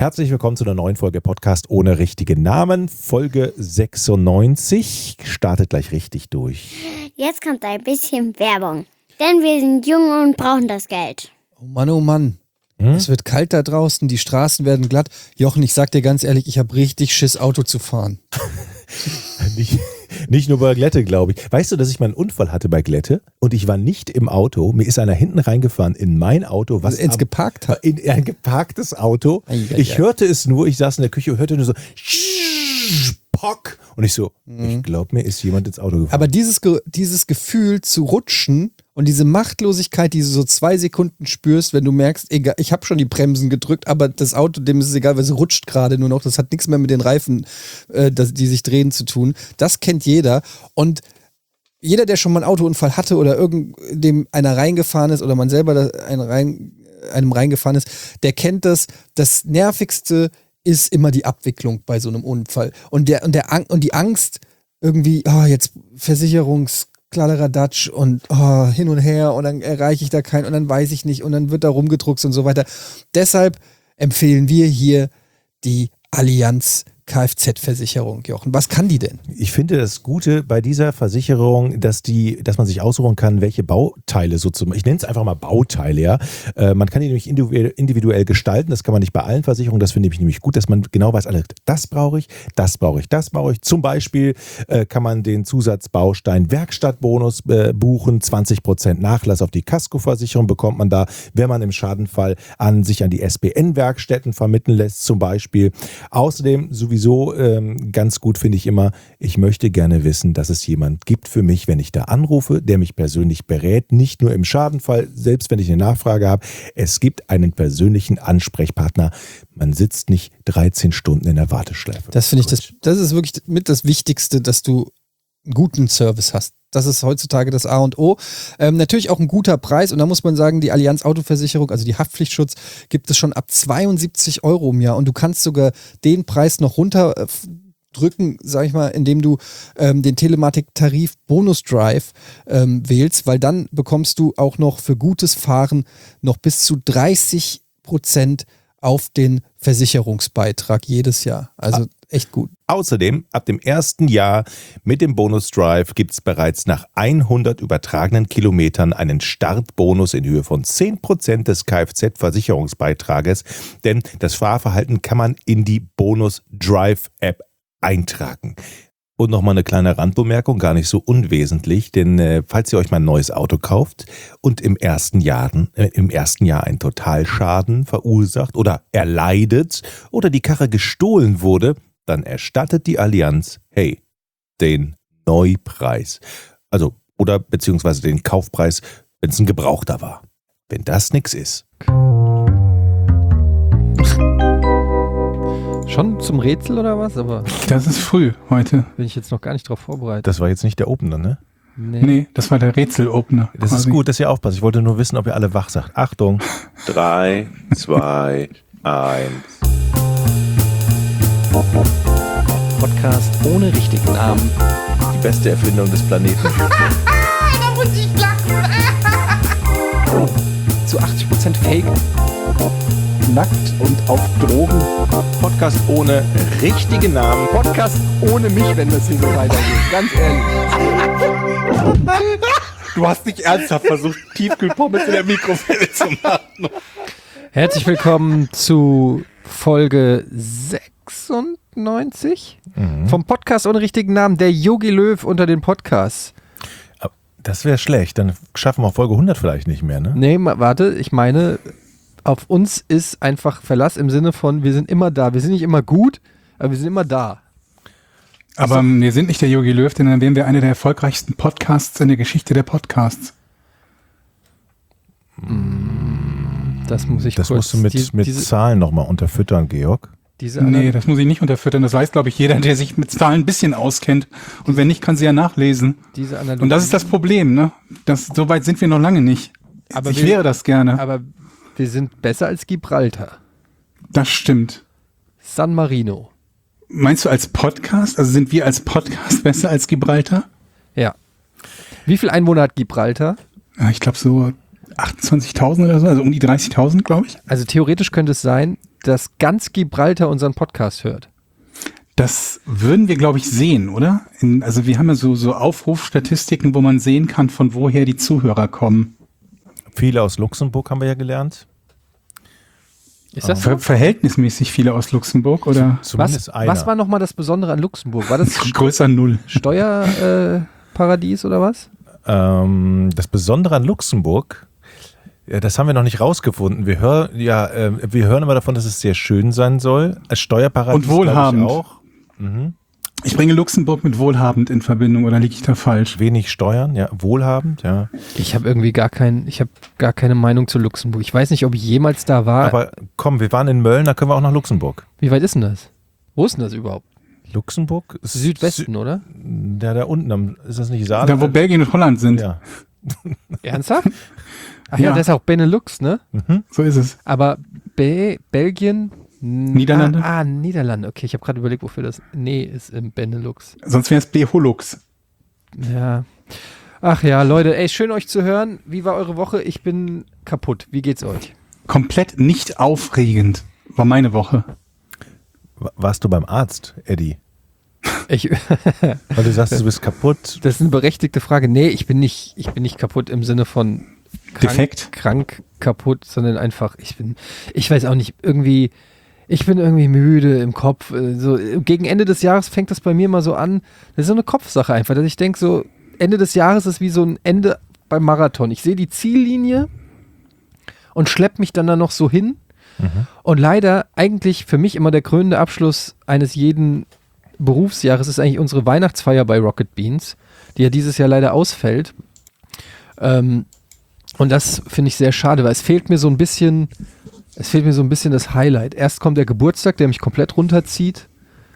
Herzlich willkommen zu einer neuen Folge Podcast ohne richtigen Namen. Folge 96 startet gleich richtig durch. Jetzt kommt ein bisschen Werbung. Denn wir sind jung und brauchen das Geld. Oh Mann. Es wird kalt da draußen, die Straßen werden glatt. Jochen, ich sag dir ganz ehrlich, ich habe richtig Schiss, Auto zu fahren. Nicht nur bei Glätte, glaube ich. Weißt du, dass ich mal einen Unfall hatte bei Glätte und ich war nicht im Auto. Mir ist einer hinten reingefahren in mein Auto. Was ins geparkt hat. In ein geparktes Auto. Ich hörte es nur, ich saß in der Küche und hörte nur so Pock. Und ich so, ich glaube, mir ist jemand ins Auto gefahren. Aber dieses Gefühl zu rutschen und diese Machtlosigkeit, die du so 2 Sekunden spürst, wenn du merkst, egal, ich habe schon die Bremsen gedrückt, aber das Auto, dem ist es egal, weil es rutscht gerade nur noch. Das hat nichts mehr mit den Reifen, die sich drehen, zu tun. Das kennt jeder. Und jeder, der schon mal einen Autounfall hatte oder irgendeinem einer reingefahren ist oder man selber einem reingefahren ist, der kennt das. Das Nervigste ist immer die Abwicklung bei so einem Unfall. Und die Angst irgendwie, jetzt Versicherungskladderadatsch und hin und her und dann erreiche ich da keinen und dann weiß ich nicht und dann wird da rumgedruckst und so weiter. Deshalb empfehlen wir hier die Allianz Kfz-Versicherung, Jochen. Was kann die denn? Ich finde das Gute bei dieser Versicherung, dass man sich aussuchen kann, welche Bauteile sozusagen, ich nenne es einfach mal Bauteile, ja. Man kann die nämlich individuell gestalten, das kann man nicht bei allen Versicherungen, das finde ich nämlich gut, dass man genau weiß, das brauche ich. Zum Beispiel kann man den Zusatzbaustein Werkstattbonus buchen, 20% Nachlass auf die Kaskoversicherung bekommt man da, wenn man im Schadenfall sich an die SBN-Werkstätten vermitteln lässt zum Beispiel. Außerdem sowieso ganz gut finde ich immer, ich möchte gerne wissen, dass es jemand gibt für mich, wenn ich da anrufe, der mich persönlich berät, nicht nur im Schadenfall, selbst wenn ich eine Nachfrage habe. Es gibt einen persönlichen Ansprechpartner. Man sitzt nicht 13 Stunden in der Warteschleife. Das finde ich, das ist wirklich mit das Wichtigste, dass du einen guten Service hast. Das ist heutzutage das A und O. Natürlich auch ein guter Preis und da muss man sagen, die Allianz Autoversicherung, also die Haftpflichtschutz, gibt es schon ab 72 € im Jahr und du kannst sogar den Preis noch runterdrücken, sag ich mal, indem du den Telematik-Tarif Bonus Drive wählst, weil dann bekommst du auch noch für gutes Fahren noch bis zu 30% auf den Versicherungsbeitrag jedes Jahr. Also echt gut. Außerdem, ab dem ersten Jahr mit dem Bonus Drive gibt es bereits nach 100 übertragenen Kilometern einen Startbonus in Höhe von 10% des Kfz-Versicherungsbeitrages, denn das Fahrverhalten kann man in die Bonus Drive App eintragen. Und nochmal eine kleine Randbemerkung, gar nicht so unwesentlich, denn falls ihr euch mal ein neues Auto kauft und im ersten Jahr einen Totalschaden verursacht oder erleidet oder die Karre gestohlen wurde, dann erstattet die Allianz, den Neupreis. Also, oder beziehungsweise den Kaufpreis, wenn es ein Gebrauchter war. Wenn das nix ist. Schon zum Rätsel oder was? Aber das ist früh heute. bin ich jetzt noch gar nicht drauf vorbereitet. Das war jetzt nicht der Opener, ne? Nee, das war der Rätsel-Opener. Das quasi. Ist gut, dass ihr aufpasst. Ich wollte nur wissen, ob ihr alle wach sagt. Achtung. 3, 2, 1. Podcast ohne richtigen Namen. Die beste Erfindung des Planeten. Da muss ich lachen. Zu 80% Fake. Nackt und auf Drogen. Podcast ohne richtigen Namen. Podcast ohne mich, wenn das hier so weitergeht. Ganz ehrlich. Du hast nicht ernsthaft versucht, Tiefkühlpommes in der Mikrowelle zu machen. Herzlich willkommen zu Folge 96 vom Podcast ohne richtigen Namen, der Jogi Löw unter den Podcasts. Das wäre schlecht, dann schaffen wir Folge 100 vielleicht nicht mehr, ne? Nee, warte, ich meine, auf uns ist einfach Verlass im Sinne von, wir sind immer da. Wir sind nicht immer gut, aber wir sind immer da. Aber wir sind nicht der Jogi Löw, denn dann wären wir einer der erfolgreichsten Podcasts in der Geschichte der Podcasts. Das muss ich Das kurz... musst du mit Zahlen nochmal unterfüttern, Georg. Nee, das muss ich nicht unterfüttern. Das weiß, glaube ich, jeder, der sich mit Zahlen ein bisschen auskennt. Und wenn nicht, kann sie ja nachlesen. Und das ist das Problem, ne? So weit sind wir noch lange nicht. Aber ich wäre das gerne. Aber wir sind besser als Gibraltar. Das stimmt. San Marino. Meinst du als Podcast? Also sind wir als Podcast besser als Gibraltar? Ja. Wie viel Einwohner hat Gibraltar? Ich glaube so 28.000 oder so, also um die 30.000, glaube ich. Also theoretisch könnte es sein, dass ganz Gibraltar unseren Podcast hört? Das würden wir, glaube ich, sehen, oder? Also wir haben ja so Aufrufstatistiken, wo man sehen kann, von woher die Zuhörer kommen. Viele aus Luxemburg haben wir ja gelernt. Ist das so? Verhältnismäßig viele aus Luxemburg, oder? Zumindest einer. Was war nochmal das Besondere an Luxemburg? War das Größer 0. Steuerparadies oder was? Das Besondere an Luxemburg, ja, das haben wir noch nicht rausgefunden. Wir hören immer davon, dass es sehr schön sein soll. Als Steuerparadies Und wohlhabend. glaub ich auch. Mhm. Ich bringe Luxemburg mit wohlhabend in Verbindung, oder liege ich da falsch? Wenig Steuern, ja, wohlhabend, ja. Ich habe irgendwie gar keine Meinung zu Luxemburg. Ich weiß nicht, ob ich jemals da war. Aber komm, wir waren in Mölln, da können wir auch nach Luxemburg. Wie weit ist denn das? Wo ist denn das überhaupt? Luxemburg ist Südwesten, oder? Ja, da unten, ist das nicht Saarland? Da, wo Belgien und Holland sind. Ja. Ernsthaft? Ach ja, das ist auch Benelux, ne? So ist es. Aber Belgien... Niederlande? Niederlande. Okay, ich habe gerade überlegt, wofür das... Nee, ist im Benelux. Sonst wäre es Beholux. Ja. Ach ja, Leute, ey, schön euch zu hören. Wie war eure Woche? Ich bin kaputt. Wie geht's euch? Komplett nicht aufregend war meine Woche. Warst du beim Arzt, Eddie? Ich, Weil du sagst, du bist kaputt. das ist eine berechtigte Frage. Nee, ich bin nicht kaputt im Sinne von Defekt? krank kaputt, sondern einfach, ich weiß auch nicht, ich bin irgendwie müde im Kopf. So, gegen Ende des Jahres fängt das bei mir mal so an. Das ist so eine Kopfsache einfach, dass ich denke, so Ende des Jahres ist wie so ein Ende beim Marathon. Ich sehe die Ziellinie und schleppe mich dann da noch so hin. Und leider eigentlich für mich immer der krönende Abschluss eines jeden Berufsjahres ist eigentlich unsere Weihnachtsfeier bei Rocket Beans, die ja dieses Jahr leider ausfällt. Und das finde ich sehr schade, weil es fehlt mir so ein bisschen das Highlight. Erst kommt der Geburtstag, der mich komplett runterzieht.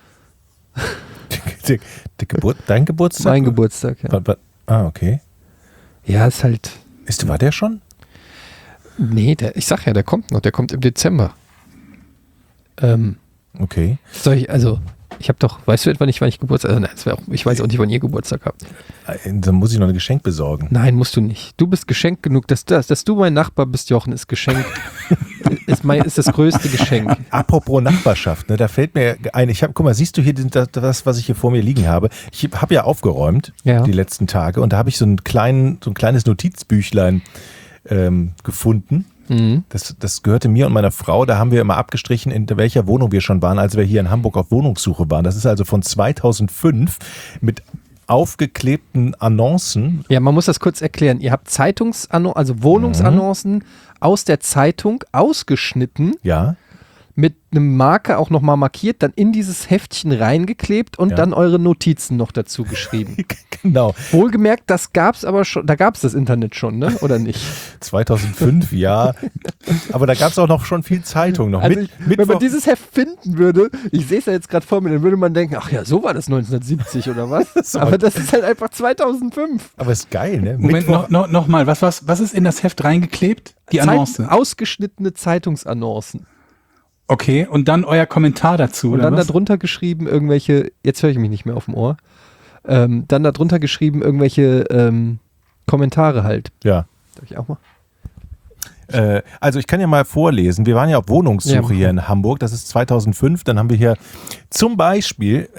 Dein Geburtstag? Mein Geburtstag, ja. Okay. Ja, ist halt... War der schon? Nee, ich sag ja, der kommt noch. Der kommt im Dezember. Okay. Ich habe doch... Weißt du etwa nicht, wann ich Geburtstag... Also nein, ich weiß auch nicht, wann ihr Geburtstag habt. Dann muss ich noch ein Geschenk besorgen. Nein, musst du nicht. Du bist geschenkt genug. Dass du mein Nachbar bist, Jochen, ist Geschenk. ist das größte Geschenk. Apropos Nachbarschaft, ne, da fällt mir ein, guck mal, siehst du hier das, was ich hier vor mir liegen habe? Ich habe ja aufgeräumt die letzten Tage und da habe ich so ein kleines Notizbüchlein gefunden. Mhm. Das gehörte mir und meiner Frau, da haben wir immer abgestrichen, in welcher Wohnung wir schon waren, als wir hier in Hamburg auf Wohnungssuche waren. Das ist also von 2005 mit aufgeklebten Annoncen. Ja, man muss das kurz erklären. Ihr habt also Wohnungsannoncen aus der Zeitung ausgeschnitten. Ja. Mit einem Marker auch nochmal markiert, dann in dieses Heftchen reingeklebt und dann eure Notizen noch dazu geschrieben. Genau. Wohlgemerkt, das gab's aber schon, da gab es das Internet schon, ne? Oder nicht? 2005, ja. Aber da gab es auch noch schon viel Zeitung noch. Also wenn man dieses Heft finden würde, ich sehe es ja jetzt gerade vor mir, dann würde man denken, ach ja, so war das 1970 oder was? Aber das ist halt einfach 2005. Aber ist geil, ne? Moment, noch mal, was ist in das Heft reingeklebt? Die Annonce. Ausgeschnittene Zeitungsannoncen. Okay, und dann euer Kommentar dazu, und oder dann was? Darunter geschrieben irgendwelche, jetzt höre ich mich nicht mehr auf dem Ohr, dann darunter geschrieben irgendwelche Kommentare halt. Ja. Darf ich auch mal? Also ich kann ja mal vorlesen, wir waren ja auf Wohnungssuche hier in Hamburg, das ist 2005, dann haben wir hier zum Beispiel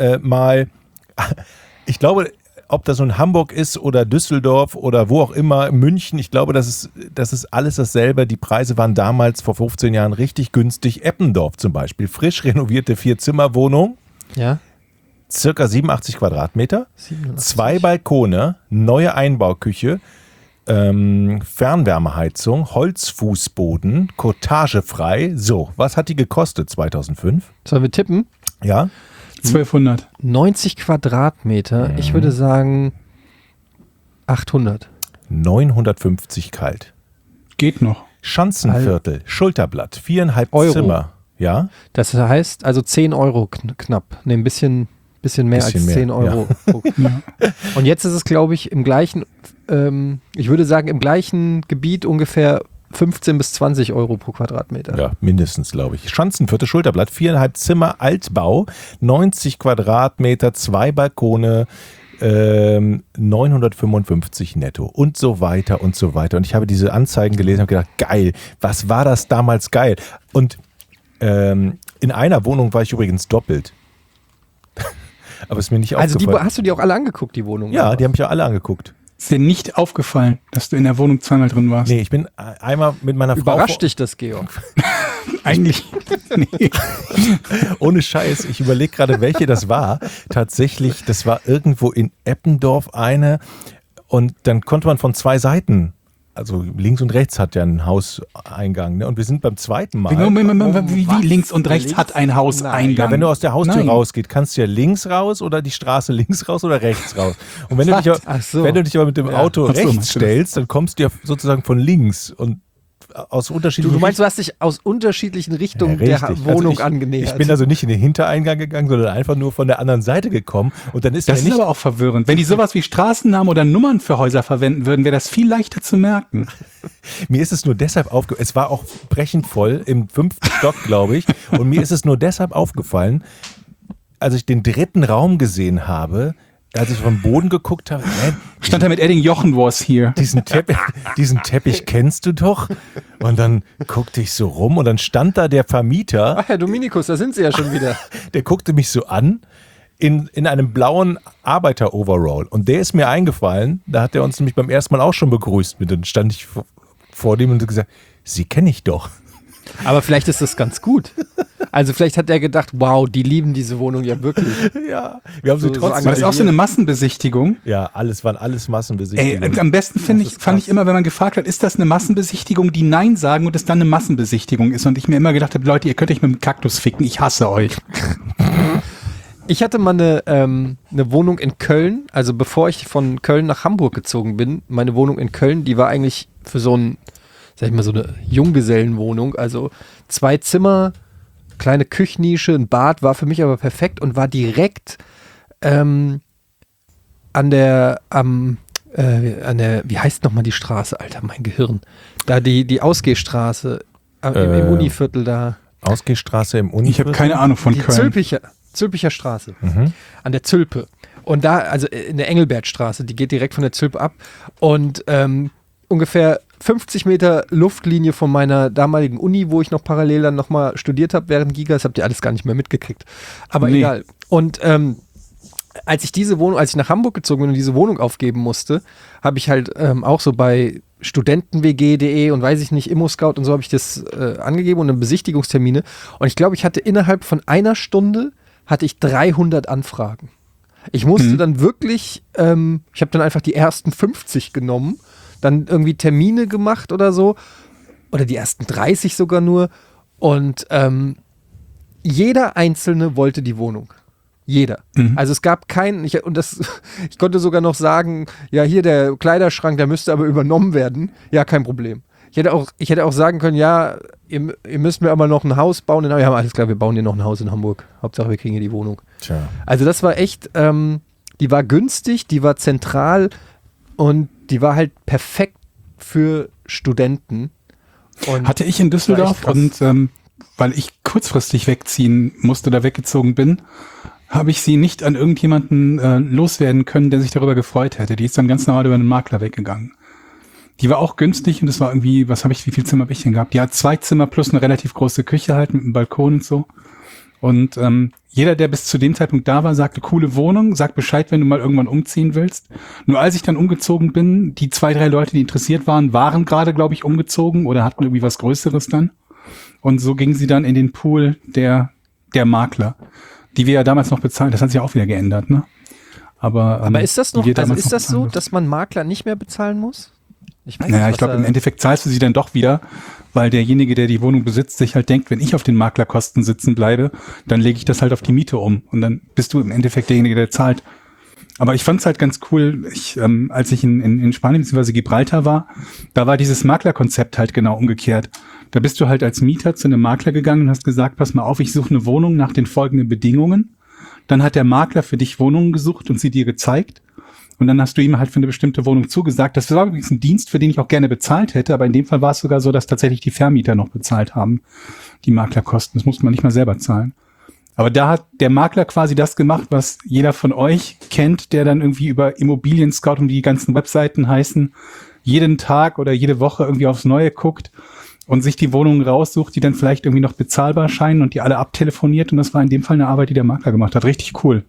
ich glaube, ob das nun Hamburg ist oder Düsseldorf oder wo auch immer, München, ich glaube, das ist alles dasselbe. Die Preise waren damals vor 15 Jahren richtig günstig. Eppendorf zum Beispiel, frisch renovierte 4-Zimmer-Wohnung, circa 87 Quadratmeter, 2 Balkone, neue Einbauküche, Fernwärmeheizung, Holzfußboden, Cotagefrei. So, was hat die gekostet 2005? Sollen wir tippen? Ja. 1200. 90 Quadratmeter, ich würde sagen 800. 950 kalt. Geht noch. Schanzenviertel, Schulterblatt, 4,5 Euro. Zimmer. Ja. Das heißt also 10 Euro knapp. Ne, ein bisschen mehr als 10 Euro. Ja. Und jetzt ist es, glaube ich, im gleichen, ich würde sagen, im gleichen Gebiet ungefähr 15 bis 20 Euro pro Quadratmeter. Ja, mindestens, glaube ich. Schanzenviertel, Schulterblatt, 4,5 Zimmer, Altbau, 90 Quadratmeter, 2 Balkone, 955 netto und so weiter und so weiter. Und ich habe diese Anzeigen gelesen und gedacht, geil, was war das damals geil? Und In einer Wohnung war ich übrigens doppelt. Aber ist mir nicht aufgefallen. Also hast du die auch alle angeguckt, die Wohnung? Ja, die haben mich ja alle angeguckt. Ist dir nicht aufgefallen, dass du in der Wohnung zweimal drin warst? Nee, ich bin einmal mit meiner Frau... Überrascht dich das, Georg? Eigentlich, nee. Ohne Scheiß, ich überlege gerade, welche das war. Tatsächlich, das war irgendwo in Eppendorf eine und dann konnte man von 2 Seiten, also links und rechts hat ja ein Hauseingang, ne? Und wir sind beim zweiten Mal. Wie links und rechts hat ein Hauseingang? Ja, wenn du aus der Haustür rausgehst, kannst du ja links raus oder die Straße links raus oder rechts raus. Und wenn du dich aber mit dem Auto rechts stellst, dann kommst du ja sozusagen von links und aus unterschiedlichen... Du meinst, du hast dich aus unterschiedlichen Richtungen der Wohnung angenähert. Ich bin also nicht in den Hintereingang gegangen, sondern einfach nur von der anderen Seite gekommen. Und dann ist das ist aber auch verwirrend. Wenn die sowas wie Straßennamen oder Nummern für Häuser verwenden würden, wäre das viel leichter zu merken. Mir ist es nur deshalb aufgefallen, es war auch brechend voll im 5. Stock, glaube ich. Und mir ist es nur deshalb aufgefallen, als ich den 3. Raum gesehen habe, als ich vom Boden geguckt habe, stand da mit Edding Jochen was hier. Diesen Teppich kennst du doch. Und dann guckte ich so rum und dann stand da der Vermieter. Ach, Herr Dominikus, da sind Sie ja schon wieder. Der guckte mich so an in einem blauen Arbeiter-Overall. Und der ist mir eingefallen, da hat er uns nämlich beim ersten Mal auch schon begrüßt. Dann stand ich vor dem und gesagt, Sie kenne ich doch. Aber vielleicht ist das ganz gut. Also vielleicht hat er gedacht, wow, die lieben diese Wohnung ja wirklich. Ja, wir haben sie trotzdem. War das auch so eine Massenbesichtigung? Ja, waren alles Massenbesichtigungen. Am besten fand ich immer, wenn man gefragt hat, ist das eine Massenbesichtigung, die Nein sagen und es dann eine Massenbesichtigung ist. Und ich mir immer gedacht habe, Leute, ihr könnt euch mit dem Kaktus ficken, ich hasse euch. Ich hatte mal eine Wohnung in Köln, also bevor ich von Köln nach Hamburg gezogen bin, meine Wohnung in Köln, die war eigentlich für so ein, sag ich mal, so eine Junggesellenwohnung, also 2 Zimmer, kleine Küchennische, ein Bad, war für mich aber perfekt und war direkt an der, wie heißt nochmal die Straße, Alter, mein Gehirn, da die Ausgehstraße im Univiertel da. Ausgehstraße im Univiertel? Ich habe keine Ahnung von Köln. Zülpicher Straße, an der Zülpe. Und da, also in der Engelbertstraße, die geht direkt von der Zülpe ab und ungefähr 50 Meter Luftlinie von meiner damaligen Uni, wo ich noch parallel dann nochmal studiert habe während Giga. Das habt ihr alles gar nicht mehr mitgekriegt. Aber egal. Und als ich nach Hamburg gezogen bin und diese Wohnung aufgeben musste, habe ich halt auch so bei studentenwg.de und weiß ich nicht, ImmoScout und so habe ich das angegeben und dann Besichtigungstermine. Und ich glaube, ich hatte innerhalb von einer Stunde 300 Anfragen. Ich musste dann wirklich, ich habe dann einfach die ersten 50 genommen, dann irgendwie Termine gemacht oder so, oder die ersten 30 sogar nur. Und jeder Einzelne wollte die Wohnung. Jeder. Also es gab keinen, ich konnte sogar noch sagen, ja, hier der Kleiderschrank, der müsste aber übernommen werden. Ja, kein Problem. Ich hätte auch sagen können, ja, ihr müsst mir aber noch ein Haus bauen. Ja, alles klar, wir bauen hier noch ein Haus in Hamburg. Hauptsache, wir kriegen hier die Wohnung. Tja. Also das war echt, die war günstig, die war zentral und die war halt perfekt für Studenten. Und hatte ich in Düsseldorf und weil ich kurzfristig wegziehen musste oder weggezogen bin, habe ich sie nicht an irgendjemanden loswerden können, der sich darüber gefreut hätte. Die ist dann ganz normal über einen Makler weggegangen. Die war auch günstig und das war irgendwie, wie viel Zimmer habe ich denn gehabt? Die hat 2 Zimmer plus eine relativ große Küche halt mit einem Balkon und so. Und jeder, der bis zu dem Zeitpunkt da war, sagte, coole Wohnung, sag Bescheid, wenn du mal irgendwann umziehen willst. Nur als ich dann umgezogen bin, die 2, 3 Leute, die interessiert waren gerade, glaube ich, umgezogen oder hatten irgendwie was Größeres dann. Und so ging sie dann in den Pool der Makler, die wir ja damals noch bezahlen. Das hat sich auch wieder geändert, ne? Aber ist das noch, also ist das so, dass man Makler nicht mehr bezahlen muss? Ich glaube, im Endeffekt zahlst du sie dann doch wieder, weil derjenige, der die Wohnung besitzt, sich halt denkt, wenn ich auf den Maklerkosten sitzen bleibe, dann lege ich das halt auf die Miete um und dann bist du im Endeffekt derjenige, der zahlt. Aber ich fand es halt ganz cool, als ich in Spanien bzw. Gibraltar war, da war dieses Maklerkonzept halt genau umgekehrt. Da bist du halt als Mieter zu einem Makler gegangen und hast gesagt, pass mal auf, ich suche eine Wohnung nach den folgenden Bedingungen. Dann hat der Makler für dich Wohnungen gesucht und sie dir gezeigt. Und dann hast du ihm halt für eine bestimmte Wohnung zugesagt. Das war übrigens ein Dienst, für den ich auch gerne bezahlt hätte, aber in dem Fall war es sogar so, dass tatsächlich die Vermieter noch bezahlt haben, die Maklerkosten. Das musste man nicht mal selber zahlen. Aber da hat der Makler quasi das gemacht, was jeder von euch kennt, der dann irgendwie über Immobilien Scout und die ganzen Webseiten heißen, jeden Tag oder jede Woche irgendwie aufs Neue guckt und sich die Wohnungen raussucht, die dann vielleicht irgendwie noch bezahlbar scheinen und die alle abtelefoniert. Und das war in dem Fall eine Arbeit, die der Makler gemacht hat. Richtig cool.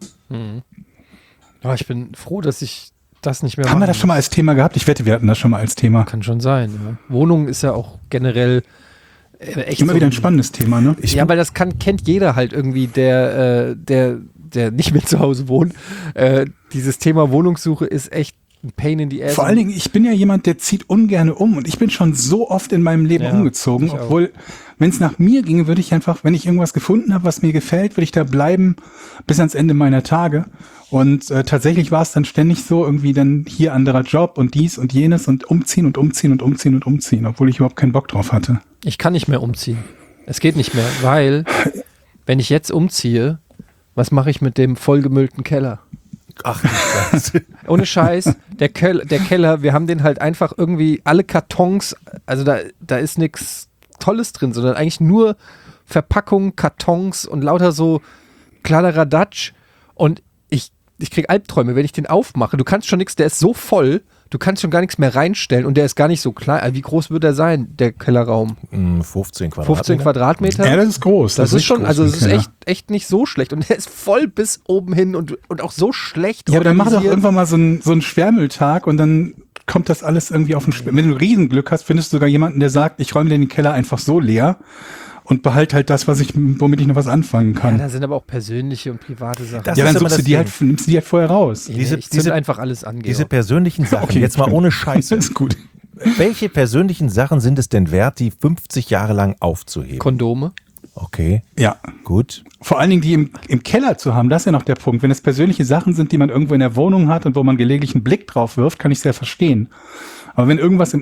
Ja, ich bin froh, dass ich das nicht mehr Haben wir machen das schon mal als Thema gehabt? Ich wette, wir hatten das schon mal als Thema. Kann schon sein. Ja. Wohnung ist ja auch generell echt Immer so wieder ein spannendes Thema, ne? Ja, weil das kennt jeder halt irgendwie, der nicht mehr zu Hause wohnt. Dieses Thema Wohnungssuche ist echt ein Pain in the ass. Vor allen Dingen, ich bin ja jemand, der zieht ungern um und ich bin schon so oft in meinem Leben umgezogen, ich auch. obwohl, wenn es nach mir ginge, würde ich einfach, wenn ich irgendwas gefunden habe, was mir gefällt, würde ich da bleiben bis ans Ende meiner Tage. Und tatsächlich war es dann ständig so, irgendwie dann hier anderer Job und dies und jenes und umziehen und umziehen und umziehen und umziehen, obwohl ich überhaupt keinen Bock drauf hatte. Ich kann nicht mehr umziehen. Es geht nicht mehr, weil wenn ich jetzt umziehe, was mache ich mit dem vollgemüllten Keller? Ach, Scheiße. Ohne Scheiß, der Keller, wir haben den halt einfach irgendwie alle Kartons, also da ist nichts Tolles drin, sondern eigentlich nur Verpackungen, Kartons und lauter so Kladderadatsch und ich kriege Albträume, wenn ich den aufmache. Du kannst schon nichts, der ist so voll, du kannst schon gar nichts mehr reinstellen und der ist gar nicht so klein. Also wie groß wird der sein, der Kellerraum? 15 Quadratmeter. 15 Quadratmeter? Ja, das ist groß. Das ist schon, groß, also es ist Keller. echt nicht so schlecht. Und der ist voll bis oben hin und auch so schlecht. Ja, aber dann mach doch organisiert. irgendwann mal so einen Schwermülltag und dann kommt das alles irgendwie auf den Wenn du Riesenglück hast, findest du sogar jemanden, der sagt, ich räume den Keller einfach so leer und behalte halt das, womit ich noch was anfangen Ja, kann. da sind aber auch persönliche und private Sachen. Das Ja, ist dann immer nimmst du die halt vorher raus. ich diese- zünd einfach alles an, Diese Georg. persönlichen Sachen, Okay, jetzt mal stimmt. ohne Scheiße. Das ist gut. Welche persönlichen Sachen sind es denn wert, die 50 Jahre lang aufzuheben? Kondome. Okay, Ja. gut. Vor allen Dingen die im Keller zu haben, das ist ja noch der Punkt. Wenn es persönliche Sachen sind, die man irgendwo in der Wohnung hat und wo man gelegentlich einen Blick drauf wirft, kann ich es ja verstehen. Aber wenn irgendwas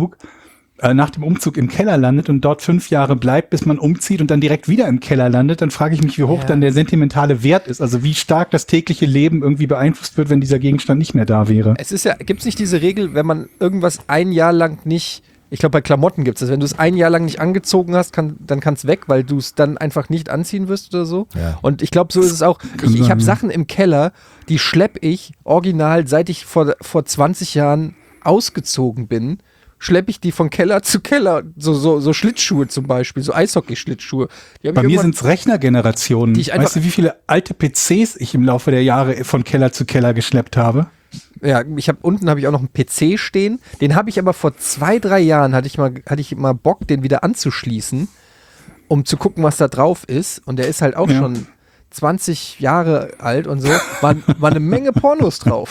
nach dem Umzug im Keller landet und dort 5 Jahre bleibt, bis man umzieht und dann direkt wieder im Keller landet, dann frage ich mich, wie hoch Ja. dann der sentimentale Wert ist. Also wie stark das tägliche Leben irgendwie beeinflusst wird, wenn dieser Gegenstand nicht mehr da wäre. Es ist ja, gibt es nicht diese Regel, wenn man irgendwas ein Jahr lang nicht, ich glaube bei Klamotten gibt es das, wenn du es ein Jahr lang nicht angezogen hast, dann kann es weg, weil du es dann einfach nicht anziehen wirst oder so. Ja. Und ich glaube, so ist es auch. Ich sein, habe ja. Sachen im Keller, die schlepp ich original, seit ich vor 20 Jahren ausgezogen bin, schleppe ich die von Keller zu Keller. So Schlittschuhe zum Beispiel, so Eishockey-Schlittschuhe. Die hab Bei ich mir irgendwann- sind es Rechnergenerationen. Die ich einfach- Weißt du, wie viele alte PCs ich im Laufe der Jahre von Keller zu Keller geschleppt habe? Ja, unten habe ich auch noch einen PC stehen. Den habe ich aber vor 2-3 Jahren, hatte ich mal Bock, den wieder anzuschließen, um zu gucken, was da drauf ist. Und der ist halt auch Ja. schon 20 Jahre alt und so. War eine Menge Pornos drauf.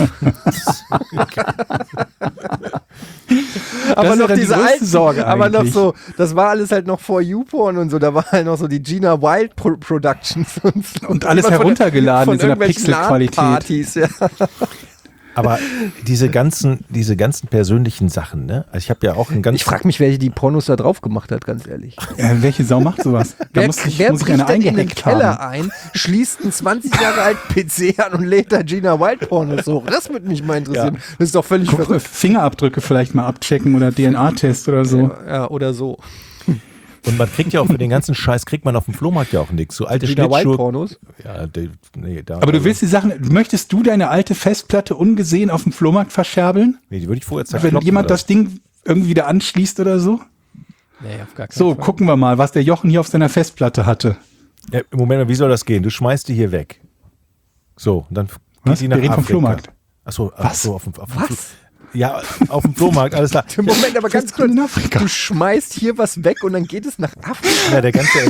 aber ist ja noch dann die diese größte alten, Sorge aber noch eigentlich. so, das war alles halt noch vor YouPorn und so. Da war halt noch so die Gina Wild Productions und so. Und alles Von- heruntergeladen von in so einer irgendwelchen Pixelqualität. LAN-Partys, ja. Aber diese ganzen persönlichen Sachen, ne? Also ich habe ja auch ein ganz... Ich frage mich, wer die Pornos da drauf gemacht hat, ganz ehrlich. Welche Sau macht sowas? Da Wer muss ich bricht eine denn in den eingehackt Keller haben. ein, schließt einen 20 Jahre alten PC an und lädt da Gina Wild Pornos hoch? Das würde mich mal interessieren. Das ist doch völlig Guck, verrückt. Fingerabdrücke vielleicht mal abchecken oder DNA-Test oder so. Ja, oder so. Und man kriegt ja auch für den ganzen Scheiß, kriegt man auf dem Flohmarkt ja auch nichts. So alte Gina Wild Schlittschuhe. Pornos? Ja, da, Aber du willst die Sachen, möchtest du deine alte Festplatte ungesehen auf dem Flohmarkt verscherbeln? Nee, die würde ich vorher Wenn zerkloppen. jemand oder? das Ding irgendwie wieder anschließt oder so? Nee, auf gar keinen So, Fall. gucken wir mal, was der Jochen hier auf seiner Festplatte hatte. Ja, Moment mal, wie soll das gehen? Du schmeißt die hier weg. So, und dann Was? geht die nach Wir reden vom Afrika. Flohmarkt. Achso, Was? auf dem Was? Ja, auf dem Flohmarkt, alles klar. Moment, aber ganz kurz. in Afrika. Du schmeißt hier was weg und dann geht es nach Afrika. Ja,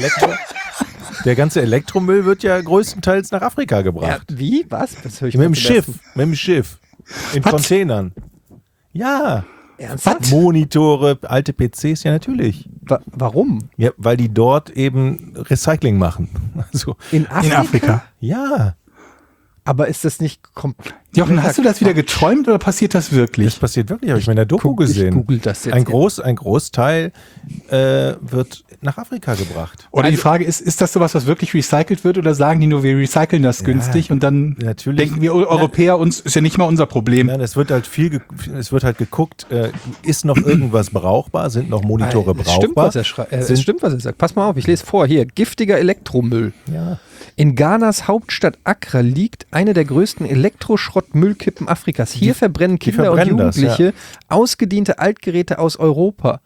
der ganze Elektromüll wird ja größtenteils nach Afrika Ja, gebracht. wie? Was? Das höre ich Mit dem gerade zum Schiff, ersten- mit dem Schiff. In Containern. Ja, Ernsthaft? Monitore, alte PCs, ja natürlich. Warum? Ja, weil die dort eben Recycling machen. Also, In Afrika? In Afrika. ja, Aber ist das nicht komplett... Jochen, hast du das wieder geträumt oder passiert das das wirklich? passiert wirklich, habe ich mir in der Doku gesehen. Ich google das jetzt. Ein Großteil wird nach Afrika gebracht. Oder die Also- Frage ist das sowas, was wirklich recycelt wird oder sagen die nur, wir recyceln das günstig und dann natürlich. denken wir Europäer, uns ist ja nicht mal unser Problem. Nein, es wird halt geguckt, ist noch irgendwas brauchbar, sind noch Monitore Es stimmt, brauchbar? es stimmt, was er sagt. Pass mal auf, ich lese vor. Hier, giftiger Elektromüll. Ja. In Ghanas Hauptstadt Accra liegt eine der größten Elektroschrottmüllkippen Afrikas. Hier verbrennen Kinder verbrennen und das, Jugendliche ausgediente Altgeräte aus Europa.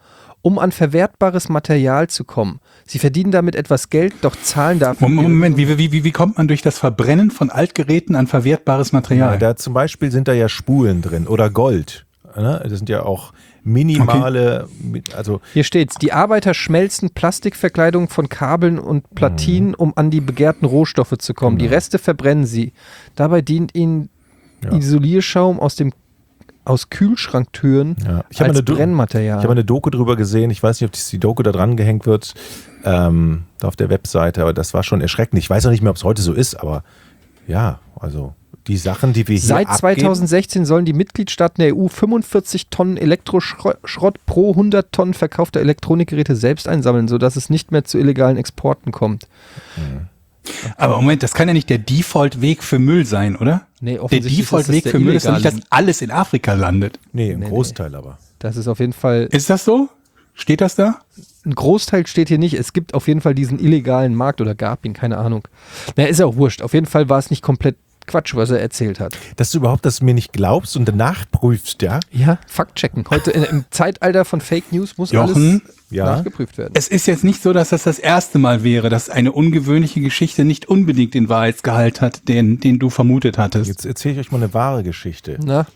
um an verwertbares Material zu kommen. Sie verdienen damit etwas Geld, doch zahlen dafür. Moment, wie kommt man durch das Verbrennen von Altgeräten an verwertbares Material? Ja, da zum Beispiel sind da ja Spulen drin oder Gold. Ne? Das sind ja auch minimale, also Hier steht's, die Arbeiter schmelzen Plastikverkleidung von Kabeln und Platinen, um an die begehrten Rohstoffe zu kommen. Die Reste verbrennen sie. Dabei dient ihnen Isolierschaum aus Kühlschranktüren als Brennmaterial. Ich habe eine Doku drüber gesehen. Ich weiß nicht, ob die Doku da dran gehängt wird, da auf der Webseite, aber das war schon erschreckend. Ich weiß auch nicht mehr, ob es heute so ist, aber ja, also die Sachen, die wir hier Seit abgeben, 2016 sollen die Mitgliedstaaten der EU 45 Tonnen Elektroschrott pro 100 Tonnen verkaufter Elektronikgeräte selbst einsammeln, sodass es nicht mehr zu illegalen Exporten kommt. Aber Moment, das kann ja nicht der Default-Weg für Müll sein, oder? Nee, Der offensichtlich Default-Weg ist für Müll ist doch nicht, dass illegale- alles in Afrika landet. Nee, im Großteil aber. Das ist auf jeden Fall, Ist das so? Steht das da? ein Großteil steht hier nicht. Es gibt auf jeden Fall diesen illegalen Markt oder gab ihn, keine Ahnung. Na, ist ja auch wurscht. Auf jeden Fall war es nicht komplett Quatsch, was er erzählt hat. Dass du überhaupt das mir nicht glaubst und danach prüfst, ja? Ja, Fakt checken. Heute im Zeitalter von Fake News muss Jochen? alles Ja. nachgeprüft werden. Es ist jetzt nicht so, dass das erste Mal wäre, dass eine ungewöhnliche Geschichte nicht unbedingt den Wahrheitsgehalt hat, den du vermutet hattest. Jetzt erzähle ich euch mal eine wahre Geschichte. Na,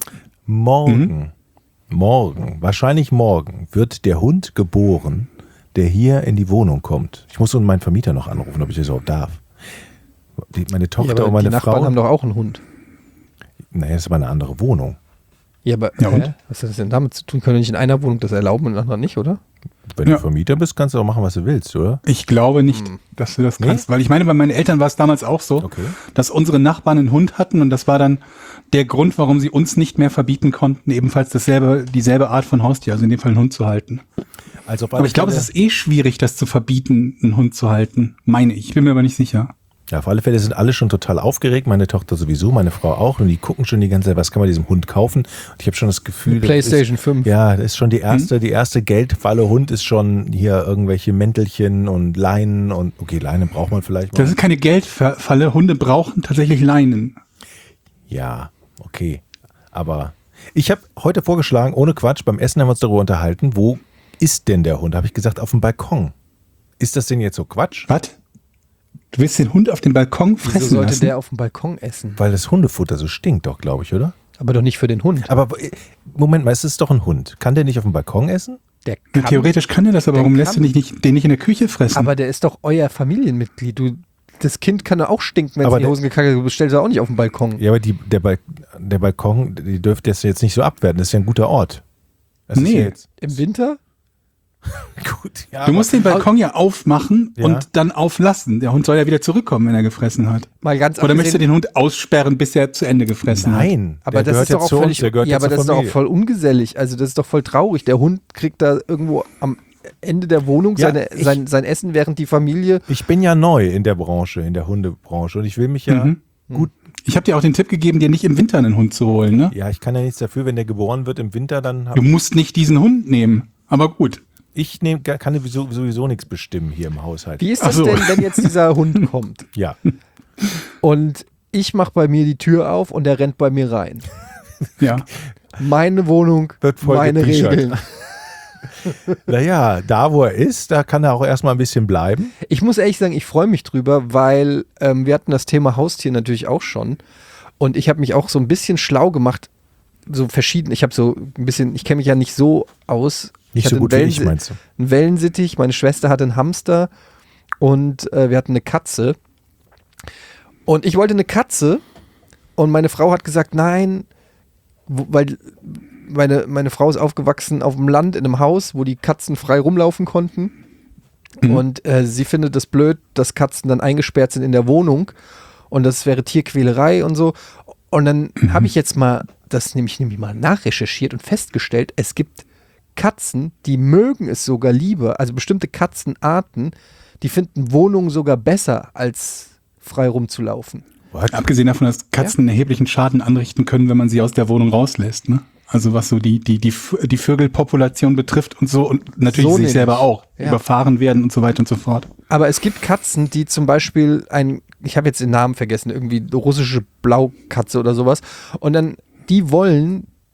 Wahrscheinlich morgen wird der Hund geboren, der hier in die Wohnung kommt. Ich muss nun meinen Vermieter noch anrufen, ob ich das überhaupt darf. Meine ja, Tochter aber und meine die Nachbarn Frau. haben doch auch einen Hund. Naja, das ist aber eine andere Wohnung. Ja, aber Ja, und? was hat das denn damit zu tun? Können wir nicht in einer Wohnung das erlauben und in der anderen nicht, oder? Wenn Ja. du Vermieter bist, kannst du auch machen, was du willst, oder? Ich glaube nicht, dass du das Nee? kannst. Weil ich meine, bei meinen Eltern war es damals auch so, Okay. dass unsere Nachbarn einen Hund hatten und das war dann der Grund, warum sie uns nicht mehr verbieten konnten, ebenfalls dieselbe Art von Haustier, also in dem Fall einen Hund zu halten. Also auf Aber alle ich glaube, es Fälle- ist schwierig, das zu verbieten, einen Hund zu halten. Meine ich. Bin mir aber nicht sicher. Ja, auf alle Fälle sind alle schon total aufgeregt. Meine Tochter sowieso, meine Frau auch. Und die gucken schon die ganze Zeit, was kann man diesem Hund kaufen? Und ich habe schon das Gefühl, das PlayStation ist, 5. Ja, das ist schon die erste Geldfalle. Hund ist schon hier irgendwelche Mäntelchen und Leinen und okay, Leinen braucht man vielleicht mal. Das ist keine Geldfalle. Hunde brauchen tatsächlich Leinen. Ja, okay. Aber ich habe heute vorgeschlagen, ohne Quatsch, beim Essen haben wir uns darüber unterhalten, wo ist denn der Hund? Habe ich gesagt, auf dem Balkon. Ist das denn jetzt so Quatsch? Was? Du willst den Hund auf dem Balkon Wieso fressen sollte lassen? der auf dem Balkon essen? Weil das Hundefutter so stinkt doch, glaube ich, oder? Aber doch nicht für den Hund. Aber Moment mal, es ist doch ein Hund. Kann der nicht auf dem Balkon essen? Der Ja, kann, theoretisch kann er das, aber Der warum lässt du kann. den nicht in der Küche fressen? aber der ist doch euer Familienmitglied. Das Kind kann ja auch stinken, wenn es Aber in die der- Hosen gekackt hat. Du bestellst ja auch nicht auf dem Balkon. Ja, aber der Balkon, die dürfte jetzt nicht so abwerten. Das ist ja ein guter Ort. Das ist Nee. ja jetzt Im Winter? gut. Ja, Du musst den Balkon ja aufmachen Ja. und dann auflassen. Der Hund soll ja wieder zurückkommen, wenn er gefressen hat. Mal ganz Oder möchtest du abgesehen- den Hund aussperren, bis er zu Ende gefressen hat? Nein, Aber der das gehört ist ja doch auch zu uns, völlig, der gehört ja, aber zur das ist doch auch Familie. voll ungesellig. Also das ist doch voll traurig. Der Hund kriegt da irgendwo am Ende der Wohnung Ja, sein Essen, während die Familie. Ich bin ja neu in der Branche, in der Hundebranche und ich will mich ja gut. Ich habe dir auch den Tipp gegeben, dir nicht im Winter einen Hund zu holen. Ne? Ja, ich kann ja nichts dafür, wenn der geboren wird im Winter, dann Du musst nicht diesen Hund nehmen. Aber gut. kann sowieso nichts bestimmen hier im Haushalt. Wie ist Ach das so. denn, wenn jetzt dieser Hund kommt Ja, und ich mache bei mir die Tür auf und er rennt bei mir rein? Ja. Meine Wohnung, Wird voll meine gepischert. Regeln. naja, da wo er ist, da kann er auch erstmal ein bisschen bleiben. Ich muss ehrlich sagen, ich freue mich drüber, weil wir hatten das Thema Haustier natürlich auch schon. Und ich habe mich auch so ein bisschen schlau gemacht. So verschieden. Ich habe so ein bisschen, ich kenne mich ja nicht so aus. Nicht Ich so hatte gut einen wie ich, meinst du? Einen Wellensittich, meine Schwester hatte einen Hamster und wir hatten eine Katze. Und ich wollte eine Katze und meine Frau hat gesagt, nein, weil meine Frau ist aufgewachsen auf dem Land in einem Haus, wo die Katzen frei rumlaufen konnten. Und sie findet es blöd, dass Katzen dann eingesperrt sind in der Wohnung und das wäre Tierquälerei und so. Und dann habe ich jetzt mal das nämlich mal nachrecherchiert und festgestellt, es gibt Katzen, die mögen es sogar lieber, also bestimmte Katzenarten, die finden Wohnungen sogar besser, als frei rumzulaufen. Abgesehen davon, dass Katzen einen erheblichen Schaden anrichten können, wenn man sie aus der Wohnung rauslässt. Ne? Also was so die Vögelpopulation betrifft und so und natürlich So sich nämlich. selber auch Ja. überfahren werden und so weiter und so fort. Aber es gibt Katzen, die zum Beispiel ich habe jetzt den Namen vergessen, irgendwie russische Blaukatze oder sowas. Und dann, die wollen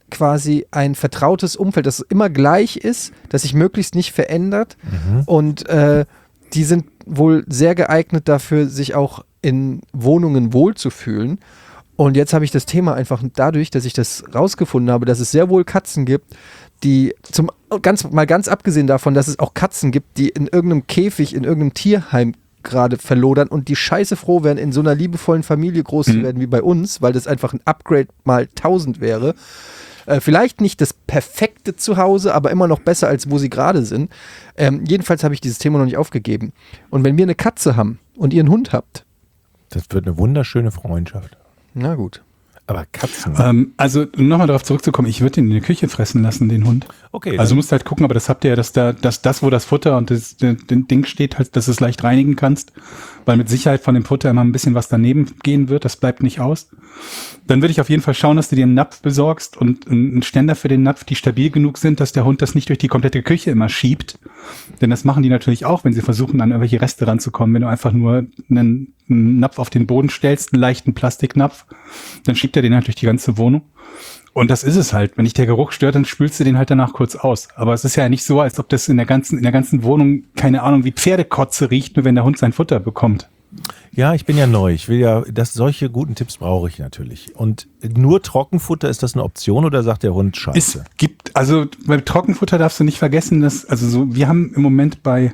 quasi ein vertrautes Umfeld, das immer gleich ist, das sich möglichst nicht verändert und die sind wohl sehr geeignet dafür, sich auch in Wohnungen wohlzufühlen. Und jetzt habe ich das Thema einfach dadurch, dass ich das rausgefunden habe, dass es sehr wohl Katzen gibt, die ganz abgesehen davon, dass es auch Katzen gibt, die in irgendeinem Käfig, in irgendeinem Tierheim gerade verlodern und die scheiße froh wären, in so einer liebevollen Familie groß zu werden wie bei uns, weil das einfach ein Upgrade mal 1000 wäre. Vielleicht nicht das perfekte Zuhause, aber immer noch besser, als wo sie gerade sind. Jedenfalls habe ich dieses Thema noch nicht aufgegeben. Und wenn wir eine Katze haben und ihr einen Hund habt. Das wird eine wunderschöne Freundschaft. Na gut. Aber Katzen. Also, um nochmal darauf zurückzukommen, ich würde ihn in der Küche fressen lassen, den Hund. Okay. Also, du musst halt gucken, aber das habt ihr ja, dass das, wo das Futter und das Ding steht, halt, dass du es leicht reinigen kannst, weil mit Sicherheit von dem Futter immer ein bisschen was daneben gehen wird, das bleibt nicht aus. Dann würde ich auf jeden Fall schauen, dass du dir einen Napf besorgst und einen Ständer für den Napf, die stabil genug sind, dass der Hund das nicht durch die komplette Küche immer schiebt. Denn das machen die natürlich auch, wenn sie versuchen, an irgendwelche Reste ranzukommen. Wenn du einfach nur einen Napf auf den Boden stellst, einen leichten Plastiknapf, dann schiebt er den halt durch die ganze Wohnung. Und das ist es halt. Wenn dich der Geruch stört, dann spülst du den halt danach kurz aus. Aber es ist ja nicht so, als ob das in der ganzen Wohnung, keine Ahnung, wie Pferdekotze riecht, nur wenn der Hund sein Futter bekommt. Ja, ich bin ja neu. Ich will ja, solche guten Tipps brauche ich natürlich. Und nur Trockenfutter, ist das eine Option oder sagt der Hund Scheiße? Es gibt, also beim Trockenfutter darfst du nicht vergessen, dass, also so, wir haben im Moment bei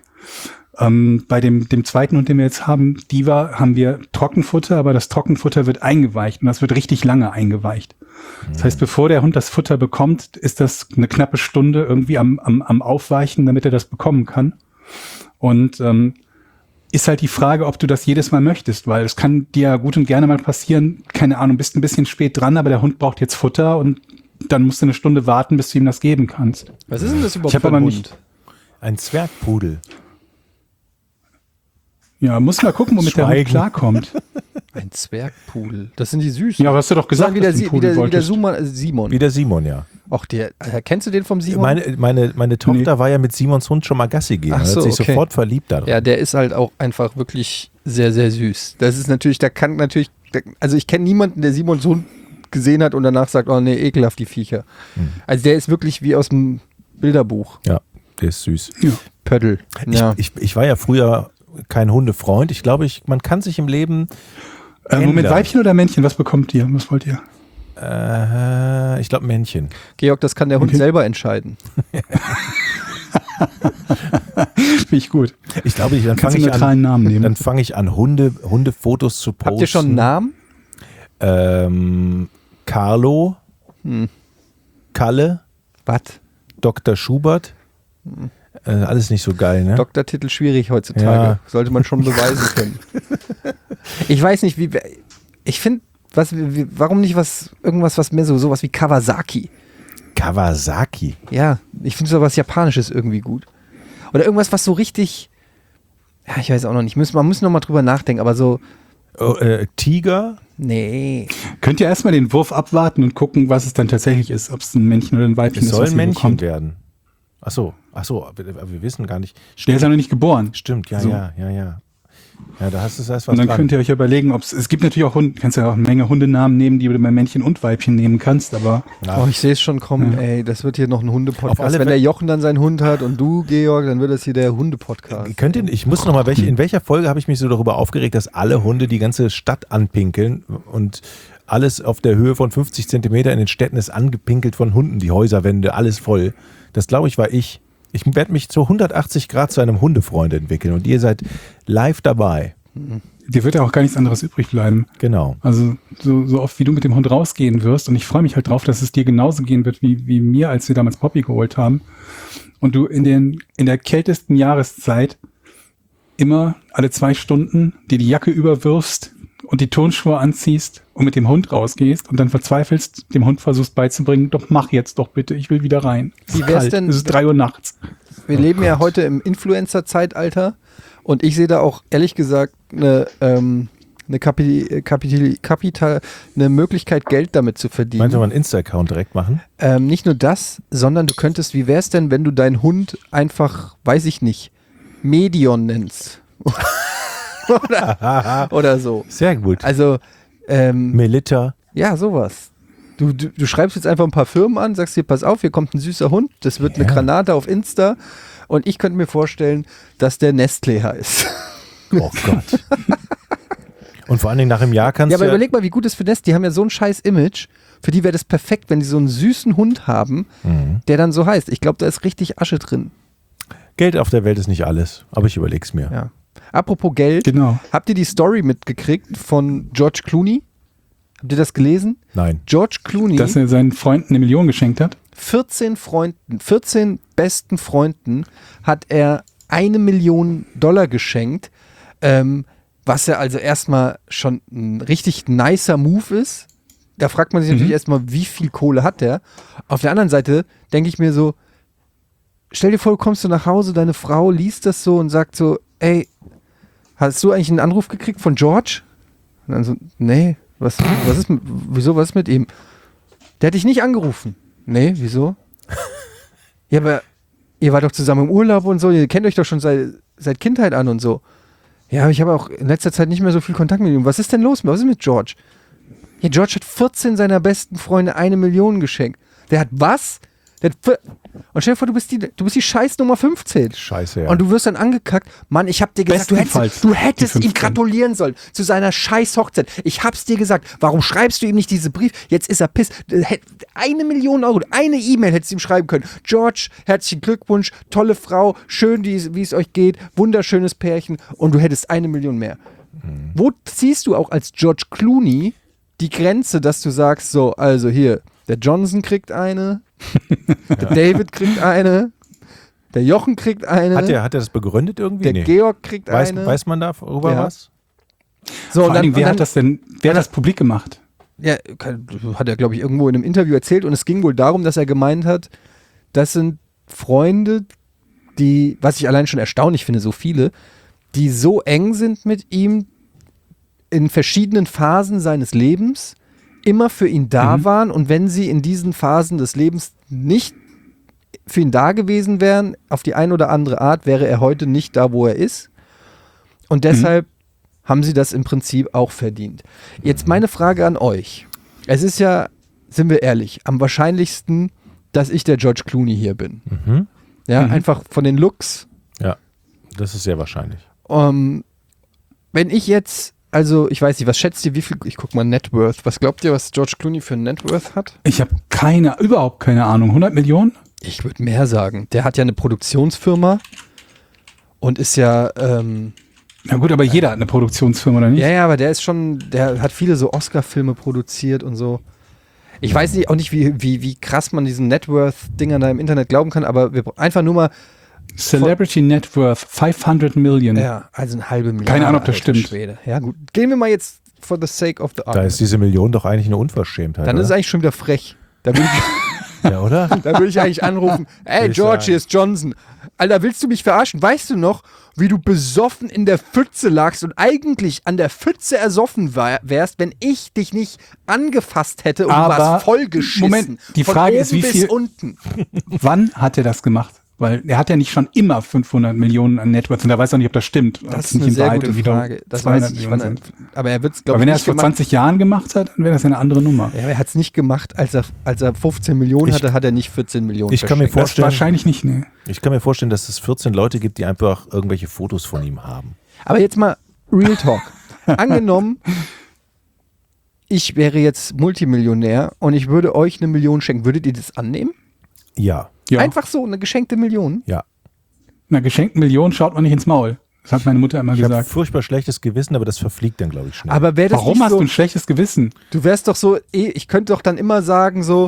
dem zweiten Hund, den wir jetzt haben, haben wir Trockenfutter, aber das Trockenfutter wird eingeweicht und das wird richtig lange eingeweicht. Das heißt, bevor der Hund das Futter bekommt, ist das eine knappe Stunde irgendwie am Aufweichen, damit er das bekommen kann. Und ist halt die Frage, ob du das jedes Mal möchtest, weil es kann dir ja gut und gerne mal passieren, keine Ahnung, bist ein bisschen spät dran, aber der Hund braucht jetzt Futter und dann musst du eine Stunde warten, bis du ihm das geben kannst. Was ist denn das überhaupt Ich habe für ein aber Hund? Ein Zwergpudel. Ja, muss mal gucken, womit der Hund Schweigen. klarkommt. Ein Zwergpudel. Das sind die süßen. Ja, aber hast du doch gesagt, wie der, dass du einen Pudel wie der wolltest. Simon. Wie der Simon, ja. Ach, kennst du den vom Simon? Meine Tochter war ja mit Simons Hund schon mal Gassi gehen. Ach Hat so, sich okay. sofort verliebt daran. Ja, der ist halt auch einfach wirklich sehr, sehr süß. Das ist natürlich, also ich kenne niemanden, der Simons Hund gesehen hat und danach sagt, oh nee, ekelhaft, die Viecher. Also der ist wirklich wie aus dem Bilderbuch. Ja, der ist süß. Ja. Pöttl. Ja. Ich war ja früher kein Hundefreund. Ich glaube, man kann sich im Leben Moment, ändern. Weibchen oder Männchen? Was bekommt ihr? Was wollt ihr? Ich glaube Männchen. Georg, das kann der Hund selber entscheiden. Finde ich gut. Ich glaube, dann Kannst fange du einen neutralen Namen nehmen. Dann fange ich an, Hundefotos zu posten. Habt ihr schon einen Namen? Carlo, Kalle, Was? Dr. Schubert. Alles nicht so geil, ne? Doktortitel schwierig heutzutage. Ja. Sollte man schon beweisen können. Ich weiß nicht, ich finde, warum nicht irgendwas, was mehr sowas wie Kawasaki? Kawasaki. Ja, ich finde sowas Japanisches irgendwie gut. Oder irgendwas, was so richtig, ja, ich weiß auch noch nicht, man muss noch mal drüber nachdenken, aber so, Tiger. nee. Könnt ihr erstmal den Wurf abwarten und gucken, was es dann tatsächlich ist, ob es ein Männchen oder ein Weibchen Es ist, soll was ein ihr Männchen bekommt. werden. Ach so, aber wir wissen gar nicht. Der ist ja noch nicht geboren. Stimmt, ja, So. ja. Ja, da hast du was Und dann dran. könnt ihr euch überlegen, es gibt natürlich auch Hunde, kannst ja auch eine Menge Hundenamen nehmen, die du bei Männchen und Weibchen nehmen kannst, aber Ja. Oh, ich sehe es schon kommen, ey, das wird hier noch ein Auf Hundepodcast. alle Wenn Fälle- der Jochen dann seinen Hund hat und du, Georg, dann wird das hier der Hundepodcast. Ich muss noch mal in welcher Folge habe ich mich so darüber aufgeregt, dass alle Hunde die ganze Stadt anpinkeln und alles auf der Höhe von 50 Zentimeter in den Städten ist angepinkelt von Hunden, die Häuserwände, alles voll. Das glaube ich war ich. Ich werde mich zu 180 Grad zu einem Hundefreund entwickeln und ihr seid live dabei. dir wird ja auch gar nichts anderes übrig bleiben. Genau. Also so oft wie du mit dem Hund rausgehen wirst, und ich freue mich halt drauf, dass es dir genauso gehen wird wie mir, als wir damals Poppy geholt haben, und du in der kältesten Jahreszeit immer alle 2 Stunden dir die Jacke überwirfst und die Turnschuhe anziehst und mit dem Hund rausgehst und dann verzweifelst, dem Hund versuchst beizubringen, doch mach jetzt doch bitte, ich will wieder rein. Es Wie ist wär's kalt, denn- es ist 3 Uhr nachts. Wir leben ja heute im Influencer-Zeitalter und ich sehe da auch ehrlich gesagt eine Möglichkeit, Geld damit zu verdienen. Meinst du mal einen Insta-Account direkt machen? Nicht nur das, sondern du könntest, wie wär's denn, wenn du deinen Hund einfach, weiß ich nicht, Medion nennst? oder so. Sehr gut. Also, Melitta. ja, sowas. Du schreibst jetzt einfach ein paar Firmen an, sagst hier, pass auf, hier kommt ein süßer Hund, das wird eine Granate auf Insta und ich könnte mir vorstellen, dass der Nestlé heißt. Oh Gott. Und vor allen Dingen nach einem Jahr kannst Ja, du aber überleg mal, wie gut das für Nestlé, die haben ja so ein scheiß Image, für die wäre das perfekt, wenn die so einen süßen Hund haben, der dann so heißt. Ich glaube, da ist richtig Asche drin. Geld auf der Welt ist nicht alles, aber ich überleg's mir. Ja. Apropos Geld, Genau. habt ihr die Story mitgekriegt von George Clooney? Habt ihr das gelesen? Nein. George Clooney, Dass er seinen Freunden 1 Million geschenkt hat. 14 besten Freunden hat er $1 Million geschenkt, was ja also erstmal schon ein richtig nicer Move ist. Da fragt man sich natürlich erstmal, wie viel Kohle hat der? Auf der anderen Seite denke ich mir so, stell dir vor, du kommst so nach Hause, deine Frau liest das so und sagt so, ey, hast du eigentlich einen Anruf gekriegt von George? Und dann so, nee, was ist mit ihm? Der hat dich nicht angerufen. Nee, wieso? Ja, aber ihr wart doch zusammen im Urlaub und so, ihr kennt euch doch schon seit Kindheit an und so. Ja, aber ich habe auch in letzter Zeit nicht mehr so viel Kontakt mit ihm. Was ist denn los? Was ist mit George? Ja, George hat 14 seiner besten Freunde $1 Million geschenkt. Der hat was? Und stell dir vor, du bist die Scheiß Nummer 15. Scheiße, ja. Und du wirst dann angekackt. Mann, ich hab dir gesagt, du hättest ihm gratulieren sollen zu seiner scheiß Hochzeit. Ich hab's dir gesagt. Warum schreibst du ihm nicht diesen Brief? Jetzt ist er piss. $1 Million, eine E-Mail hättest du ihm schreiben können. George, herzlichen Glückwunsch, tolle Frau, schön, wie es euch geht, wunderschönes Pärchen und du hättest $1 Million mehr. Wo ziehst du auch als George Clooney die Grenze, dass du sagst, so, also hier, der Johnson kriegt eine, der David kriegt eine, der Jochen kriegt eine. Hat er das begründet irgendwie? Der Georg kriegt eine. Weiß man darüber was? So, Vor allen Dingen, wer hat das publik gemacht? Ja, hat er, glaube ich, irgendwo in einem Interview erzählt und es ging wohl darum, dass er gemeint hat, das sind Freunde, die, was ich allein schon erstaunlich finde, so viele, die so eng sind mit ihm in verschiedenen Phasen seines Lebens, immer für ihn da waren und wenn sie in diesen Phasen des Lebens nicht für ihn da gewesen wären, auf die eine oder andere Art, wäre er heute nicht da, wo er ist. Und deshalb haben sie das im Prinzip auch verdient. Jetzt meine Frage an euch. Es ist ja, sind wir ehrlich, am wahrscheinlichsten, dass ich der George Clooney hier bin. Ja, einfach von den Looks. Ja, das ist sehr wahrscheinlich. Wenn ich jetzt, also ich weiß nicht, was schätzt ihr, wie viel, ich guck mal Net Worth, was glaubt ihr, was George Clooney für ein Net Worth hat? Ich habe überhaupt keine Ahnung. 100 Millionen? Ich würde mehr sagen. Der hat ja eine Produktionsfirma und ist ja, Na gut, aber jeder hat eine Produktionsfirma, oder nicht? ja, aber der hat viele so Oscar-Filme produziert und so. Ich weiß nicht, auch nicht, wie krass man diesen Net Worth-Dingern da im Internet glauben kann, aber einfach nur mal. Celebrity Net Worth 500 Million. Ja, also eine halbe Milliarde. Keine Ahnung, ob das Alter stimmt. Schwede. Ja, gut. Gehen wir mal jetzt for the sake of the Da argument. ist diese Million doch eigentlich eine Unverschämtheit. Dann ist es oder? eigentlich schon wieder frech. Da würde ich, Ja, oder? da würd ich eigentlich anrufen, ey ich George, sagen. hier ist Johnson. Alter, willst du mich verarschen? Weißt du noch, wie du besoffen in der Pfütze lagst und eigentlich an der Pfütze ersoffen wärst, wenn ich dich nicht angefasst hätte und Aber, du warst vollgeschissen. Moment, die Von Frage oben ist, wie bis viel- unten. Wann hat er das gemacht? Weil er hat ja nicht schon immer 500 Millionen an Net Worth und er weiß auch nicht, ob das stimmt. Ob Das es ist eine in sehr Wahrheit gute irgendwie doch Frage. Das 200 weiß ich nicht, Millionen sind. aber er wird es, Aber glaube ich, wenn er nicht es vor gemacht. 20 Jahren gemacht hat, dann wäre das eine andere Nummer. Ja, aber er hat es nicht gemacht, als er 15 Millionen hatte, hat er nicht 14 Millionen Ich kann mir verschenkt. Das vorstellen, wahrscheinlich nicht, ne. ich kann mir vorstellen, dass es 14 Leute gibt, die einfach irgendwelche Fotos von ihm haben. Aber jetzt mal Real Talk. Angenommen, ich wäre jetzt Multimillionär und ich würde euch 1 Million schenken. Würdet ihr das annehmen? Ja, Ja. Einfach so, eine geschenkte Million? ja. Einer geschenkten Million schaut man nicht ins Maul. Das hat meine Mutter immer Ich habe gesagt. furchtbar schlechtes Gewissen, aber das verfliegt dann, glaube ich, schnell. Aber wäre das Warum nicht hast so, du ein schlechtes Gewissen? du wärst doch so, ich könnte doch dann immer sagen so,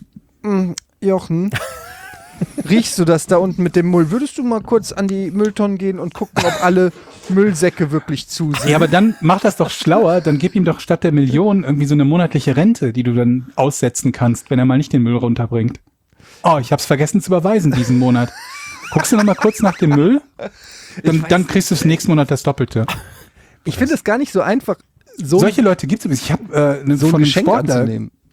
Jochen, riechst du das da unten mit dem Müll? Würdest du mal kurz an die Mülltonnen gehen und gucken, ob alle Müllsäcke wirklich zu sind? Ja, aber dann mach das doch schlauer. Dann gib ihm doch statt der Million irgendwie so eine monatliche Rente, die du dann aussetzen kannst, wenn er mal nicht den Müll runterbringt. Oh, ich hab's vergessen zu überweisen diesen Monat. Guckst du noch mal kurz nach dem Müll? Dann kriegst du es nächsten Monat das Doppelte. Ich finde es gar nicht so einfach, so Solche Leute gibt's übrigens. Ich habe so ein von einem Geschenk Sportler, anzunehmen.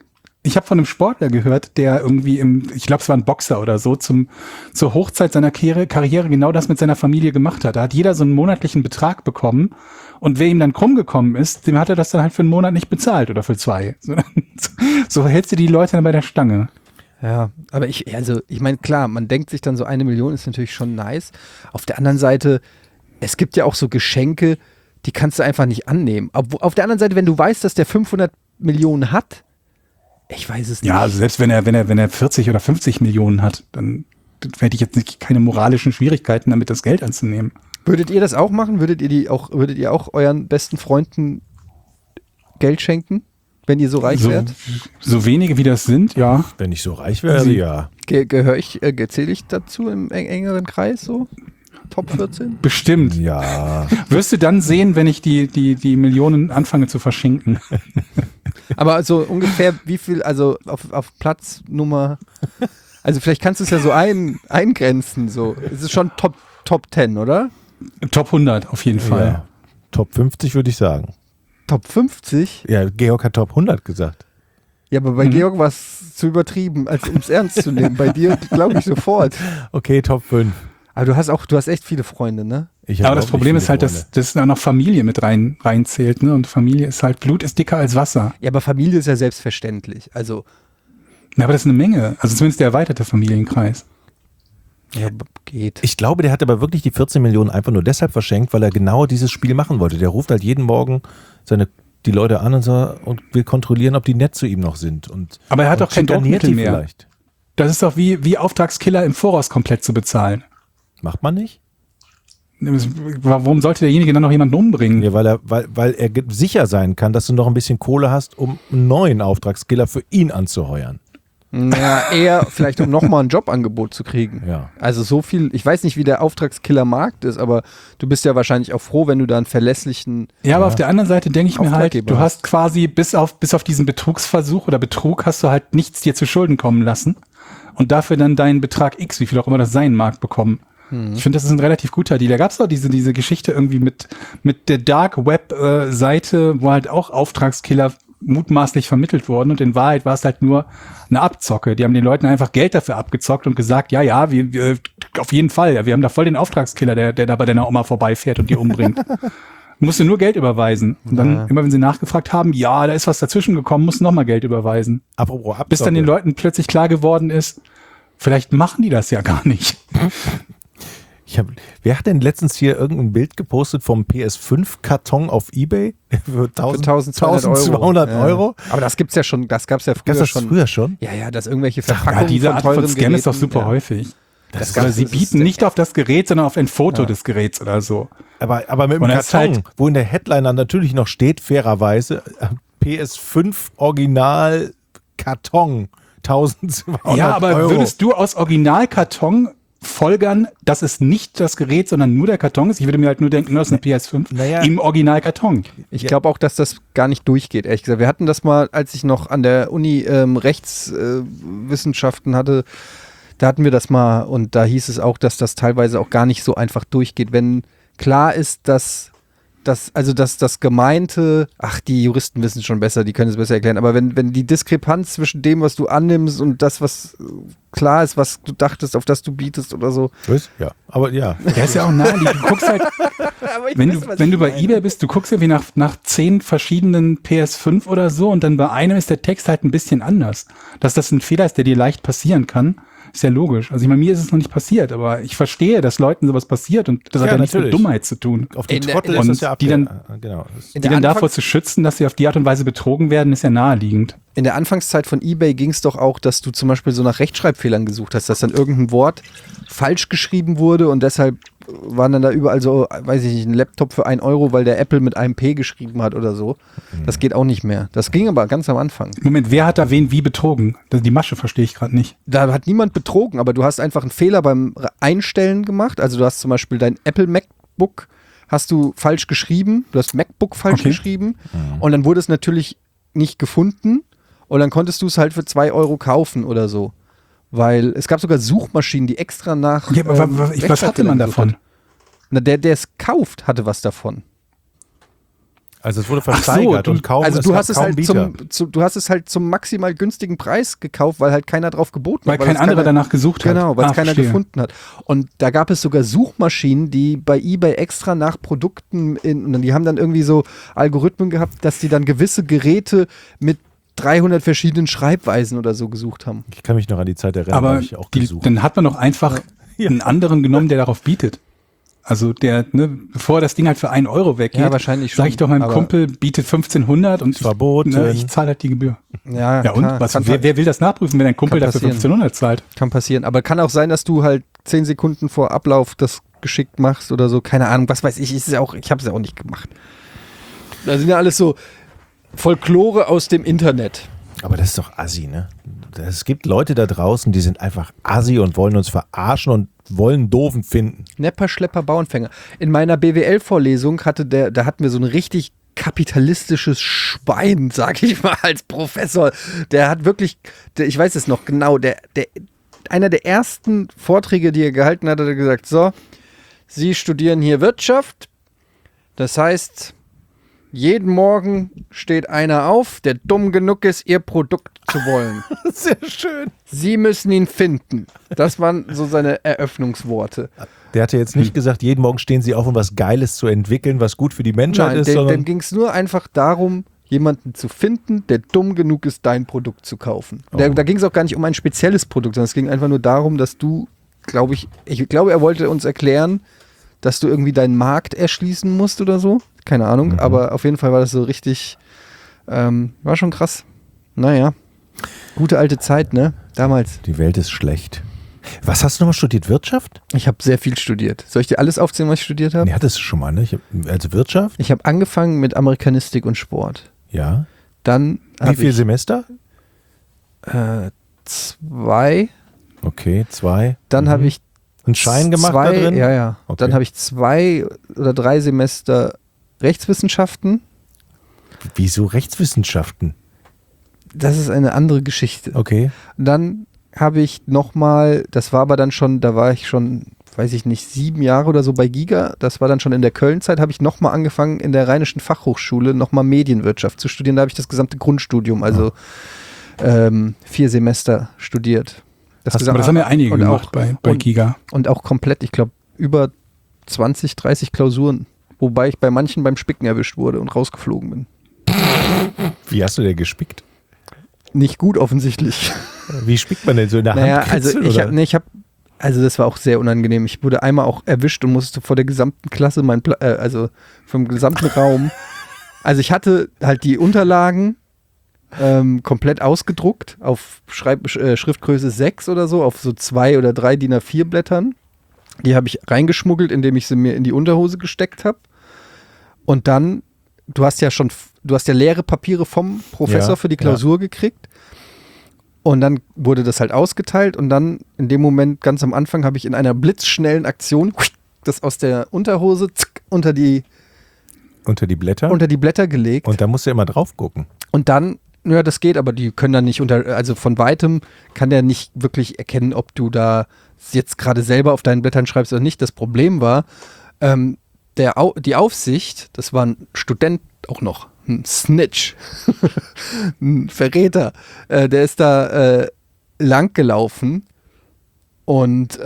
Ich habe von einem Sportler gehört, der irgendwie ich glaube, es war ein Boxer oder so, zur Hochzeit seiner Karriere genau das mit seiner Familie gemacht hat. Da hat jeder so einen monatlichen Betrag bekommen und wer ihm dann krumm gekommen ist, dem hat er das dann halt für einen Monat nicht bezahlt oder für 2. So hältst du die Leute dann bei der Stange. Ja, aber ich meine, klar, man denkt sich dann so 1 Million ist natürlich schon nice. Auf der anderen Seite, es gibt ja auch so Geschenke, die kannst du einfach nicht annehmen. Auf der anderen Seite, wenn du weißt, dass der 500 Millionen hat, ich weiß es nicht. Ja, also selbst wenn er 40 oder 50 Millionen hat, dann hätte ich jetzt keine moralischen Schwierigkeiten, damit das Geld anzunehmen. Würdet ihr das auch machen? Würdet ihr auch euren besten Freunden Geld schenken, wenn ihr so reich wärt? So wenige wie das sind, ja. Wenn ich so reich wäre, ja. Zähle ich dazu im engeren Kreis so? Top 14? Bestimmt. Ja. Wirst du dann sehen, wenn ich die Millionen anfange zu verschenken. Aber so ungefähr wie viel, also auf Platz Nummer, also vielleicht kannst du es ja so eingrenzen, so. Es ist schon Top 10, oder? Top 100 auf jeden Fall. Ja. Top 50 würde ich sagen. Top 50? Ja, Georg hat Top 100 gesagt. Ja, aber bei Georg war es zu übertrieben, als um es ernst zu nehmen. Bei dir glaube ich sofort. Okay, Top 5. Aber du hast echt viele Freunde, ne? Aber das Problem ist halt, dass da noch Familie mit reinzählt, ne? Und Familie ist halt, Blut ist dicker als Wasser. Ja, aber Familie ist ja selbstverständlich. Also. Ja, aber das ist eine Menge. Also zumindest der erweiterte Familienkreis. Ja, geht. Ich glaube, der hat aber wirklich die 14 Millionen einfach nur deshalb verschenkt, weil er genau dieses Spiel machen wollte. Der ruft halt jeden Morgen die Leute an und will kontrollieren, ob die nett zu ihm noch sind. Aber er hat doch kein Druckmittel mehr. Vielleicht. Das ist doch wie Auftragskiller im Voraus komplett zu bezahlen. Macht man nicht? Warum sollte derjenige dann noch jemanden umbringen? Ja, weil er sicher sein kann, dass du noch ein bisschen Kohle hast, um einen neuen Auftragskiller für ihn anzuheuern. Ja, eher vielleicht, um nochmal ein Jobangebot zu kriegen. Ja. Also so viel, ich weiß nicht, wie der Auftragskiller-Markt ist, aber du bist ja wahrscheinlich auch froh, wenn du da einen verlässlichen... Ja, aber auf der anderen Seite denke ich mir halt, Auftraggeber du hast quasi bis auf diesen Betrugsversuch oder Betrug hast du halt nichts dir zu Schulden kommen lassen und dafür dann deinen Betrag X, wie viel auch immer das sein mag, bekommen. Ich finde, das ist ein relativ guter Deal. Da gab es auch diese Geschichte irgendwie mit der Dark Web Seite, wo halt auch Auftragskiller mutmaßlich vermittelt wurden und in Wahrheit war es halt nur eine Abzocke. Die haben den Leuten einfach Geld dafür abgezockt und gesagt, ja, wir auf jeden Fall, ja, wir haben da voll den Auftragskiller, der da bei deiner Oma vorbeifährt und die umbringt. Musst du nur Geld überweisen. Und dann, immer wenn sie nachgefragt haben, ja, da ist was dazwischen gekommen, musst du nochmal Geld überweisen. Apropos Abzocke. Bis dann den Leuten plötzlich klar geworden ist, vielleicht machen die das ja gar nicht. Wer hat denn letztens hier irgendein Bild gepostet vom PS5-Karton auf Ebay für 1200 Euro? Ja. Aber das gibt's ja schon, das gab's ja früher Gab's das schon. früher schon? Ja, dass irgendwelche Verpackungen Ja, diese von Art von teuren Scam ist doch Geräten, super häufig. Oder Sie bieten nicht auf das Gerät, sondern auf ein Foto des Geräts oder so. Aber mit dem Und das Karton, halt- wo in der Headliner natürlich noch steht, fairerweise, PS5 Original Karton, 1200 Ja, aber Euro. würdest du aus Originalkarton folgern, dass es nicht das Gerät, sondern nur der Karton ist? Ich würde mir halt nur denken, das ist eine PS5 Naja. im Originalkarton. Ich glaube auch, dass das gar nicht durchgeht, ehrlich gesagt. Wir hatten das mal, als ich noch an der Uni Rechtswissenschaften hatte, da hatten wir das mal und da hieß es auch, dass das teilweise auch gar nicht so einfach durchgeht. Wenn klar ist, dass das Gemeinte, die Juristen wissen es schon besser, die können es besser erklären, aber wenn die Diskrepanz zwischen dem, was du annimmst und das, was klar ist, was du dachtest, auf das du bietest oder so. Was? Ja, aber ja. Der ist ja auch naheliegend. Du guckst halt, wenn du bei eBay bist, du guckst irgendwie nach 10 verschiedenen PS5 oder so und dann bei einem ist der Text halt ein bisschen anders. Dass das ein Fehler ist, der dir leicht passieren kann, ist ja logisch. Also ich meine, mir ist es noch nicht passiert, aber ich verstehe, dass Leuten sowas passiert und das hat ja nichts mit natürlich. Dummheit zu tun. Auf die In der- Trottel in ist der- das ja die dann- genau. Die dann davor zu schützen, dass sie auf die Art und Weise betrogen werden, ist ja naheliegend. In der Anfangszeit von eBay ging es doch auch, dass du zum Beispiel so nach Rechtschreibfehlern gesucht hast, dass dann irgendein Wort falsch geschrieben wurde und deshalb waren dann da überall so, weiß ich nicht, ein Laptop für 1 Euro, weil der Apple mit einem P geschrieben hat oder so. Das geht auch nicht mehr. Das ging aber ganz am Anfang. Moment, wer hat da wen wie betrogen? Die Masche verstehe ich gerade nicht. Da hat niemand betrogen, aber du hast einfach einen Fehler beim Einstellen gemacht. Also du hast zum Beispiel dein Apple MacBook hast du falsch geschrieben, du hast MacBook falsch geschrieben und dann wurde es natürlich nicht gefunden und dann konntest du es halt für 2 Euro kaufen oder so. Weil es gab sogar Suchmaschinen, die extra nach Ja, aber was hatte man Rechtschreibfehlern gesucht davon? hat. Na, der es kauft, hatte was davon. Also es wurde versteigert und kaum, Also es du gab hast es kaum halt Bieter. du hast es halt zum maximal günstigen Preis gekauft, weil halt keiner drauf geboten Weil hat. kein es anderer keiner, danach gesucht hat. Genau, weil es keiner verstehe. gefunden hat. Und da gab es sogar Suchmaschinen, die bei eBay extra nach Produkten und die haben dann irgendwie so Algorithmen gehabt, dass die dann gewisse Geräte mit 300 verschiedenen Schreibweisen oder so gesucht haben. Ich kann mich noch an die Zeit erinnern, da Aber habe ich auch gesucht. dann hat man doch einfach einen anderen genommen, der darauf bietet. Also bevor das Ding halt für 1 Euro weggeht, Ja, wahrscheinlich schon, sage ich doch meinem aber- Kumpel, bietet 1500 und Verboten. ich zahle halt die Gebühr. Ja, Ja und? klar, Wer will das nachprüfen, wenn dein Kumpel kann dafür passieren. 1500 zahlt? Kann passieren. Aber kann auch sein, dass du halt 10 Sekunden vor Ablauf das geschickt machst oder so. Keine Ahnung, was weiß ich. Ich habe es ja auch nicht gemacht. Da sind ja alles so Folklore aus dem Internet. Aber das ist doch assi, ne? Es gibt Leute da draußen, die sind einfach assi und wollen uns verarschen und wollen einen Doofen finden. Nepper, Schlepper, Bauernfänger. In meiner BWL-Vorlesung da hatten wir so ein richtig kapitalistisches Schwein, sag ich mal, als Professor. Der hat wirklich, ich weiß es noch genau, einer der ersten Vorträge, die er gehalten hat, hat er gesagt, so, Sie studieren hier Wirtschaft, das heißt, jeden Morgen steht einer auf, der dumm genug ist, ihr Produkt zu wollen. Sehr schön. Sie müssen ihn finden. Das waren so seine Eröffnungsworte. Der hatte jetzt nicht gesagt, jeden Morgen stehen sie auf, um was Geiles zu entwickeln, was gut für die Menschheit Nein, ist, dem sondern ging es nur einfach darum, jemanden zu finden, der dumm genug ist, dein Produkt zu kaufen. Da ging es auch gar nicht um ein spezielles Produkt, sondern es ging einfach nur darum, dass du, ich glaube, er wollte uns erklären, dass du irgendwie deinen Markt erschließen musst oder so. Keine Ahnung, aber auf jeden Fall war das so richtig, war schon krass. Naja, gute alte Zeit, ne? Damals. die Welt ist schlecht. Was hast du nochmal studiert? Wirtschaft? Ich habe sehr viel studiert. Soll ich dir alles aufzählen, was ich studiert habe? Nee, hattest du schon mal, ne? Also Wirtschaft? Ich habe angefangen mit Amerikanistik und Sport. Ja. Dann Wie habe viele ich Semester? 2. Okay, 2. Dann habe ich einen Schein gemacht da drin? Ja, ja. Okay. Dann habe ich 2 oder 3 Semester Rechtswissenschaften. Wieso Rechtswissenschaften? Das ist eine andere Geschichte. Okay. Dann habe ich nochmal, das war aber dann schon, da war ich schon, weiß ich nicht, 7 Jahre oder so bei Giga. Das war dann schon in der Köln-Zeit, habe ich nochmal angefangen, in der Rheinischen Fachhochschule nochmal Medienwirtschaft zu studieren. Da habe ich das gesamte Grundstudium, also 4 Semester studiert. Das haben ja einige und gemacht auch, bei Giga. Und auch komplett, ich glaube, über 20, 30 Klausuren. Wobei ich bei manchen beim Spicken erwischt wurde und rausgeflogen bin. Wie hast du denn gespickt? Nicht gut offensichtlich. Wie spickt man denn so in der Naja, Hand? also also das war auch sehr unangenehm. Ich wurde einmal auch erwischt und musste vor der gesamten Klasse, also vom gesamten Raum. Also ich hatte halt die Unterlagen komplett ausgedruckt auf Schriftgröße 6 oder so, auf so 2 oder 3 DIN A4 Blättern. Die habe ich reingeschmuggelt, indem ich sie mir in die Unterhose gesteckt habe. Und dann, du hast ja leere Papiere vom Professor für die Klausur gekriegt. Und dann wurde das halt ausgeteilt und dann in dem Moment, ganz am Anfang, habe ich in einer blitzschnellen Aktion das aus der Unterhose unter die Blätter gelegt. Und da musst du immer drauf gucken. Und dann, ja, das geht, aber die können dann nicht also von weitem kann der nicht wirklich erkennen, ob du da jetzt gerade selber auf deinen Blättern schreibst oder nicht. Das Problem war, die Aufsicht, das war ein Student auch noch, ein Snitch, ein Verräter, der ist da lang gelaufen und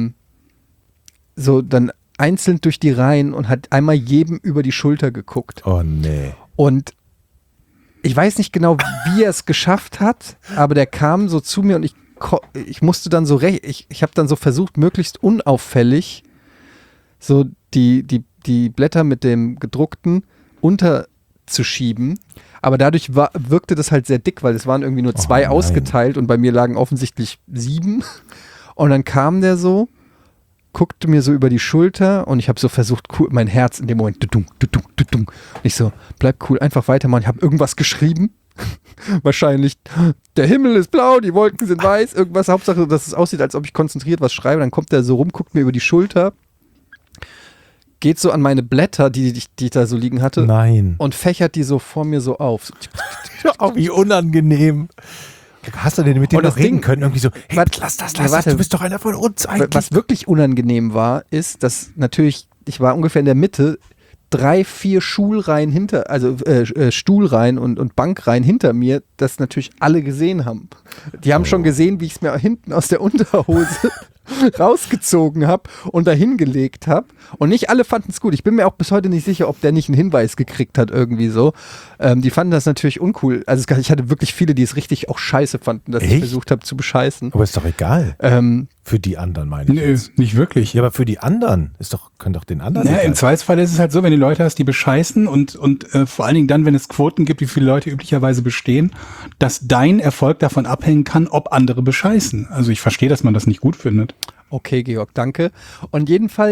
so dann einzeln durch die Reihen und hat einmal jedem über die Schulter geguckt. Oh nee. Und ich weiß nicht genau, wie er es geschafft hat, aber der kam so zu mir und ich musste dann so ich habe dann so versucht, möglichst unauffällig so die Blätter mit dem gedruckten unterzuschieben. Aber dadurch wirkte das halt sehr dick, weil es waren irgendwie nur 2 nein. ausgeteilt und bei mir lagen offensichtlich 7. Und dann kam der so, guckte mir so über die Schulter und ich habe so versucht, cool, mein Herz in dem Moment, und ich so, bleib cool, einfach weitermachen. Ich habe irgendwas geschrieben, wahrscheinlich, der Himmel ist blau, die Wolken sind weiß, irgendwas, Hauptsache, dass es aussieht, als ob ich konzentriert was schreibe. Dann kommt der so rum, guckt mir über die Schulter, geht so an meine Blätter, die ich da so liegen hatte, Nein. und fächert die so vor mir so auf. Oh, wie unangenehm. Hast du denn mit dem Und das noch reden Ding- können? Irgendwie so, hey, Warte, lass das, warte. du bist doch einer von uns eigentlich. Was wirklich unangenehm war, ist, dass natürlich, ich war ungefähr in der Mitte, 3-4 Stuhlreihen Stuhlreihen und Bankreihen hinter mir, das natürlich alle gesehen haben. Die haben schon gesehen, wie ich es mir hinten aus der Unterhose rausgezogen habe und dahin gelegt habe. Und nicht alle fanden es gut. Ich bin mir auch bis heute nicht sicher, ob der nicht einen Hinweis gekriegt hat irgendwie so. Die fanden das natürlich uncool. Also ich hatte wirklich viele, die es richtig auch scheiße fanden, dass ich versucht habe zu bescheißen. Aber ist doch egal. Für die anderen meine ich. Nö, nicht wirklich. Ja, aber für die anderen können doch den anderen. Ja, im Zweifelsfall ist es halt so, wenn du Leute hast, die bescheißen und vor allen Dingen dann, wenn es Quoten gibt, wie viele Leute üblicherweise bestehen, dass dein Erfolg davon abhängen kann, ob andere bescheißen. Also ich verstehe, dass man das nicht gut findet. Okay, Georg, danke. Und jedenfalls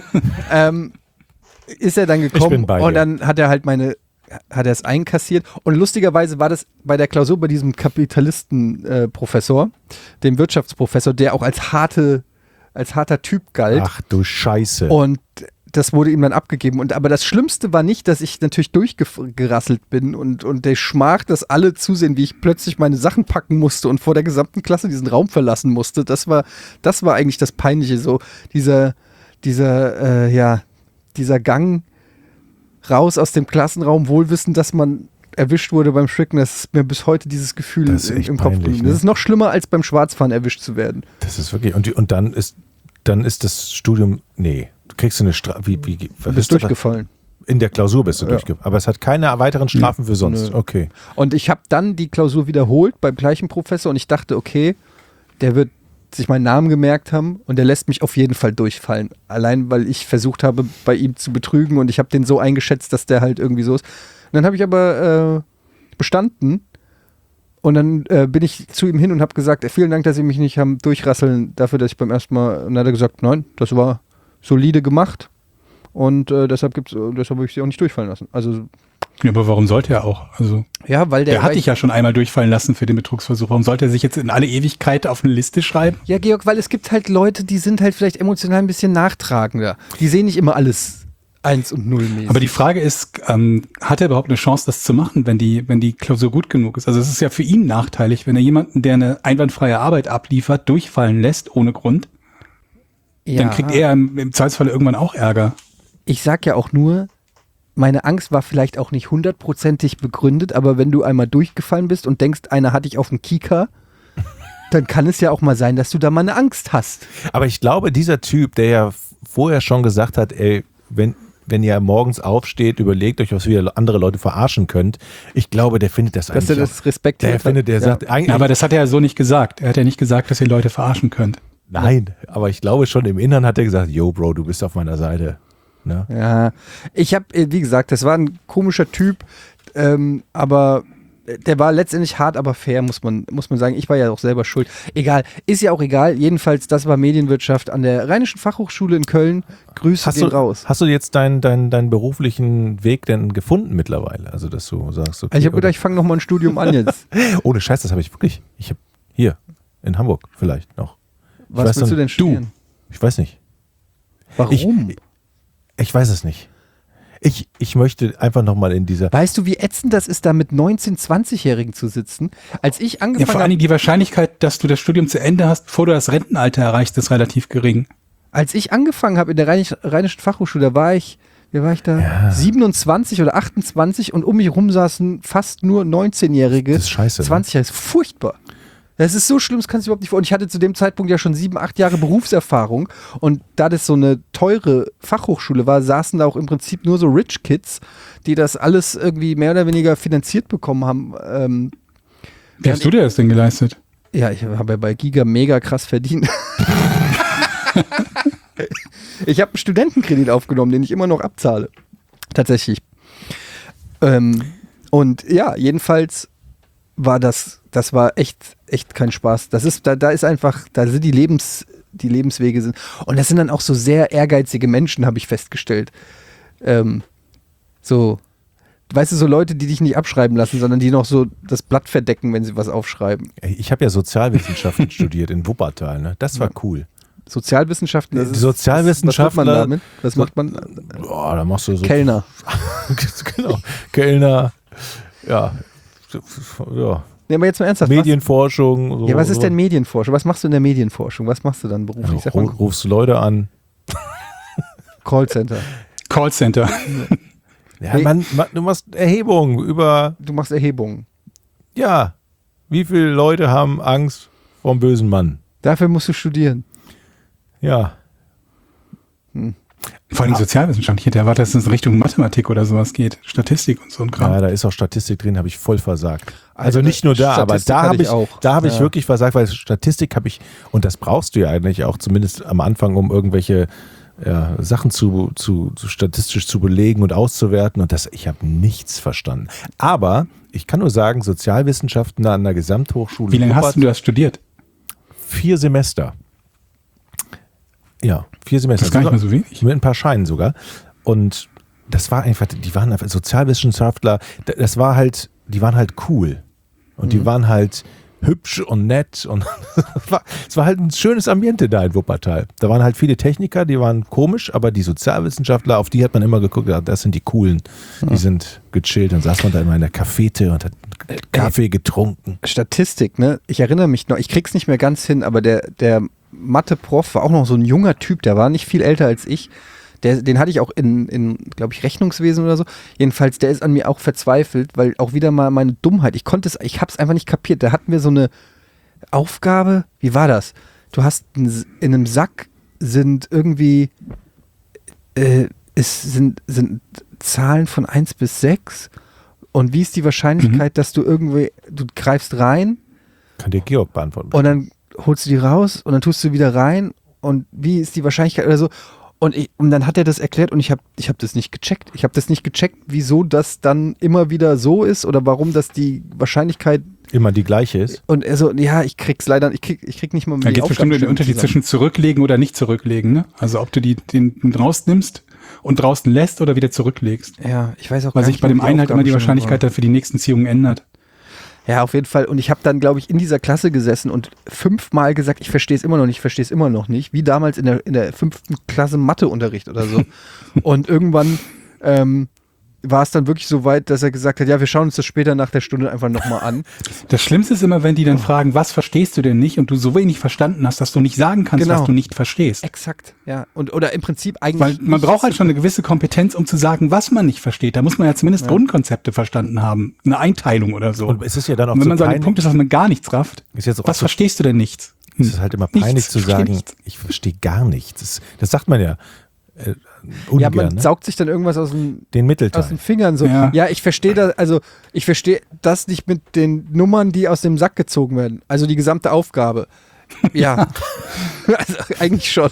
ist er dann gekommen und dann hat er es einkassiert. Und lustigerweise war das bei der Klausur bei diesem Kapitalisten-Professor, dem Wirtschaftsprofessor, der auch als harter Typ galt. Ach du Scheiße. Und das wurde ihm dann abgegeben. Aber das Schlimmste war nicht, dass ich natürlich durchgerasselt bin und der Schmach, dass alle zusehen, wie ich plötzlich meine Sachen packen musste und vor der gesamten Klasse diesen Raum verlassen musste. Das war eigentlich das Peinliche, so dieser Gang raus aus dem Klassenraum, wohlwissend, dass man erwischt wurde beim Schwicken. Das ist mir bis heute dieses Gefühl im Kopf geblieben. Das ist noch schlimmer, als beim Schwarzfahren erwischt zu werden. Das ist wirklich, und dann ist das Studium, nee, du kriegst eine Strafe, du bist durchgefallen. In der Klausur bist du durchgefallen, aber es hat keine weiteren Strafen für sonst. Nö. Okay. Und ich habe dann die Klausur wiederholt beim gleichen Professor und ich dachte, okay, der wird sich meinen Namen gemerkt haben und der lässt mich auf jeden Fall durchfallen. Allein, weil ich versucht habe, bei ihm zu betrügen und ich habe den so eingeschätzt, dass der halt irgendwie so ist. Und dann habe ich aber bestanden und dann bin ich zu ihm hin und habe gesagt, vielen Dank, dass Sie mich nicht haben durchrasseln dafür, dass ich beim ersten Mal, und dann hat er gesagt, nein, das war solide gemacht und deshalb habe ich Sie auch nicht durchfallen lassen. Also ja, aber warum sollte er auch? Also ja, weil der hat dich ja schon einmal durchfallen lassen für den Betrugsversuch. Warum sollte er sich jetzt in alle Ewigkeit auf eine Liste schreiben? Ja, Georg, weil es gibt halt Leute, die sind halt vielleicht emotional ein bisschen nachtragender. Die sehen nicht immer alles 1 und 0 mäßig. Aber die Frage ist, hat er überhaupt eine Chance, das zu machen, wenn die Klausur gut genug ist? Also es ist ja für ihn nachteilig, wenn er jemanden, der eine einwandfreie Arbeit abliefert, durchfallen lässt ohne Grund. Ja. Dann kriegt er im Zweifelsfall irgendwann auch Ärger. Ich sag ja auch nur, meine Angst war vielleicht auch nicht 100%ig begründet, aber wenn du einmal durchgefallen bist und denkst, einer hat dich auf dem Kieker, dann kann es ja auch mal sein, dass du da mal eine Angst hast. Aber ich glaube, dieser Typ, der ja vorher schon gesagt hat, ey, wenn ihr morgens aufsteht, überlegt euch, was ihr andere Leute verarschen könnt. Ich glaube, der findet das eigentlich. Dass er das respektiert. Sagt eigentlich. Aber das hat er ja so nicht gesagt. Er hat ja nicht gesagt, dass ihr Leute verarschen könnt. Nein, aber ich glaube schon im Inneren hat er gesagt, yo Bro, du bist auf meiner Seite. Ne? Ja, ich habe, wie gesagt, das war ein komischer Typ, aber der war letztendlich hart, aber fair, muss man sagen. Ich war ja auch selber schuld. Egal, ist ja auch egal. Jedenfalls, das war Medienwirtschaft an der Rheinischen Fachhochschule in Köln. Grüße gehen raus. Hast du jetzt deinen beruflichen Weg denn gefunden mittlerweile? Also, dass du sagst, okay. Ich habe gedacht, ich fange nochmal ein Studium an jetzt. Ohne Scheiß, das habe ich wirklich. Ich habe hier in Hamburg vielleicht noch. Was willst du denn studieren? Ich weiß nicht. Warum? Ich weiß es nicht. Ich möchte einfach nochmal in dieser... Weißt du, wie ätzend das ist, da mit 19-, 20-Jährigen zu sitzen? Als ich angefangen habe... Ja, vor allem die Wahrscheinlichkeit, dass du das Studium zu Ende hast, bevor du das Rentenalter erreichst, ist relativ gering. Als ich angefangen habe in der Rheinischen Fachhochschule, da war ich, wie war ich da? Ja. 27 oder 28 und um mich rum saßen fast nur 19-Jährige. Das ist scheiße. 20-Jährige, das ist furchtbar. Das ist so schlimm, das kannst du überhaupt nicht vor. Und ich hatte zu dem Zeitpunkt ja schon 7, 8 Jahre Berufserfahrung. Und da das so eine teure Fachhochschule war, saßen da auch im Prinzip nur so Rich Kids, die das alles irgendwie mehr oder weniger finanziert bekommen haben. Wie hast du dir das denn geleistet? Ja, ich habe ja bei Giga mega krass verdient. Ich habe einen Studentenkredit aufgenommen, den ich immer noch abzahle. Tatsächlich. Und ja, jedenfalls war das war echt kein Spaß. Das ist, da ist einfach, da sind die Lebenswege sind. Und das sind dann auch so sehr ehrgeizige Menschen, habe ich festgestellt. So, weißt du, so Leute, die dich nicht abschreiben lassen, sondern die noch so das Blatt verdecken, wenn sie was aufschreiben. Ich habe ja Sozialwissenschaften studiert in Wuppertal, ne? Das war cool. Sozialwissenschaften? Die Sozialwissenschaftler. Was macht man? Boah, da machst du so. Kellner. Genau. Kellner. Ja. Nee, aber jetzt mal ernsthaft. Medienforschung. So, ja, was ist denn Medienforschung? Was machst du in der Medienforschung? Was machst du dann beruflich? Ja, rufst du Leute an. Callcenter. Callcenter. Ja, du machst Erhebungen über, Du machst Erhebungen. ja, wie viele Leute haben Angst vor dem bösen Mann? Dafür musst du studieren. Ja. Vor allem Sozialwissenschaft. Ich hätte erwartet, dass es in Richtung Mathematik oder sowas geht. Statistik und so ein Kram. Ja, da ist auch Statistik drin, habe ich voll versagt. Also Also nicht nur da, aber Statistik da hatte habe ich ich, auch. da habe ich Ja. wirklich versagt, weil Statistik habe ich, und das brauchst du ja eigentlich auch zumindest am Anfang, um irgendwelche Sachen statistisch zu belegen und auszuwerten, und ich habe nichts verstanden. Aber ich kann nur sagen, Sozialwissenschaften an der Gesamthochschule Wie lange hast Wuppertal, du das studiert? 4 Semester. Ja, 4 Semester. Das ist gar nicht mal so wenig. Mit ein paar Scheinen sogar. Und das war einfach, die waren einfach Sozialwissenschaftler, die waren halt cool. Und die waren halt hübsch und nett. Und es war halt ein schönes Ambiente da in Wuppertal. Da waren halt viele Techniker, die waren komisch, aber die Sozialwissenschaftler, auf die hat man immer geguckt, das sind die Coolen. Die sind gechillt. Dann saß man da immer in der Cafete und hat Kaffee getrunken. Statistik, ne? Ich erinnere mich noch, ich krieg's nicht mehr ganz hin, aber der Mathe-Prof war auch noch so ein junger Typ, der war nicht viel älter als ich. Den hatte ich auch in glaube ich, Rechnungswesen oder so. Jedenfalls, der ist an mir auch verzweifelt, weil auch wieder mal meine Dummheit, ich hab's einfach nicht kapiert. Da hatten wir so eine Aufgabe, wie war das? Du hast in einem Sack sind irgendwie, sind Zahlen von 1 bis 6 und wie ist die Wahrscheinlichkeit, dass du greifst rein Kann dir Georg beantworten. und dann holst du die raus und dann tust du wieder rein und wie ist die Wahrscheinlichkeit oder so. Und dann hat er das erklärt und ich hab das nicht gecheckt. Ich habe das nicht gecheckt, wieso das dann immer wieder so ist oder warum das die Wahrscheinlichkeit Immer die gleiche ist. und er so, ja, ich krieg's leider, ich krieg nicht mal Da die gibt es bestimmt den Unterschied zwischen zurücklegen oder nicht zurücklegen. Ne? Also ob du den rausnimmst und draußen lässt oder wieder zurücklegst. Ja, ich weiß auch Weil gar sich nicht, bei wie dem einen halt immer die Aufgabenstellung Wahrscheinlichkeit dann für die nächsten Ziehungen ändert. war. Ja, auf jeden Fall. Und ich habe dann, glaube ich, in dieser Klasse gesessen und 5-mal gesagt, ich verstehe es immer noch nicht, wie damals in der 5. Klasse Matheunterricht oder so. Und irgendwann war es dann wirklich so weit, dass er gesagt hat, ja, wir schauen uns das später nach der Stunde einfach nochmal an. Das Schlimmste ist immer, wenn die dann fragen, was verstehst du denn nicht und du so wenig verstanden hast, dass du nicht sagen kannst, Genau. was du nicht verstehst. Exakt, ja. Oder im Prinzip eigentlich. Weil man braucht halt schon eine gewisse Kompetenz, um zu sagen, was man nicht versteht. Da muss man ja zumindest Grundkonzepte verstanden haben. Eine Einteilung oder so. Und es ist ja dann auch Und wenn so man so an dem peinlich, Punkt ist, dass man gar nichts rafft, ist jetzt auch was so, verstehst du denn nichts? es ist halt immer Nichts, peinlich zu verstehe sagen, nichts. ich verstehe gar nichts. Das sagt man ja ungern, ja, man ne? saugt sich dann irgendwas aus den Den Mittelteil. Fingern so. Ja. Ja, ich verstehe das nicht mit den Nummern, die aus dem Sack gezogen werden. Also die gesamte Aufgabe. Ja. Also eigentlich schon.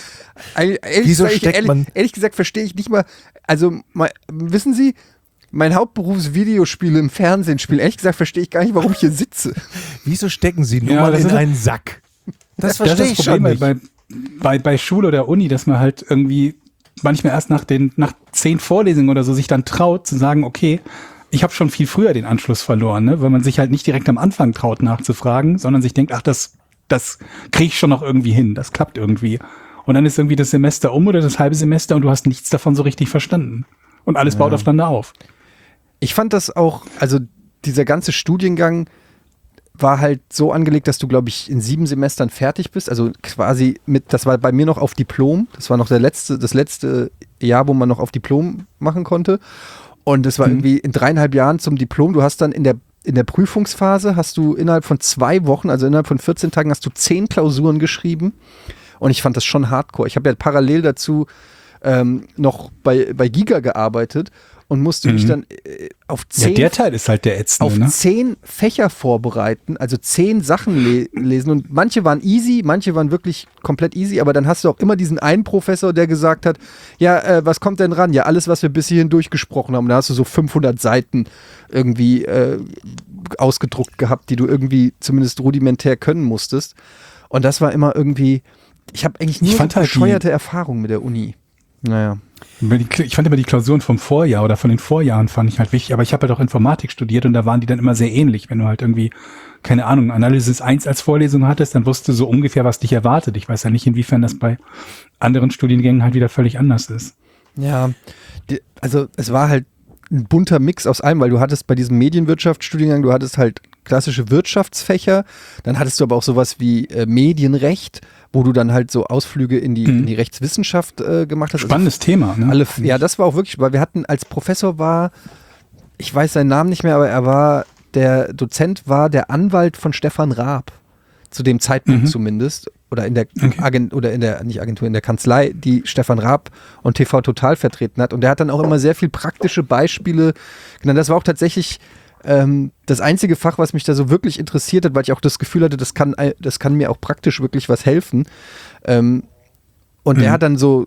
Wieso steckt man- Ehrlich gesagt verstehe ich nicht mal. Also wissen Sie, mein Hauptberuf ist Videospiele im Fernsehen spielen. Ehrlich gesagt verstehe ich gar nicht, warum ich hier sitze. Wieso stecken Sie Ja, Nummern das in ist- einen Sack? Das Das verstehe ist ich das schon Problem nicht. bei Schule oder Uni, dass man halt irgendwie manchmal erst nach 10 Vorlesungen oder so sich dann traut zu sagen, okay, ich habe schon viel früher den Anschluss verloren, ne? Weil man sich halt nicht direkt am Anfang traut nachzufragen, sondern sich denkt, ach, das kriege ich schon noch irgendwie hin, das klappt irgendwie. Und dann ist irgendwie das Semester oder das halbe Semester und du hast nichts davon so richtig verstanden. Und alles baut aufeinander auf. Ich fand das auch, also dieser ganze Studiengang war halt so angelegt, dass du, glaube ich, in 7 Semestern fertig bist. Also quasi das war bei mir noch auf Diplom. Das war noch das letzte Jahr, wo man noch auf Diplom machen konnte. Und das war irgendwie in 3,5 Jahren zum Diplom. Du hast dann in der Prüfungsphase hast du innerhalb von 2 Wochen, also innerhalb von 14 Tagen, hast du 10 Klausuren geschrieben. Und ich fand das schon hardcore. Ich habe ja parallel dazu noch bei Giga gearbeitet und musste mich dann auf 10 Ja, der Teil ist halt der ätzende, auf ne? 10 Fächer vorbereiten, also 10 Sachen lesen und manche waren easy, manche waren wirklich komplett easy, aber dann hast du auch immer diesen einen Professor, der gesagt hat, ja, was kommt denn ran? Ja, alles, was wir bis hierhin durchgesprochen haben. Da hast du so 500 Seiten irgendwie ausgedruckt gehabt, die du irgendwie zumindest rudimentär können musstest. Und das war immer irgendwie, ich habe eigentlich nur fand halt bescheuerte Erfahrungen mit der Uni. Naja. Ich fand immer die Klausuren vom Vorjahr oder von den Vorjahren fand ich halt wichtig, aber ich habe halt auch Informatik studiert und da waren die dann immer sehr ähnlich. Wenn du halt irgendwie, keine Ahnung, Analysis 1 als Vorlesung hattest, dann wusstest du so ungefähr, was dich erwartet. Ich weiß ja nicht, inwiefern das bei anderen Studiengängen halt wieder völlig anders ist. Ja, also es war halt ein bunter Mix aus allem, weil du hattest bei diesem Medienwirtschaftsstudiengang, du hattest halt klassische Wirtschaftsfächer, dann hattest du aber auch sowas wie Medienrecht, wo du dann halt so Ausflüge in die Rechtswissenschaft gemacht hast. Spannendes Thema. Ne? Ja, das war auch wirklich, weil wir hatten als Professor ich weiß seinen Namen nicht mehr, aber der Dozent war der Anwalt von Stefan Raab, zu dem Zeitpunkt zumindest. Oder in der in der Kanzlei, die Stefan Raab und TV Total vertreten hat. Und der hat dann auch immer sehr viel praktische Beispiele genannt. Das war auch tatsächlich das einzige Fach, was mich da so wirklich interessiert hat, weil ich auch das Gefühl hatte, das kann mir auch praktisch wirklich was helfen. Und der hat dann so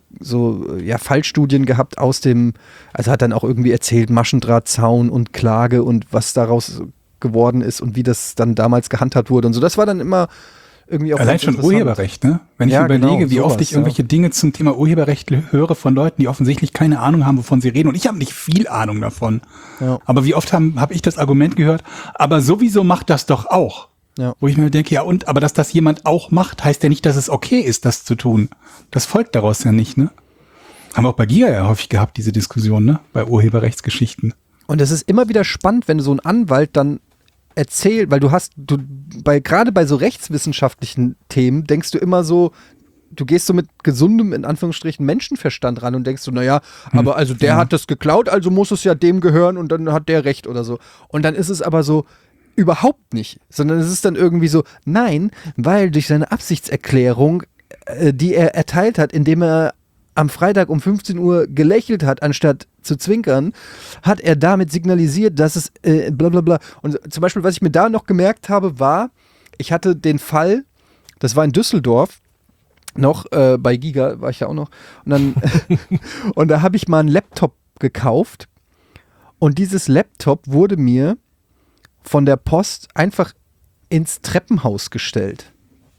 Fallstudien gehabt also hat dann auch irgendwie erzählt, Maschendrahtzaun und Klage und was daraus geworden ist und wie das dann damals gehandhabt wurde und so. Das war dann immer irgendwie auch allein schon Urheberrecht, ne? Wenn ich überlege, wie oft ich irgendwelche Dinge zum Thema Urheberrecht höre von Leuten, die offensichtlich keine Ahnung haben, wovon sie reden. Und ich habe nicht viel Ahnung davon. Ja. Aber wie oft hab ich das Argument gehört, aber sowieso macht das doch auch. Ja. Wo ich mir denke, aber dass das jemand auch macht, heißt ja nicht, dass es okay ist, das zu tun. Das folgt daraus ja nicht, ne? Haben wir auch bei Giga ja häufig gehabt, diese Diskussion, ne? Bei Urheberrechtsgeschichten. Und es ist immer wieder spannend, wenn so ein Anwalt dann erzählt, weil gerade bei so rechtswissenschaftlichen Themen denkst du immer so, du gehst so mit gesundem, in Anführungsstrichen, Menschenverstand ran und denkst so, naja, aber also der hat das geklaut, also muss es ja dem gehören und dann hat der Recht oder so. Und dann ist es aber so, überhaupt nicht, sondern es ist dann irgendwie so, nein, weil durch seine Absichtserklärung, die er erteilt hat, indem er am Freitag um 15 Uhr gelächelt hat, anstatt zu zwinkern, hat er damit signalisiert, dass es bla bla bla. Und zum Beispiel, was ich mir da noch gemerkt habe, war, ich hatte den Fall, das war in Düsseldorf, noch bei Giga war ich ja auch noch, und dann und da habe ich mal einen Laptop gekauft und dieses Laptop wurde mir von der Post einfach ins Treppenhaus gestellt.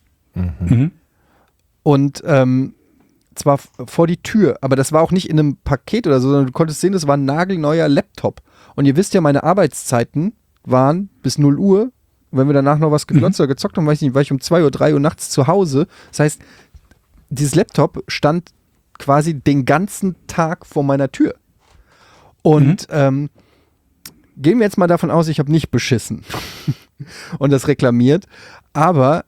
Und zwar vor die Tür, aber das war auch nicht in einem Paket oder so, sondern du konntest sehen, das war ein nagelneuer Laptop. Und ihr wisst ja, meine Arbeitszeiten waren bis 0 Uhr. Und wenn wir danach noch was geglotzt oder gezockt haben, weiß ich nicht, war ich um 2 Uhr, 3 Uhr nachts zu Hause. Das heißt, dieses Laptop stand quasi den ganzen Tag vor meiner Tür. Und gehen wir jetzt mal davon aus, ich habe nicht beschissen und das reklamiert, aber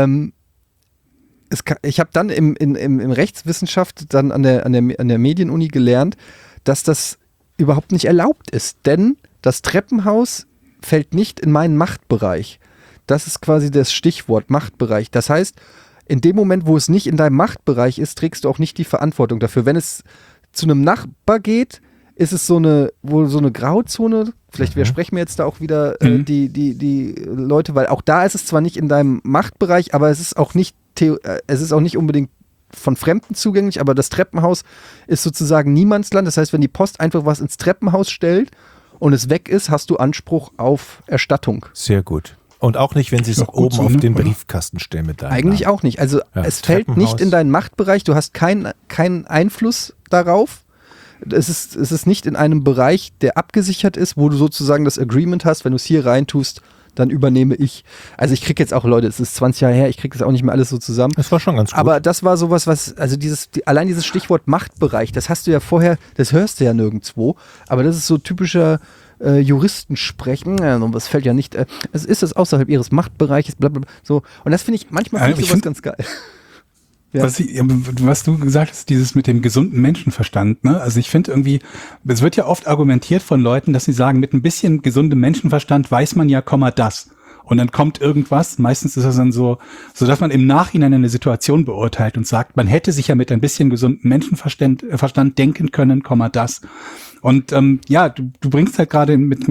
ich habe dann im Rechtswissenschaft dann an der Medienuni gelernt, dass das überhaupt nicht erlaubt ist, denn das Treppenhaus fällt nicht in meinen Machtbereich. Das ist quasi das Stichwort, Machtbereich. Das heißt, in dem Moment, wo es nicht in deinem Machtbereich ist, trägst du auch nicht die Verantwortung dafür. Wenn es zu einem Nachbar geht, ist es wohl so eine Grauzone. Vielleicht widersprechen mir jetzt da auch wieder die Leute, weil auch da ist es zwar nicht in deinem Machtbereich, aber es ist auch nicht unbedingt von Fremden zugänglich, aber das Treppenhaus ist sozusagen Niemandsland. Das heißt, wenn die Post einfach was ins Treppenhaus stellt und es weg ist, hast du Anspruch auf Erstattung. Sehr gut. Und auch nicht, wenn sie es oben auf den Briefkasten stellen mit deinem Eigentlich Namen. auch nicht. Also es fällt nicht in deinen Machtbereich, du hast keinen Einfluss darauf. Es ist nicht in einem Bereich, der abgesichert ist, wo du sozusagen das Agreement hast, wenn du es hier reintust, dann übernehme ich. Also ich kriege jetzt auch, Leute, es ist 20 Jahre her, ich kriege das auch nicht mehr alles so zusammen. Das war schon ganz gut. Aber das war sowas, allein dieses Stichwort Machtbereich, das hast du ja vorher, das hörst du ja nirgendwo, aber das ist so typischer Juristensprechen, das fällt ja nicht, es ist das außerhalb ihres Machtbereiches, blablabla, so. Und das finde ich, manchmal finde ich sowas ganz geil. Ja. Was du gesagt hast, dieses mit dem gesunden Menschenverstand, ne? Also ich finde irgendwie, es wird ja oft argumentiert von Leuten, dass sie sagen, mit ein bisschen gesundem Menschenverstand weiß man ja, das. Und dann kommt irgendwas, meistens ist das dann so dass man im Nachhinein eine Situation beurteilt und sagt, man hätte sich ja mit ein bisschen gesundem Menschenverstand denken können, das. Und du bringst halt gerade mit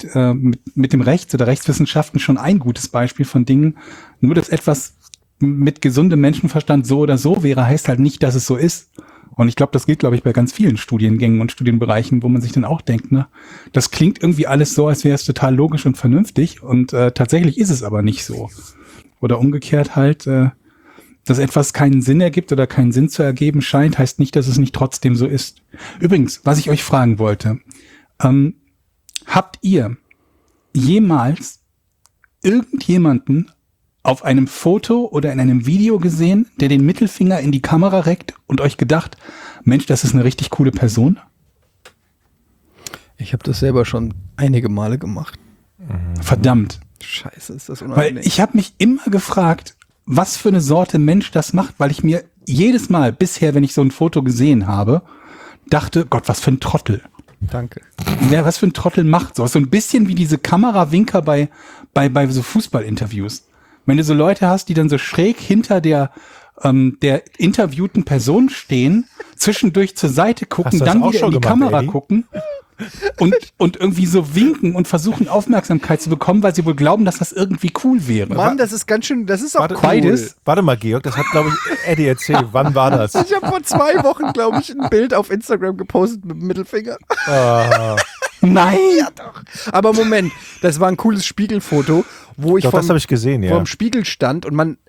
dem Rechts oder Rechtswissenschaften schon ein gutes Beispiel von Dingen, nur dass etwas mit gesundem Menschenverstand so oder so wäre, heißt halt nicht, dass es so ist. Und ich glaube, das gilt, bei ganz vielen Studiengängen und Studienbereichen, wo man sich dann auch denkt, ne, das klingt irgendwie alles so, als wäre es total logisch und vernünftig und tatsächlich ist es aber nicht so. Oder umgekehrt halt, dass etwas keinen Sinn ergibt oder keinen Sinn zu ergeben scheint, heißt nicht, dass es nicht trotzdem so ist. Übrigens, was ich euch fragen wollte, habt ihr jemals irgendjemanden auf einem Foto oder in einem Video gesehen, der den Mittelfinger in die Kamera reckt und euch gedacht, Mensch, das ist eine richtig coole Person? Ich habe das selber schon einige Male gemacht. Verdammt. Scheiße, ist das Weil unangenehm. ich habe mich immer gefragt, was für eine Sorte Mensch das macht, weil ich mir jedes Mal bisher, wenn ich so ein Foto gesehen habe, dachte, Gott, was für ein Trottel. Danke. Ja, was für ein Trottel macht sowas. So ein bisschen wie diese Kamerawinker bei so Fußballinterviews. Wenn du so Leute hast, die dann so schräg hinter der interviewten Person stehen, zwischendurch zur Seite gucken, Hast du das dann auch wieder in schon die gemacht, Kamera Eddie? gucken und irgendwie so winken und versuchen Aufmerksamkeit zu bekommen, weil sie wohl glauben, dass das irgendwie cool wäre. Mann, das ist ganz schön, das ist auch cool. Beides. Warte mal, Georg, das hat, glaube ich, Eddie erzählt. Wann war das? Ich habe vor 2 Wochen, glaube ich, ein Bild auf Instagram gepostet mit dem Mittelfinger. Nein! Aber Moment, das war ein cooles Spiegelfoto, wo ich Doch, das habe ich gesehen, ja. vorm Spiegel stand und man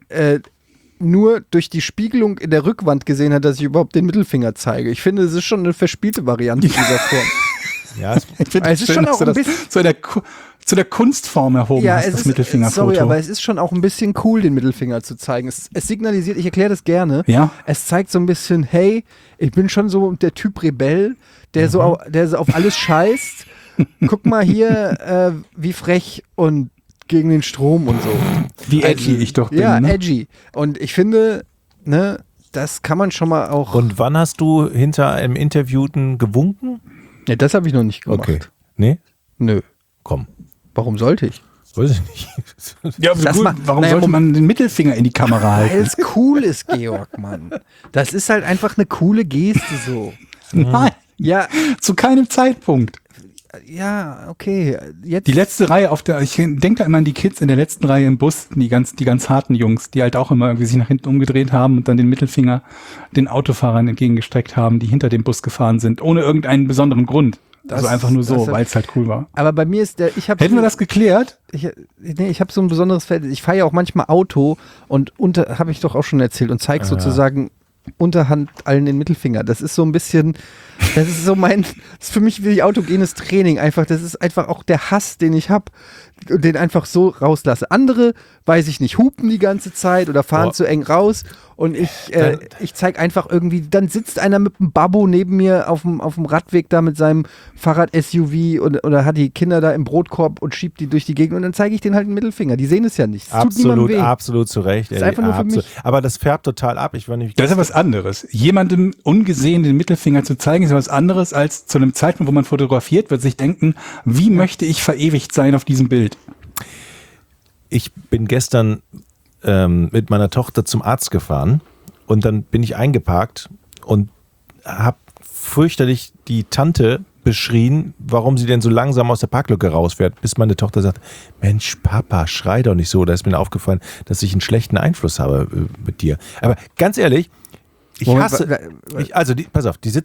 nur durch die Spiegelung in der Rückwand gesehen hat, dass ich überhaupt den Mittelfinger zeige. Ich finde, es ist schon eine verspielte Variante dieser Form. Ja, Ich finde Es ist schon auch ein bisschen- zu der Kunstform erhoben Ja, hast, es das ist, Mittelfingerfoto. sorry, aber es ist schon auch ein bisschen cool, den Mittelfinger zu zeigen. Es signalisiert, ich erkläre das gerne. Ja. Es zeigt so ein bisschen, hey, ich bin schon so der Typ Rebell, der so auf alles scheißt. Guck mal hier, wie frech und gegen den Strom und so. Wie edgy ich doch bin. Ja, ne? edgy. Und ich finde, ne, das kann man schon mal auch. Und wann hast du hinter einem Interviewten gewunken? Ne, das habe ich noch nicht gemacht. Okay. Nee? Nö. Komm. Warum sollte ich? Weiß ich nicht. Ja, Das gut, ma- warum naja, sollte man den Mittelfinger in die Kamera Weil halten? es cool ist, Georg, Mann. Das ist halt einfach eine coole Geste so. Nein, Ja, zu keinem Zeitpunkt. ja, okay. Jetzt. Die letzte Reihe ich denke da immer an die Kids in der letzten Reihe im Bus, die ganz harten Jungs, die halt auch immer irgendwie sich nach hinten umgedreht haben und dann den Mittelfinger den Autofahrern entgegengestreckt haben, die hinter dem Bus gefahren sind, ohne irgendeinen besonderen Grund. Also einfach nur so, das- weil es halt cool war. Aber bei mir ist ich habe Hätten wir das geklärt? ich habe so ein besonderes Feld. Ich fahre ja auch manchmal Auto und habe ich doch auch schon erzählt und zeige sozusagen unterhand allen den Mittelfinger. Das ist so ein bisschen, das ist für mich wie autogenes Training einfach. Das ist einfach auch der Hass, den ich habe und den einfach so rauslasse. Andere, weiß ich nicht, hupen die ganze Zeit oder fahren Oh. zu eng raus und ich zeige einfach irgendwie, dann sitzt einer mit einem Babbo neben mir auf dem Radweg da mit seinem Fahrrad-SUV oder hat die Kinder da im Brotkorb und schiebt die durch die Gegend und dann zeige ich denen halt einen Mittelfinger. Die sehen es ja nicht. Es tut niemandem Absolut, weh. absolut zu Recht. ist einfach nur für mich. Aber das färbt total ab. Ich war nämlich Das ist ja was anderes. Jemandem ungesehen den Mittelfinger zu zeigen, ist ja was anderes als zu einem Zeitpunkt, wo man fotografiert wird, sich denken, wie möchte ich verewigt sein auf diesem Bild? Ich bin gestern mit meiner Tochter zum Arzt gefahren und dann bin ich eingeparkt und habe fürchterlich die Tante beschrien, warum sie denn so langsam aus der Parklücke rausfährt, bis meine Tochter sagt, Mensch, Papa, schrei doch nicht so. Da ist mir aufgefallen, dass ich einen schlechten Einfluss habe mit dir. Aber ganz ehrlich, ich Moment, hasse, pass auf, die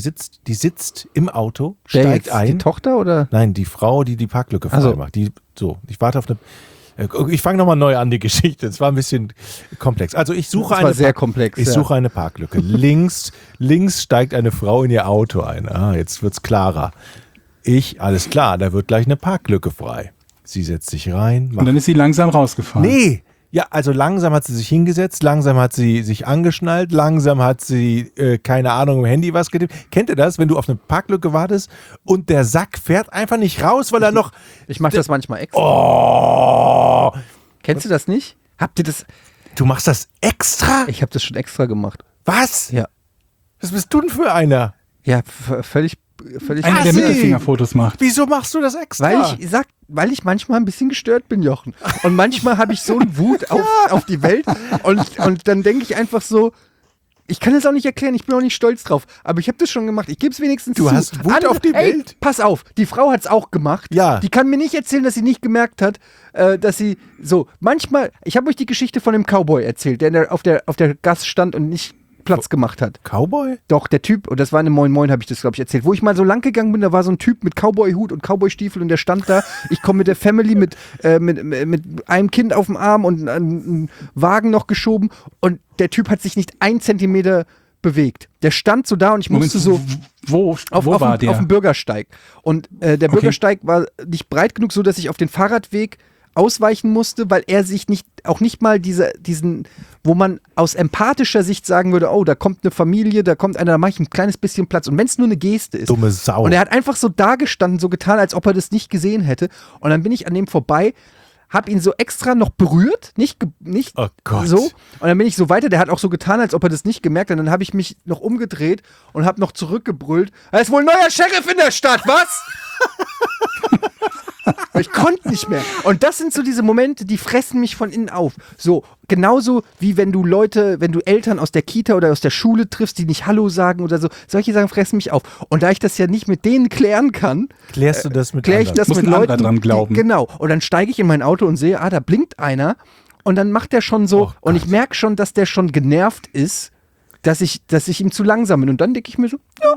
sitzt im Auto, Wer steigt jetzt? ein. Die Tochter oder? Nein, die Frau, die die Parklücke frei Ach so. macht. Ich warte auf eine. Ich fange nochmal neu an, die Geschichte. Es war ein bisschen komplex. Also ich suche Das war sehr komplex, Ich ja. suche eine Parklücke. links steigt eine Frau in ihr Auto ein. Jetzt wird's klarer. Alles klar, da wird gleich eine Parklücke frei. Sie setzt sich rein. Und dann ist sie langsam rausgefahren. Nee! Ja, also langsam hat sie sich hingesetzt, langsam hat sie sich angeschnallt, langsam hat sie, keine Ahnung, im Handy was getippt. Kennt ihr das, wenn du auf eine Parklücke wartest und der Sack fährt einfach nicht raus, weil er noch... Ich mache das manchmal extra. Oh! Kennst du das nicht? Habt ihr das? Du machst das extra? Ich habe das schon extra gemacht. Was? Ja. Was bist du denn für einer? Ja, völlig. Einer, der Assi! Mittelfingerfotos macht. Wieso machst du das extra? Weil ich manchmal ein bisschen gestört bin, Jochen. Und manchmal habe ich so eine Wut auf die Welt und dann denke ich einfach so, ich kann es auch nicht erklären, ich bin auch nicht stolz drauf, aber ich habe das schon gemacht. Ich gebe es wenigstens Du zu. hast Wut auf die Welt? Pass auf, die Frau hat es auch gemacht. Ja. Die kann mir nicht erzählen, dass sie nicht gemerkt hat, dass sie so, manchmal, ich habe euch die Geschichte von dem Cowboy erzählt, der auf der Gas stand und nicht Platz gemacht hat. Cowboy? Doch, der Typ, und das war in einem Moin Moin, habe ich das, glaube ich, erzählt. Wo ich mal so lang gegangen bin, da war so ein Typ mit Cowboy-Hut und Cowboy-Stiefel und der stand da. Ich komme mit der Family mit einem Kind auf dem Arm und einen Wagen noch geschoben und der Typ hat sich nicht 1 Zentimeter bewegt. Der stand so da und ich musste so Wo war der? auf dem Bürgersteig. Und der Bürgersteig war nicht breit genug, so dass ich auf den Fahrradweg ausweichen musste, weil er sich auch nicht mal diesen, wo man aus empathischer Sicht sagen würde, oh, da kommt eine Familie, da kommt einer, da mache ich ein kleines bisschen Platz. Und wenn es nur eine Geste ist. Dumme Sau. Und er hat einfach so dagestanden, so getan, als ob er das nicht gesehen hätte. Und dann bin ich an dem vorbei, hab ihn so extra noch berührt, nicht Oh Gott. so. Und dann bin ich so weiter, der hat auch so getan, als ob er das nicht gemerkt hat. Und dann habe ich mich noch umgedreht und habe noch zurückgebrüllt. Da ist wohl ein neuer Sheriff in der Stadt, was? Ich konnte nicht mehr. Und das sind so diese Momente, die fressen mich von innen auf. So, genauso wie wenn du Eltern aus der Kita oder aus der Schule triffst, die nicht Hallo sagen oder so. Solche Sachen fressen mich auf. Und da ich das ja nicht mit denen klären kann, klärst du das mit kläre ich das Muss mit ein anderer Leuten. dran glauben. Genau. Und dann steige ich in mein Auto und sehe, da blinkt einer. Und dann macht der schon so, und ich merke schon, dass der schon genervt ist, dass ich ihm zu langsam bin. Und dann denke ich mir so, ja,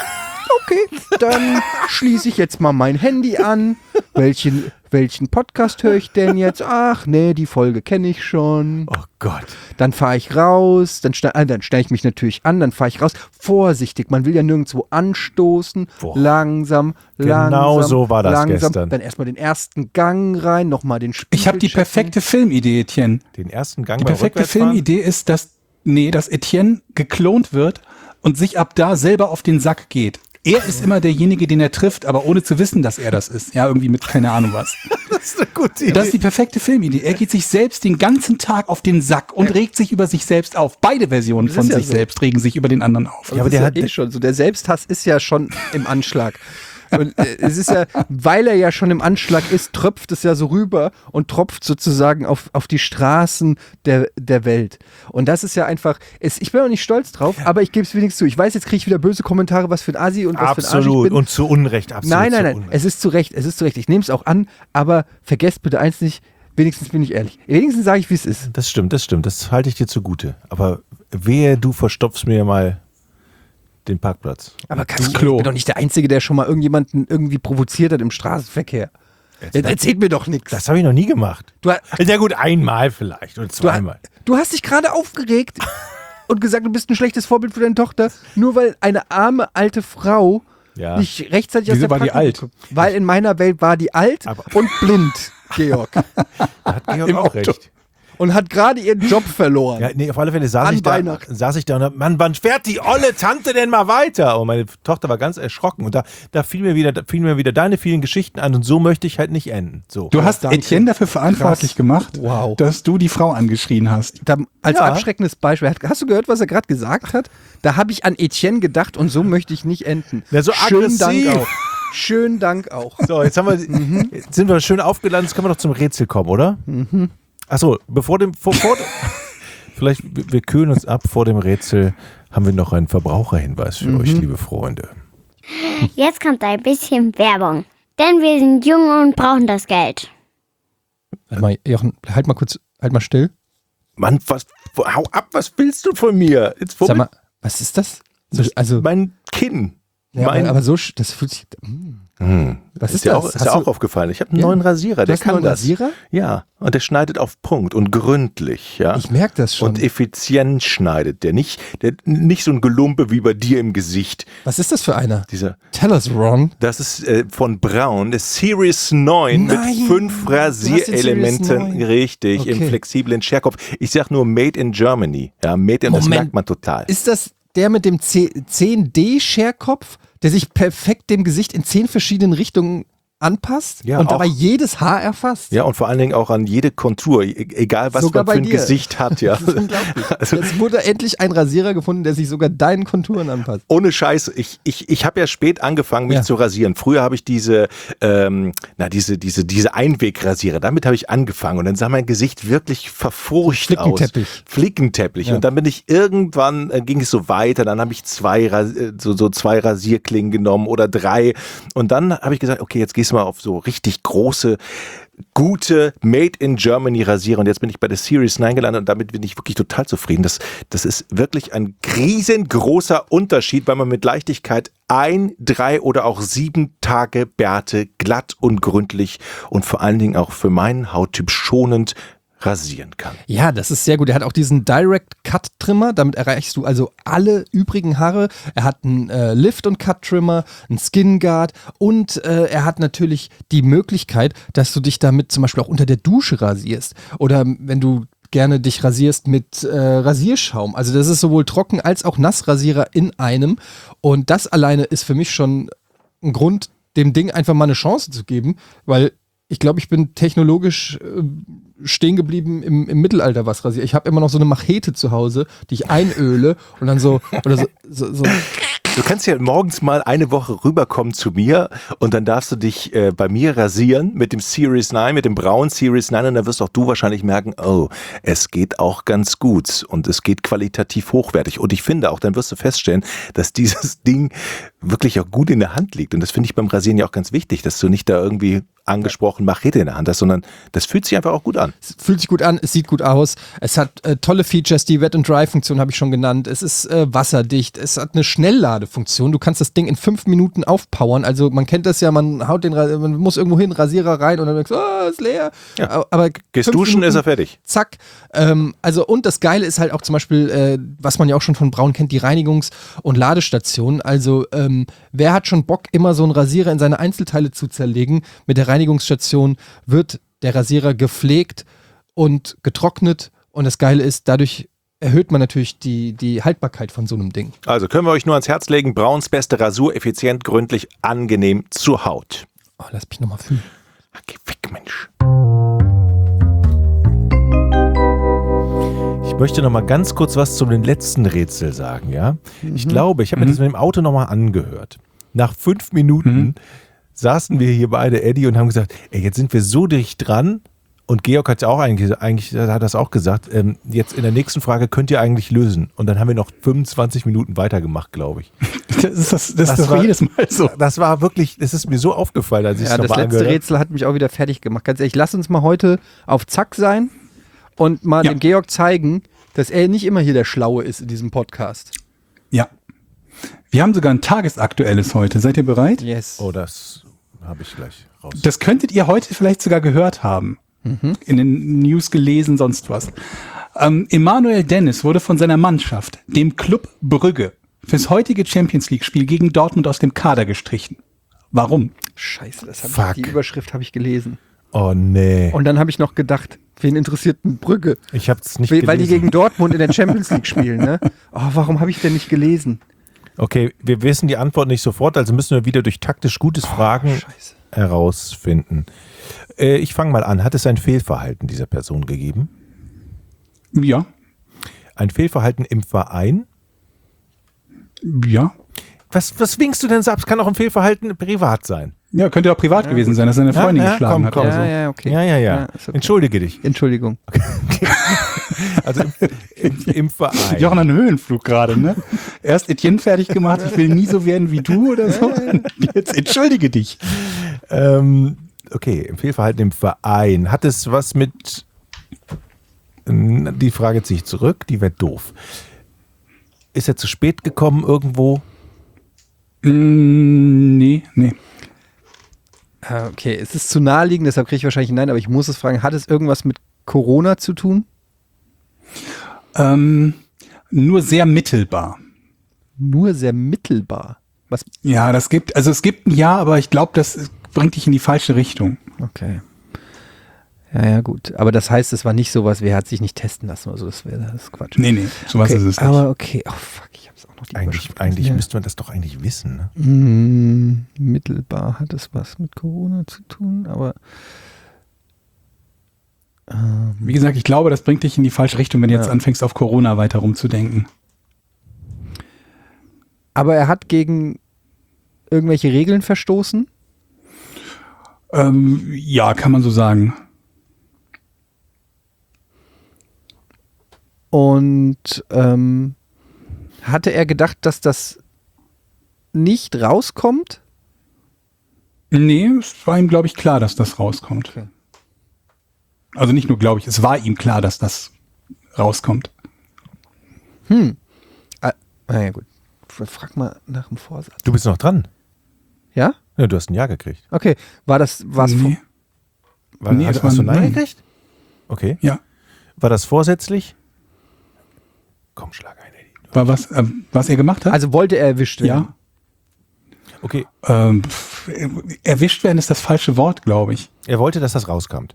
okay, dann schließe ich jetzt mal mein Handy an. Welchen Podcast höre ich denn jetzt? Ach nee, die Folge kenne ich schon. Oh Gott. Dann fahre ich raus, dann stelle ich mich natürlich an, dann fahre ich raus. Vorsichtig, man will ja nirgendwo anstoßen. Boah. Langsam. Genau so war das langsam. gestern. Dann erstmal den ersten Gang rein, nochmal den Spiegel Ich habe die checken. perfekte Filmidee, Etienne. Den ersten Gang Die beim perfekte Rückwärtsfahren? Filmidee ist, dass Etienne geklont wird und sich ab da selber auf den Sack geht. Er ist immer derjenige, den er trifft, aber ohne zu wissen, dass er das ist. Ja, irgendwie mit keine Ahnung was. Das ist eine gute Idee. Das ist die perfekte Filmidee. Er geht sich selbst den ganzen Tag auf den Sack und regt sich über sich selbst auf. Beide Versionen Das von ist ja sich so. selbst regen sich über den anderen auf. Ja, aber der hat schon so. Der Selbsthass ist ja schon im Anschlag. Und es ist ja, weil er ja schon im Anschlag ist, tröpft es ja so rüber und tropft sozusagen auf die Straßen der Welt. Und das ist ja einfach, ich bin auch nicht stolz drauf, aber ich gebe es wenigstens zu. Ich weiß, jetzt kriege ich wieder böse Kommentare, was für ein Asi und was für ein Arsch ich absolut bin. und zu Unrecht, absolut. Nein. Unrecht. Es ist zu Recht. Ich nehme es auch an, aber vergesst bitte eins nicht, wenigstens bin ich ehrlich. Wenigstens sage ich, wie es ist. Das stimmt. Das halte ich dir zugute. Aber wehe, du verstopfst mir mal den Parkplatz. Aber Das Klo. ich bin doch nicht der Einzige, der schon mal irgendjemanden irgendwie provoziert hat im Straßenverkehr. Jetzt erzählt mir doch nichts. Das habe ich noch nie gemacht. Ja gut, einmal vielleicht oder zweimal. Du hast dich gerade aufgeregt und gesagt, du bist ein schlechtes Vorbild für deine Tochter, nur weil eine arme alte Frau Ja. nicht rechtzeitig Wieso aus der war die Praxis alt? kommt. Weil in meiner Welt war die alt Aber- und blind, Georg. Da hat Georg Im auch Auto. recht. Und hat gerade ihren Job verloren. Ja, nee, auf alle Fälle An saß ich Weihnachten. da und hab, Mann, wann fährt die olle Tante denn mal weiter? Und meine Tochter war ganz erschrocken und da fielen mir wieder deine vielen Geschichten an und so möchte ich halt nicht enden. So. Du hast danke. Etienne dafür verantwortlich gemacht, Wow. dass du die Frau angeschrien hast. Da, als Ja. abschreckendes Beispiel, hast du gehört, was er gerade gesagt hat? Da habe ich an Etienne gedacht und so möchte ich nicht enden. Ja, so Schönen Dank aggressiv. auch. Schönen Dank auch. So, jetzt jetzt sind wir schön aufgeladen, jetzt können wir doch zum Rätsel kommen, oder? Achso, vielleicht, wir kühlen uns ab, vor dem Rätsel haben wir noch einen Verbraucherhinweis für euch, liebe Freunde. Jetzt kommt ein bisschen Werbung. Denn wir sind jung und brauchen das Geld. Warte mal, Jochen, halt mal still. Mann, hau ab, was willst du von mir? Jetzt Sag mal, was ist das? So, also, mein Kinn. ja, mein, aber so, das fühlt sich. Was ist dir das? auch, ist Hast dir du- auch aufgefallen. Ich habe einen Ja. neuen Rasierer, Du der hast einen kann neuen das. Rasierer? Ja, und der schneidet auf Punkt und gründlich, ja. Ich merke das schon. Und effizient schneidet der nicht so ein Gelumpe wie bei dir im Gesicht. Was ist das für einer? Dieser, Tell us, Ron. das ist von Braun, der Series 9 Nein, mit 5 du hast den Series Rasierelementen, 9. richtig, im Okay. flexiblen Scherkopf. Ich sag nur Made in Germany. Ja, Made in, das Moment. merkt man total. Ist das der mit dem 10D-Scherkopf, der sich perfekt dem Gesicht in 10 verschiedenen Richtungen anpasst Ja, und auch. dabei jedes Haar erfasst? Ja, und vor allen Dingen auch an jede Kontur, egal was Sogar man für bei ein dir. Gesicht hat, ja. Das ist unglaublich. Also, Jetzt wurde endlich ein Rasierer gefunden, der sich sogar deinen Konturen anpasst. ohne Scheiß, ich habe ja spät angefangen, mich Ja. zu rasieren. Früher habe ich diese Einwegrasierer, damit habe ich angefangen und dann sah mein Gesicht wirklich verfurcht aus. Flickenteppich. Flickenteppich. Ja. Und dann bin ich irgendwann, ging es so weiter, dann habe ich zwei Rasierklingen genommen oder 3 und dann habe ich gesagt, okay, jetzt gehst du mal auf so richtig große, gute Made in Germany Rasierer und jetzt bin ich bei der Series 9 gelandet und damit bin ich wirklich total zufrieden. Das ist wirklich ein riesengroßer Unterschied, weil man mit Leichtigkeit 1, 3 oder auch 7 Tage Bärte glatt und gründlich und vor allen Dingen auch für meinen Hauttyp schonend rasieren kann. Ja, das ist sehr gut. Er hat auch diesen Direct Cut Trimmer, damit erreichst du also alle übrigen Haare. Er hat einen Lift und Cut Trimmer, einen Skin Guard und er hat natürlich die Möglichkeit, dass du dich damit zum Beispiel auch unter der Dusche rasierst oder wenn du gerne dich rasierst mit Rasierschaum. Also das ist sowohl Trocken- als auch Nassrasierer in einem und das alleine ist für mich schon ein Grund, dem Ding einfach mal eine Chance zu geben, weil ich glaube, ich bin technologisch stehen geblieben im Mittelalter, was rasiert. Ich habe immer noch so eine Machete zu Hause, die ich einöle und dann so. Du kannst ja morgens mal eine Woche rüberkommen zu mir und dann darfst du dich bei mir rasieren mit dem Series 9, mit dem braunen Series 9 und dann wirst auch du wahrscheinlich merken, oh, es geht auch ganz gut und es geht qualitativ hochwertig. Und ich finde auch, dann wirst du feststellen, dass dieses Ding wirklich auch gut in der Hand liegt. Und das finde ich beim Rasieren ja auch ganz wichtig, dass du nicht da irgendwie angesprochen Machete in der Hand hast, sondern das fühlt sich einfach auch gut an. Es fühlt sich gut an, es sieht gut aus, es hat tolle Features, die Wet-and-Dry-Funktion habe ich schon genannt, es ist wasserdicht, es hat eine Schnellladefunktion, du kannst das Ding in 5 Minuten aufpowern, also man kennt das ja, man muss irgendwo hin, Rasierer rein und dann denkst du, ist leer. Ja. Aber Gehst duschen, Minuten, ist er fertig. Zack. Und das Geile ist halt auch zum Beispiel, was man ja auch schon von Braun kennt, die Reinigungs- und Ladestationen. Also wer hat schon Bock, immer so einen Rasierer in seine Einzelteile zu zerlegen? Mit der Reinigungsstation wird der Rasierer gepflegt und getrocknet und das Geile ist, dadurch erhöht man natürlich die Haltbarkeit von so einem Ding. Also können wir euch nur ans Herz legen, Brauns beste Rasur, effizient, gründlich, angenehm zur Haut. Oh, lass mich nochmal fühlen. Geh weg, Mensch. Ich möchte noch mal ganz kurz was zu dem letzten Rätsel sagen, ja? Ich glaube, ich habe mir das mit dem Auto noch mal angehört. Nach 5 Minuten saßen wir hier beide, Eddie, und haben gesagt, ey, jetzt sind wir so dicht dran. Und Georg hat ja auch eigentlich hat das auch gesagt, jetzt in der nächsten Frage könnt ihr eigentlich lösen. Und dann haben wir noch 25 Minuten weitergemacht, glaube ich. Das ist doch jedes Mal so. Das war wirklich, das ist mir so aufgefallen, als ich es Ja, das nochmal letzte angehört habe. Rätsel hat mich auch wieder fertig gemacht. Ganz ehrlich, lass uns mal heute auf Zack sein und mal Ja. dem Georg zeigen, dass er nicht immer hier der Schlaue ist in diesem Podcast. Ja. Wir haben sogar ein tagesaktuelles heute. Seid ihr bereit? Yes. Oh, das habe ich gleich raus. Das könntet ihr heute vielleicht sogar gehört haben. In den News gelesen, sonst was. Emanuel Dennis wurde von seiner Mannschaft, dem Club Brügge, fürs heutige Champions-League-Spiel gegen Dortmund aus dem Kader gestrichen. Warum? Scheiße, Fuck. die Überschrift habe ich gelesen. Oh, nee. Und dann habe ich noch gedacht, wen interessiert eine Brügge? Ich habe es nicht Weil die gelesen. gegen Dortmund in der Champions League spielen, ne? Oh, warum habe ich denn nicht gelesen? Okay, wir wissen die Antwort nicht sofort, also müssen wir wieder durch taktisch gutes Fragen Scheiße. herausfinden. Ich fange mal an. Hat es ein Fehlverhalten dieser Person gegeben? Ja. Ein Fehlverhalten im Verein? Ja. Was winkst du denn so ab? Es kann auch ein Fehlverhalten privat sein. Ja, könnte auch privat gewesen sein, dass seine Freundin geschlagen hat. komm. oder so. Ja, okay. Ja. ist okay. Entschuldige dich. Entschuldigung. Also im Verein. Jochen einen Höhenflug gerade, ne? Erst Etienne fertig gemacht, ich will nie so werden wie du oder so. Jetzt entschuldige dich. Okay, im Fehlverhalten im Verein. Hat es was mit... Die Frage ziehe ich zurück, die wäre doof. Ist er zu spät gekommen irgendwo? Nee. Okay, es ist zu naheliegend, deshalb kriege ich wahrscheinlich ein Nein, aber ich muss es fragen, hat es irgendwas mit Corona zu tun? Nur sehr mittelbar. Nur sehr mittelbar. Was? Ja, es gibt ein Ja, aber ich glaube, das bringt dich in die falsche Richtung. Okay. Ja, gut. Aber das heißt, es war nicht sowas, wer hat sich nicht testen lassen oder so, das ist Quatsch. Nee, sowas Okay, ist es nicht. aber okay, oh fuck, ich hab's auch noch die Eigentlich ja. müsste man das doch eigentlich wissen. Ne? Mittelbar hat es was mit Corona zu tun, aber Wie gesagt, ich glaube, das bringt dich in die falsche Richtung, wenn du jetzt Ja. anfängst, auf Corona weiter rumzudenken. aber er hat gegen irgendwelche Regeln verstoßen? Ja, kann man so sagen. Und hatte er gedacht, dass das nicht rauskommt? Nee, es war ihm, glaube ich, klar, dass das rauskommt. Okay. Also nicht nur, glaube ich, es war ihm klar, dass das rauskommt. Naja, gut. Frag mal nach dem Vorsatz. Du bist noch dran. Ja? Ja, du hast ein Ja gekriegt. Okay. War's Nee. War, Nee, hast es war du ein Nein Nein. gekriegt? Okay. Ja. War das vorsätzlich? Komm, schlag ein. War was er gemacht hat? Also wollte er erwischt werden? ja. Okay, Erwischt werden ist das falsche Wort, glaube ich. er wollte, dass das rauskommt.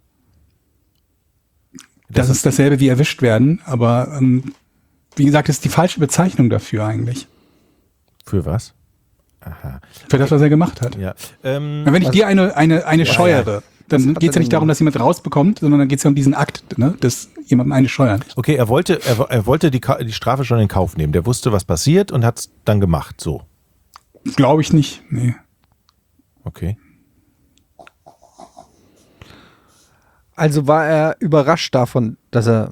Das ist dasselbe wie erwischt werden, aber wie gesagt, das ist die falsche Bezeichnung dafür eigentlich. Für was? Aha. Für das, was er gemacht hat. Ja. Wenn ich dir eine scheuere, dann geht es ja nicht darum, dass jemand rausbekommt, sondern dann geht es ja um diesen Akt, ne, dass jemandem eine scheuert. Okay, er wollte die Strafe schon in Kauf nehmen. Der wusste, was passiert und hat es dann gemacht. So. Glaube ich nicht. Nee. Okay. Also war er überrascht davon, dass er.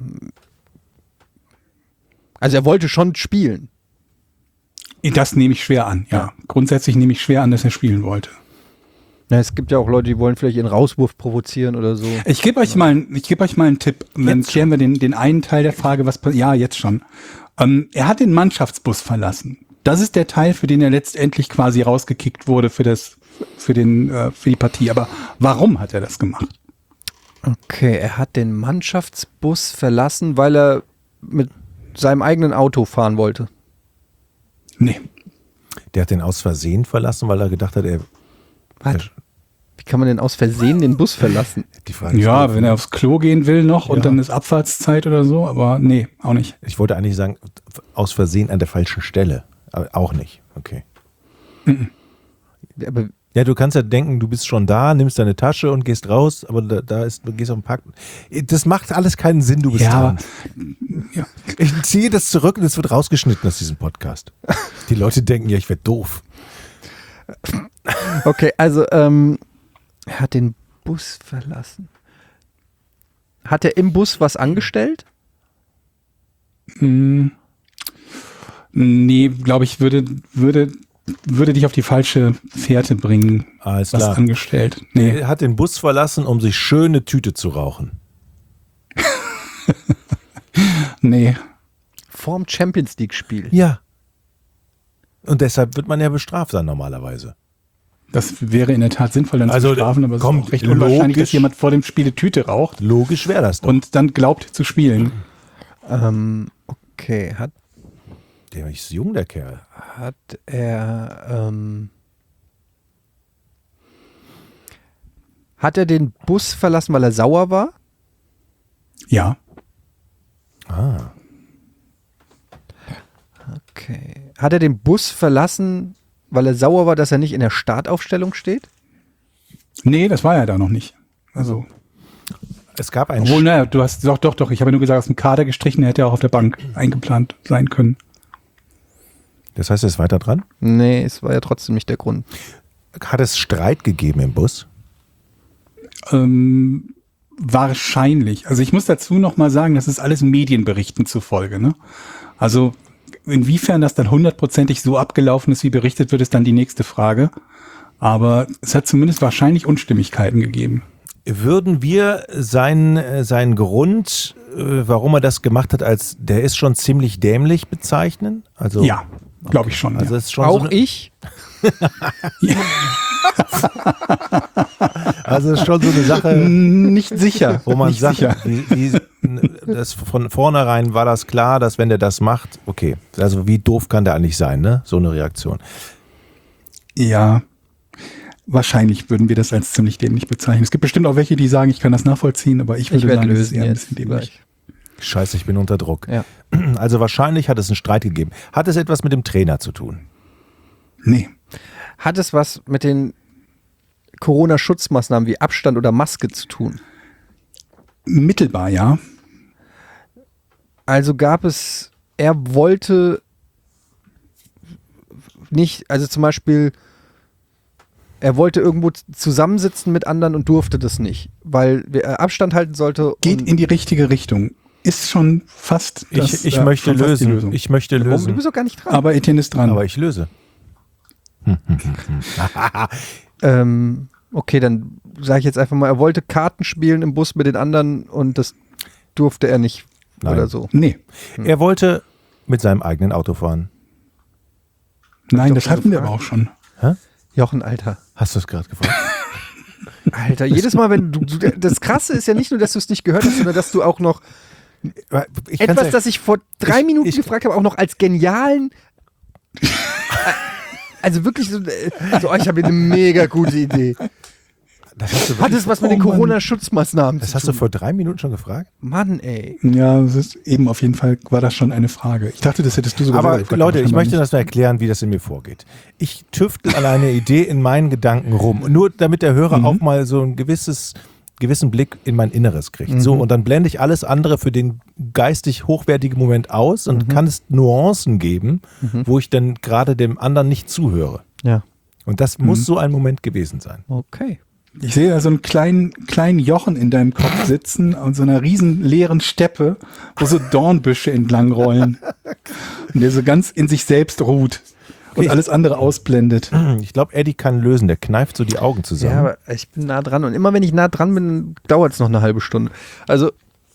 Also er wollte schon spielen. Das nehme ich schwer an, ja. Grundsätzlich nehme ich schwer an, dass er spielen wollte. Na, es gibt ja auch Leute, die wollen vielleicht ihren Rauswurf provozieren oder so. Ich gebe euch mal einen Tipp. Und dann klären wir den einen Teil der Frage, ja, jetzt schon. Er hat den Mannschaftsbus verlassen. Das ist der Teil, für den er letztendlich quasi rausgekickt wurde für die Partie. Aber warum hat er das gemacht? Okay, er hat den Mannschaftsbus verlassen, weil er mit seinem eigenen Auto fahren wollte. Nee. Der hat den aus Versehen verlassen, weil er gedacht hat, Was? Wie kann man denn aus Versehen den Bus verlassen? die Frage ist, Ja, wenn er aufs Klo gehen will noch und dann ist Abfahrtszeit oder so, aber nee, auch nicht. ich wollte eigentlich sagen, aus Versehen an der falschen Stelle. Aber auch nicht. Okay. Aber Ja, du kannst ja denken, du bist schon da, nimmst deine Tasche und gehst raus, aber du gehst auf den Parkplatz. Das macht alles keinen Sinn, du bist dran. Ja. Ich ziehe das zurück und es wird rausgeschnitten aus diesem Podcast. Die Leute denken, ja, ich werde doof. okay, also er hat den Bus verlassen. Hat er im Bus was angestellt? Nee, glaube ich, würde dich auf die falsche Fährte bringen. Alles was klar. angestellt. Nee. Er hat den Bus verlassen, um sich schöne Tüte zu rauchen. Nee. Vorm Champions League-Spiel. Ja. Und deshalb wird man ja bestraft dann normalerweise. Das wäre in der Tat sinnvoll, dann Also, zu strafen, aber es komm, ist auch recht unwahrscheinlich, logisch. dass jemand vor dem Spiel eine Tüte raucht Logisch wäre das doch. und dann glaubt zu spielen. Okay, Der ist jung, der Kerl. hat er den Bus verlassen, weil er sauer war? Ja. Ah. Okay. Hat er den Bus verlassen, weil er sauer war, dass er nicht in der Startaufstellung steht? Nee, das war ja da noch nicht. Also, Es gab einen obwohl, naja, du hast doch. Ich habe nur gesagt, aus dem Kader gestrichen, er hätte ja auch auf der Bank eingeplant sein können. Das heißt, er ist weiter dran. Nee, es war ja trotzdem nicht der Grund. Hat es Streit gegeben im Bus? Wahrscheinlich. Also ich muss dazu noch mal sagen, das ist alles Medienberichten zufolge. Ne? Also inwiefern das dann 100%ig so abgelaufen ist, wie berichtet wird, ist dann die nächste Frage. Aber es hat zumindest wahrscheinlich Unstimmigkeiten gegeben. Würden wir seinen Grund, warum er das gemacht hat, als der ist schon ziemlich dämlich bezeichnen? Also, Ja, glaube ich schon. Also Ja. es ist schon Auch so ich? Also es ist schon so eine Sache, Nicht sicher. wo man nicht sagt, sicher. das von vornherein war das klar, dass wenn der das macht, okay, also wie doof kann der eigentlich sein, ne? So eine Reaktion. Ja, wahrscheinlich würden wir das als ziemlich dämlich bezeichnen. Es gibt bestimmt auch welche, die sagen, ich kann das nachvollziehen, aber ich würde Ich werde sagen, das ist lösen eher ein jetzt bisschen dämlich. gleich. Scheiße, ich bin unter Druck. Ja. Also wahrscheinlich hat es einen Streit gegeben. Hat es etwas mit dem Trainer zu tun? Nee. Hat es was mit den Corona-Schutzmaßnahmen wie Abstand oder Maske zu tun? Mittelbar, ja. Also er wollte nicht, also zum Beispiel, er wollte irgendwo zusammensitzen mit anderen und durfte das nicht, weil er Abstand halten sollte. Geht in die richtige Richtung. Ist schon fast das, Ich möchte schon fast die lösen. Lösung. Ich möchte Du lösen. bist doch gar nicht dran. Aber Etienne ist dran. Aber ich löse. Okay, dann sage ich jetzt einfach mal, er wollte Karten spielen im Bus mit den anderen und das durfte er nicht. Nein. Oder so. Nee. Er wollte mit seinem eigenen Auto fahren. Nein, doch das hatten wir gefragt. aber auch schon. Jochen, Alter. Hast du es gerade gefragt? Alter, jedes Mal, wenn das Krasse ist ja nicht nur, dass du es nicht gehört hast, sondern dass du auch noch Ich kann's Etwas, ja- das ich vor 3 Minuten gefragt habe, auch noch als genialen. Also wirklich so, ich habe hier eine mega gute Idee. Das hast du Hat wirklich, es was mit den Corona-Schutzmaßnahmen das zu hast du tun? vor 3 Minuten schon gefragt? Mann, ey. Ja, das ist eben auf jeden Fall war das schon eine Frage. Ich dachte, das hättest du sogar Aber selber gefragt, Leute, ich scheinbar möchte nicht. das mal erklären, wie das in mir vorgeht. Ich tüftel an einer Idee in meinen Gedanken rum. Nur damit der Hörer auch mal so ein gewissen Blick in mein Inneres kriegt. So, und dann blende ich alles andere für den geistig hochwertigen Moment aus und kann es Nuancen geben, wo ich dann gerade dem anderen nicht zuhöre. Ja. Und das muss so ein Moment gewesen sein. Okay. Ich sehe da so einen kleinen Jochen in deinem Kopf sitzen und so einer riesen leeren Steppe, wo so Dornbüsche entlang rollen. Und der so ganz in sich selbst ruht und alles andere ausblendet. Ich glaube, Eddie kann lösen. Der kneift so die Augen zusammen. Ja, aber ich bin nah dran und immer wenn ich nah dran bin, dauert es noch eine halbe Stunde. Also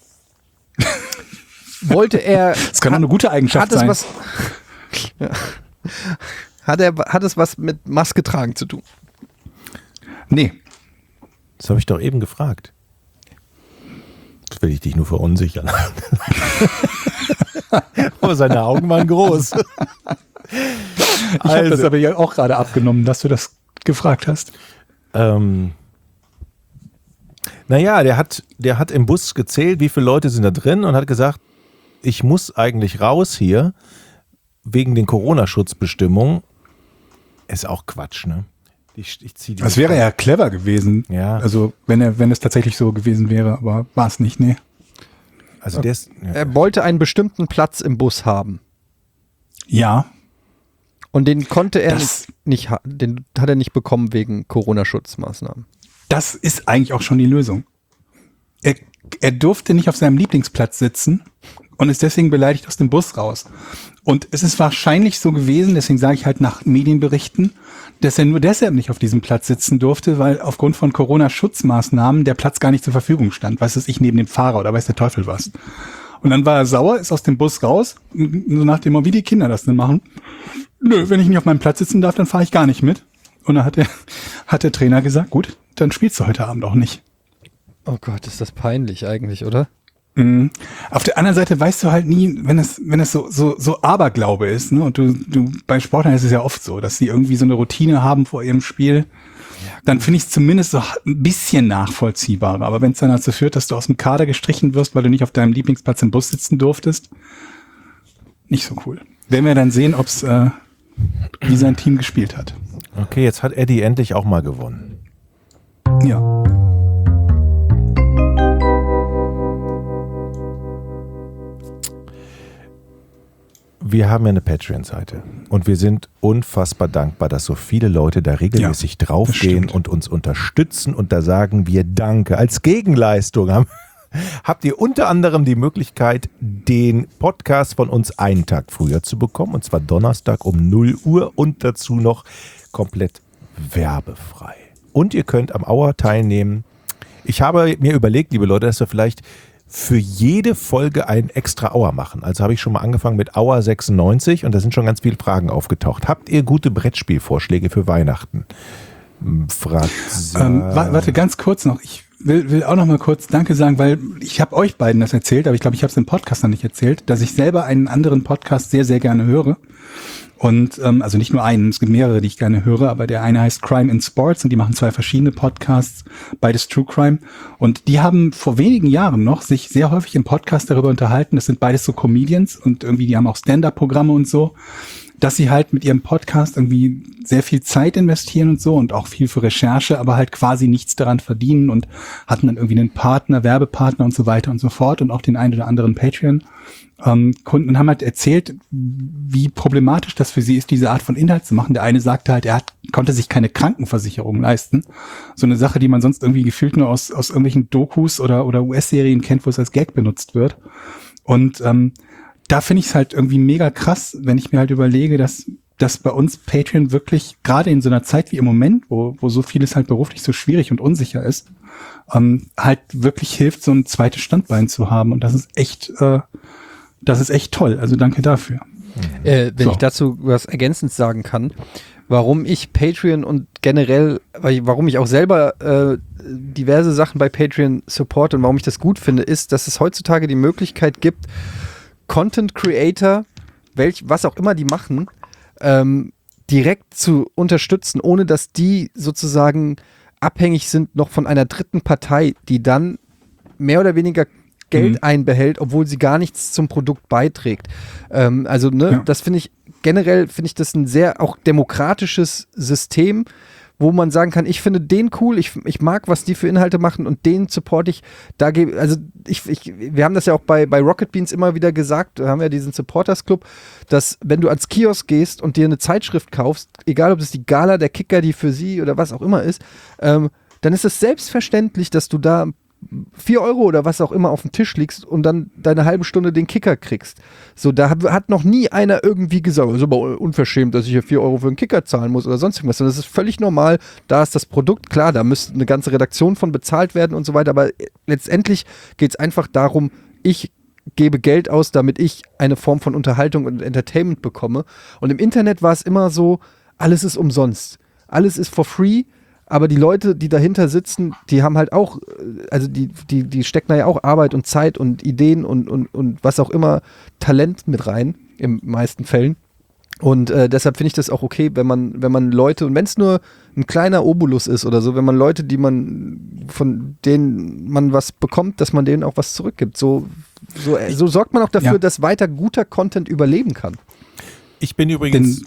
wollte er. Das kann doch eine gute Eigenschaft Hat es sein. was? Ja. Hat es was mit Maske tragen zu tun? Nee. Das habe ich doch eben gefragt. Das will ich dich nur verunsichern. Aber seine Augen waren groß. Ich habe das aber ja auch gerade abgenommen, dass du das gefragt hast. Naja, der hat im Bus gezählt, wie viele Leute sind da drin und hat gesagt, ich muss eigentlich raus hier wegen den Corona-Schutzbestimmungen. Ist auch Quatsch, ne? Ich zieh die Das wäre ja clever gewesen. Ja. Also wenn es tatsächlich so gewesen wäre, aber war es nicht, nee. Also der ist, ja. Er wollte einen bestimmten Platz im Bus haben. Ja. Und den konnte er Das- den hat er nicht bekommen wegen Corona-Schutzmaßnahmen. Das ist eigentlich auch schon die Lösung. Er durfte nicht auf seinem Lieblingsplatz sitzen und ist deswegen beleidigt aus dem Bus raus. Und es ist wahrscheinlich so gewesen, deswegen sage ich halt nach Medienberichten, dass er nur deshalb nicht auf diesem Platz sitzen durfte, weil aufgrund von Corona-Schutzmaßnahmen der Platz gar nicht zur Verfügung stand. Weiß es ich, neben dem Fahrer oder weiß der Teufel was. Und dann war er sauer, ist aus dem Bus raus, so nach dem, wie die Kinder das denn machen. Nö, wenn ich nicht auf meinem Platz sitzen darf, dann fahre ich gar nicht mit. Und dann hat der Trainer gesagt, gut, dann spielst du heute Abend auch nicht. Oh Gott, ist das peinlich eigentlich, oder? Mhm. Auf der anderen Seite weißt du halt nie, wenn es so Aberglaube ist, ne? Und du bei Sportlern ist es ja oft so, dass sie irgendwie so eine Routine haben vor ihrem Spiel, dann finde ich es zumindest so ein bisschen nachvollziehbarer. Aber wenn es dann dazu führt, dass du aus dem Kader gestrichen wirst, weil du nicht auf deinem Lieblingsplatz im Bus sitzen durftest, nicht so cool. Werden wir dann sehen, ob es wie sein Team gespielt hat. Okay, jetzt hat Eddie endlich auch mal gewonnen. Ja. Wir haben ja eine Patreon-Seite und wir sind unfassbar dankbar, dass so viele Leute da regelmäßig draufgehen stimmt. und uns unterstützen und da sagen wir Danke. Als Gegenleistung habt ihr unter anderem die Möglichkeit, den Podcast von uns einen Tag früher zu bekommen, und zwar Donnerstag um 0 Uhr und dazu noch komplett werbefrei. Und ihr könnt am Hour teilnehmen. Ich habe mir überlegt, liebe Leute, dass wir vielleicht für jede Folge ein extra Hour machen. Also habe ich schon mal angefangen mit Hour 96 und da sind schon ganz viele Fragen aufgetaucht. Habt ihr gute Brettspielvorschläge für Weihnachten? Fragt Warte, ganz kurz noch. Ich will auch noch mal kurz Danke sagen, weil ich habe euch beiden das erzählt, aber ich glaube, ich habe es im Podcast noch nicht erzählt, dass ich selber einen anderen Podcast sehr, sehr gerne höre. Und also nicht nur einen, es gibt mehrere, die ich gerne höre, aber der eine heißt Crime in Sports und die machen 2 verschiedene Podcasts, beides True Crime. Und die haben vor wenigen Jahren noch sich sehr häufig im Podcast darüber unterhalten, das sind beides so Comedians und irgendwie, die haben auch Stand-Up-Programme und so, dass sie halt mit ihrem Podcast irgendwie sehr viel Zeit investieren und so und auch viel für Recherche, aber halt quasi nichts daran verdienen und hatten dann irgendwie einen Partner, Werbepartner und so weiter und so fort und auch den einen oder anderen Patreon. Kunden und haben halt erzählt, wie problematisch das für sie ist, diese Art von Inhalt zu machen. Der eine sagte halt, konnte sich keine Krankenversicherung leisten. So eine Sache, die man sonst irgendwie gefühlt nur aus irgendwelchen Dokus oder US-Serien kennt, wo es als Gag benutzt wird. Und da finde ich es halt irgendwie mega krass, wenn ich mir halt überlege, dass bei uns Patreon wirklich, gerade in so einer Zeit wie im Moment, wo so vieles halt beruflich so schwierig und unsicher ist, halt wirklich hilft, so ein zweites Standbein zu haben. Und das ist echt toll. Also danke dafür. Wenn ich dazu was ergänzend sagen kann, warum ich Patreon und generell, warum ich auch selber diverse Sachen bei Patreon supporte und warum ich das gut finde, ist, dass es heutzutage die Möglichkeit gibt, Content Creator, was auch immer die machen, direkt zu unterstützen, ohne dass die sozusagen abhängig sind noch von einer dritten Partei, die dann mehr oder weniger Geld einbehält, obwohl sie gar nichts zum Produkt beiträgt. Das finde ich, generell finde ich das ein sehr auch demokratisches System, wo man sagen kann, ich finde den cool, ich mag, was die für Inhalte machen und den supporte ich. Wir haben das ja auch bei Rocket Beans immer wieder gesagt, wir haben ja diesen Supporters Club, dass wenn du ans Kiosk gehst und dir eine Zeitschrift kaufst, egal ob es die Gala, der Kicker, die für sie oder was auch immer ist, dann ist es selbstverständlich, dass du da 4 € oder was auch immer auf dem Tisch liegst und dann deine halbe Stunde den Kicker kriegst. So, da hat noch nie einer irgendwie gesagt, es ist aber unverschämt, dass ich hier 4 € für einen Kicker zahlen muss oder sonst irgendwas. Und das ist völlig normal. Da ist das Produkt, klar, da müsste eine ganze Redaktion von bezahlt werden und so weiter, aber letztendlich geht es einfach darum, ich gebe Geld aus, damit ich eine Form von Unterhaltung und Entertainment bekomme. Und im Internet war es immer so, alles ist umsonst. Alles ist for free. Aber die Leute, die dahinter sitzen, die haben halt auch, also die stecken da ja auch Arbeit und Zeit und Ideen und was auch immer, Talent mit rein, in meisten Fällen. Und deshalb finde ich das auch okay, wenn man Leute, und wenn es nur ein kleiner Obolus ist oder so, wenn man Leute, von denen man was bekommt, dass man denen auch was zurückgibt. So sorgt man auch dafür, dass weiter guter Content überleben kann. Ich bin übrigens...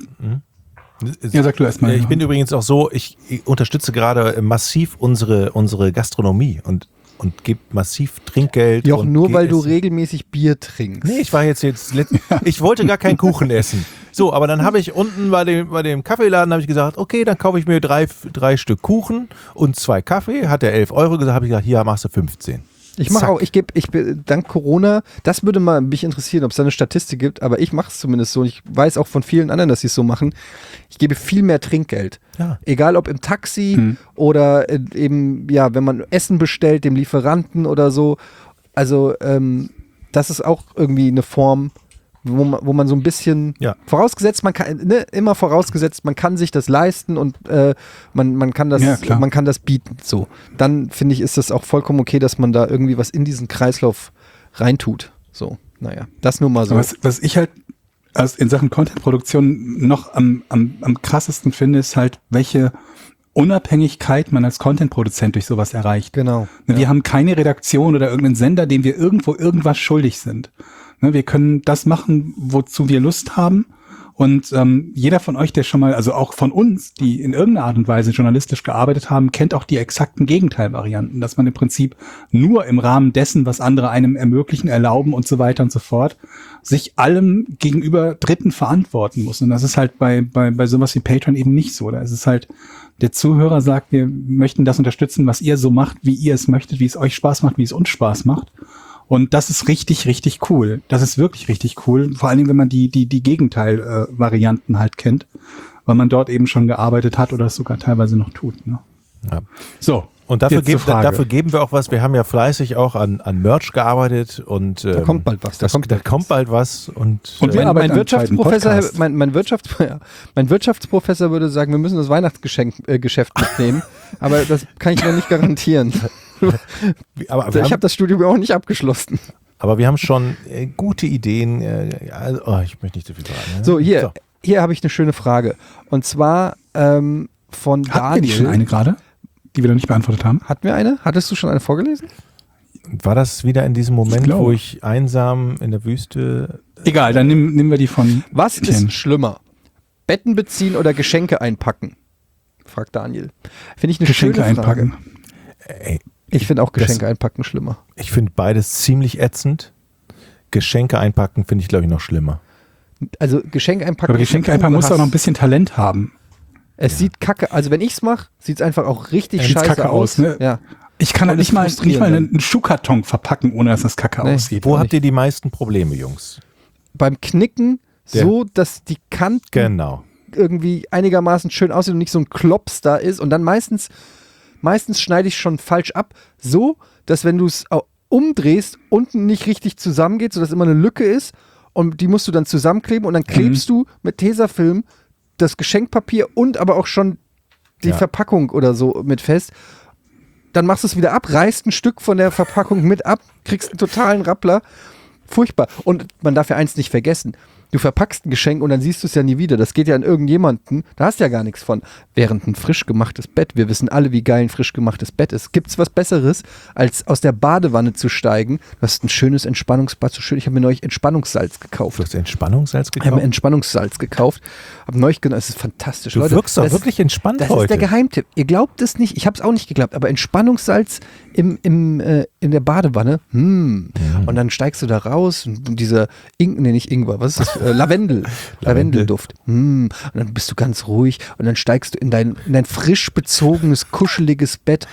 Ja, sag du erstmal. Ich bin übrigens auch so, ich unterstütze gerade massiv unsere Gastronomie und gebe massiv Trinkgeld. Jochen, nur weil du regelmäßig Bier trinkst. Nee, ich war jetzt ich wollte gar keinen Kuchen essen. So, aber dann habe ich unten bei dem Kaffeeladen habe ich gesagt, okay, dann kaufe ich mir drei Stück Kuchen und 2 Kaffee. Hat der 11 € gesagt, habe ich gesagt, hier machst du 15. Ich mache auch, dank Corona, das würde mal mich interessieren, ob es da eine Statistik gibt, aber ich mache es zumindest so. Ich weiß auch von vielen anderen, dass sie es so machen. Ich gebe viel mehr Trinkgeld. Ja. Egal ob im Taxi oder eben, ja, wenn man Essen bestellt, dem Lieferanten oder so. Also, das ist auch irgendwie eine Form, wo man so ein bisschen, vorausgesetzt, man kann, immer vorausgesetzt, man kann sich das leisten und man kann das bieten. So, dann finde ich, ist das auch vollkommen okay, dass man da irgendwie was in diesen Kreislauf reintut. So, naja, das nur mal so. Was ich halt in Sachen Content-Produktion noch am krassesten finde, ist halt, welche Unabhängigkeit man als Content-Produzent durch sowas erreicht. Genau. Wir haben keine Redaktion oder irgendeinen Sender, dem wir irgendwo irgendwas schuldig sind. Wir können das machen, wozu wir Lust haben. Und jeder von euch, der schon mal, also auch von uns, die in irgendeiner Art und Weise journalistisch gearbeitet haben, kennt auch die exakten Gegenteilvarianten, dass man im Prinzip nur im Rahmen dessen, was andere einem ermöglichen, erlauben und so weiter und so fort, sich allem gegenüber Dritten verantworten muss. Und das ist halt bei sowas wie Patreon eben nicht so. Da ist es halt, der Zuhörer sagt, wir möchten das unterstützen, was ihr so macht, wie ihr es möchtet, wie es euch Spaß macht, wie es uns Spaß macht. Und das ist richtig, richtig cool. Das ist wirklich richtig cool. Vor allen Dingen, wenn man die Gegenteil-Varianten halt kennt, weil man dort eben schon gearbeitet hat oder es sogar teilweise noch tut. Ne? Ja. So. Und dafür geben wir auch was. Wir haben ja fleißig auch an Merch gearbeitet und da kommt bald was. Da kommt bald was. Und mein Wirtschaftsprofessor würde sagen, wir müssen das Weihnachtsgeschäft mitnehmen. Aber das kann ich noch nicht garantieren. Aber ich habe das Studium auch nicht abgeschlossen. Aber wir haben schon gute Ideen. Ich möchte nicht zu viel sagen. Ne? So, hier habe ich eine schöne Frage. Und zwar von Daniel. Hatten wir schon eine gerade, die wir noch nicht beantwortet haben? Hatten wir eine? Hattest du schon eine vorgelesen? War das wieder in diesem Moment, wo ich einsam in der Wüste... Egal, dann nehmen wir die von... Was ist schlimmer? Betten beziehen oder Geschenke einpacken? Fragt Daniel. Finde ich eine schöne Frage. Einpacken. Ich finde auch Geschenke einpacken schlimmer. Ich finde beides ziemlich ätzend. Geschenke einpacken finde ich, glaube ich, noch schlimmer. Also Geschenke einpacken... Aber Geschenke einpacken muss auch noch ein bisschen Talent haben. Es sieht kacke, also wenn ich es mache, sieht es einfach auch richtig scheiße kacke aus. Ne? Ja. Ich kann nicht mal einen Schuhkarton verpacken, ohne dass das kacke aussieht. Wo habt ihr die meisten Probleme, Jungs? Beim Knicken so, dass die Kanten irgendwie einigermaßen schön aussehen und nicht so ein Klops da ist. Und dann meistens schneide ich schon falsch ab, so, dass wenn du es umdrehst, unten nicht richtig zusammengeht, sodass immer eine Lücke ist und die musst du dann zusammenkleben und dann klebst du mit Tesafilm das Geschenkpapier und aber auch schon die Verpackung oder so mit fest. dann machst du es wieder ab, reißt ein Stück von der Verpackung mit ab, kriegst einen totalen Rappler. Furchtbar. Und man darf ja eins nicht vergessen. Du verpackst ein Geschenk und dann siehst du es ja nie wieder. Das geht ja an irgendjemanden, da hast du ja gar nichts von. Während ein frisch gemachtes Bett, wir wissen alle, wie geil ein frisch gemachtes Bett ist. Gibt's was Besseres, als aus der Badewanne zu steigen? Du hast ein schönes Entspannungsbad, so schön. Ich habe mir neulich Entspannungssalz gekauft. Du hast Entspannungssalz Ich habe mir gekauft? Entspannungssalz gekauft. Hab neulich gedacht, das ist fantastisch. Du Leute, wirkst doch das- wirklich entspannt Das heute. ist der Geheimtipp. Ihr glaubt es nicht, ich habe es auch nicht geglaubt, aber Entspannungssalz in der Badewanne, Und dann steigst du da raus und dieser nicht Ingwer, was ist das? Lavendelduft. Und dann bist du ganz ruhig und dann steigst du in dein frisch bezogenes, kuscheliges Bett.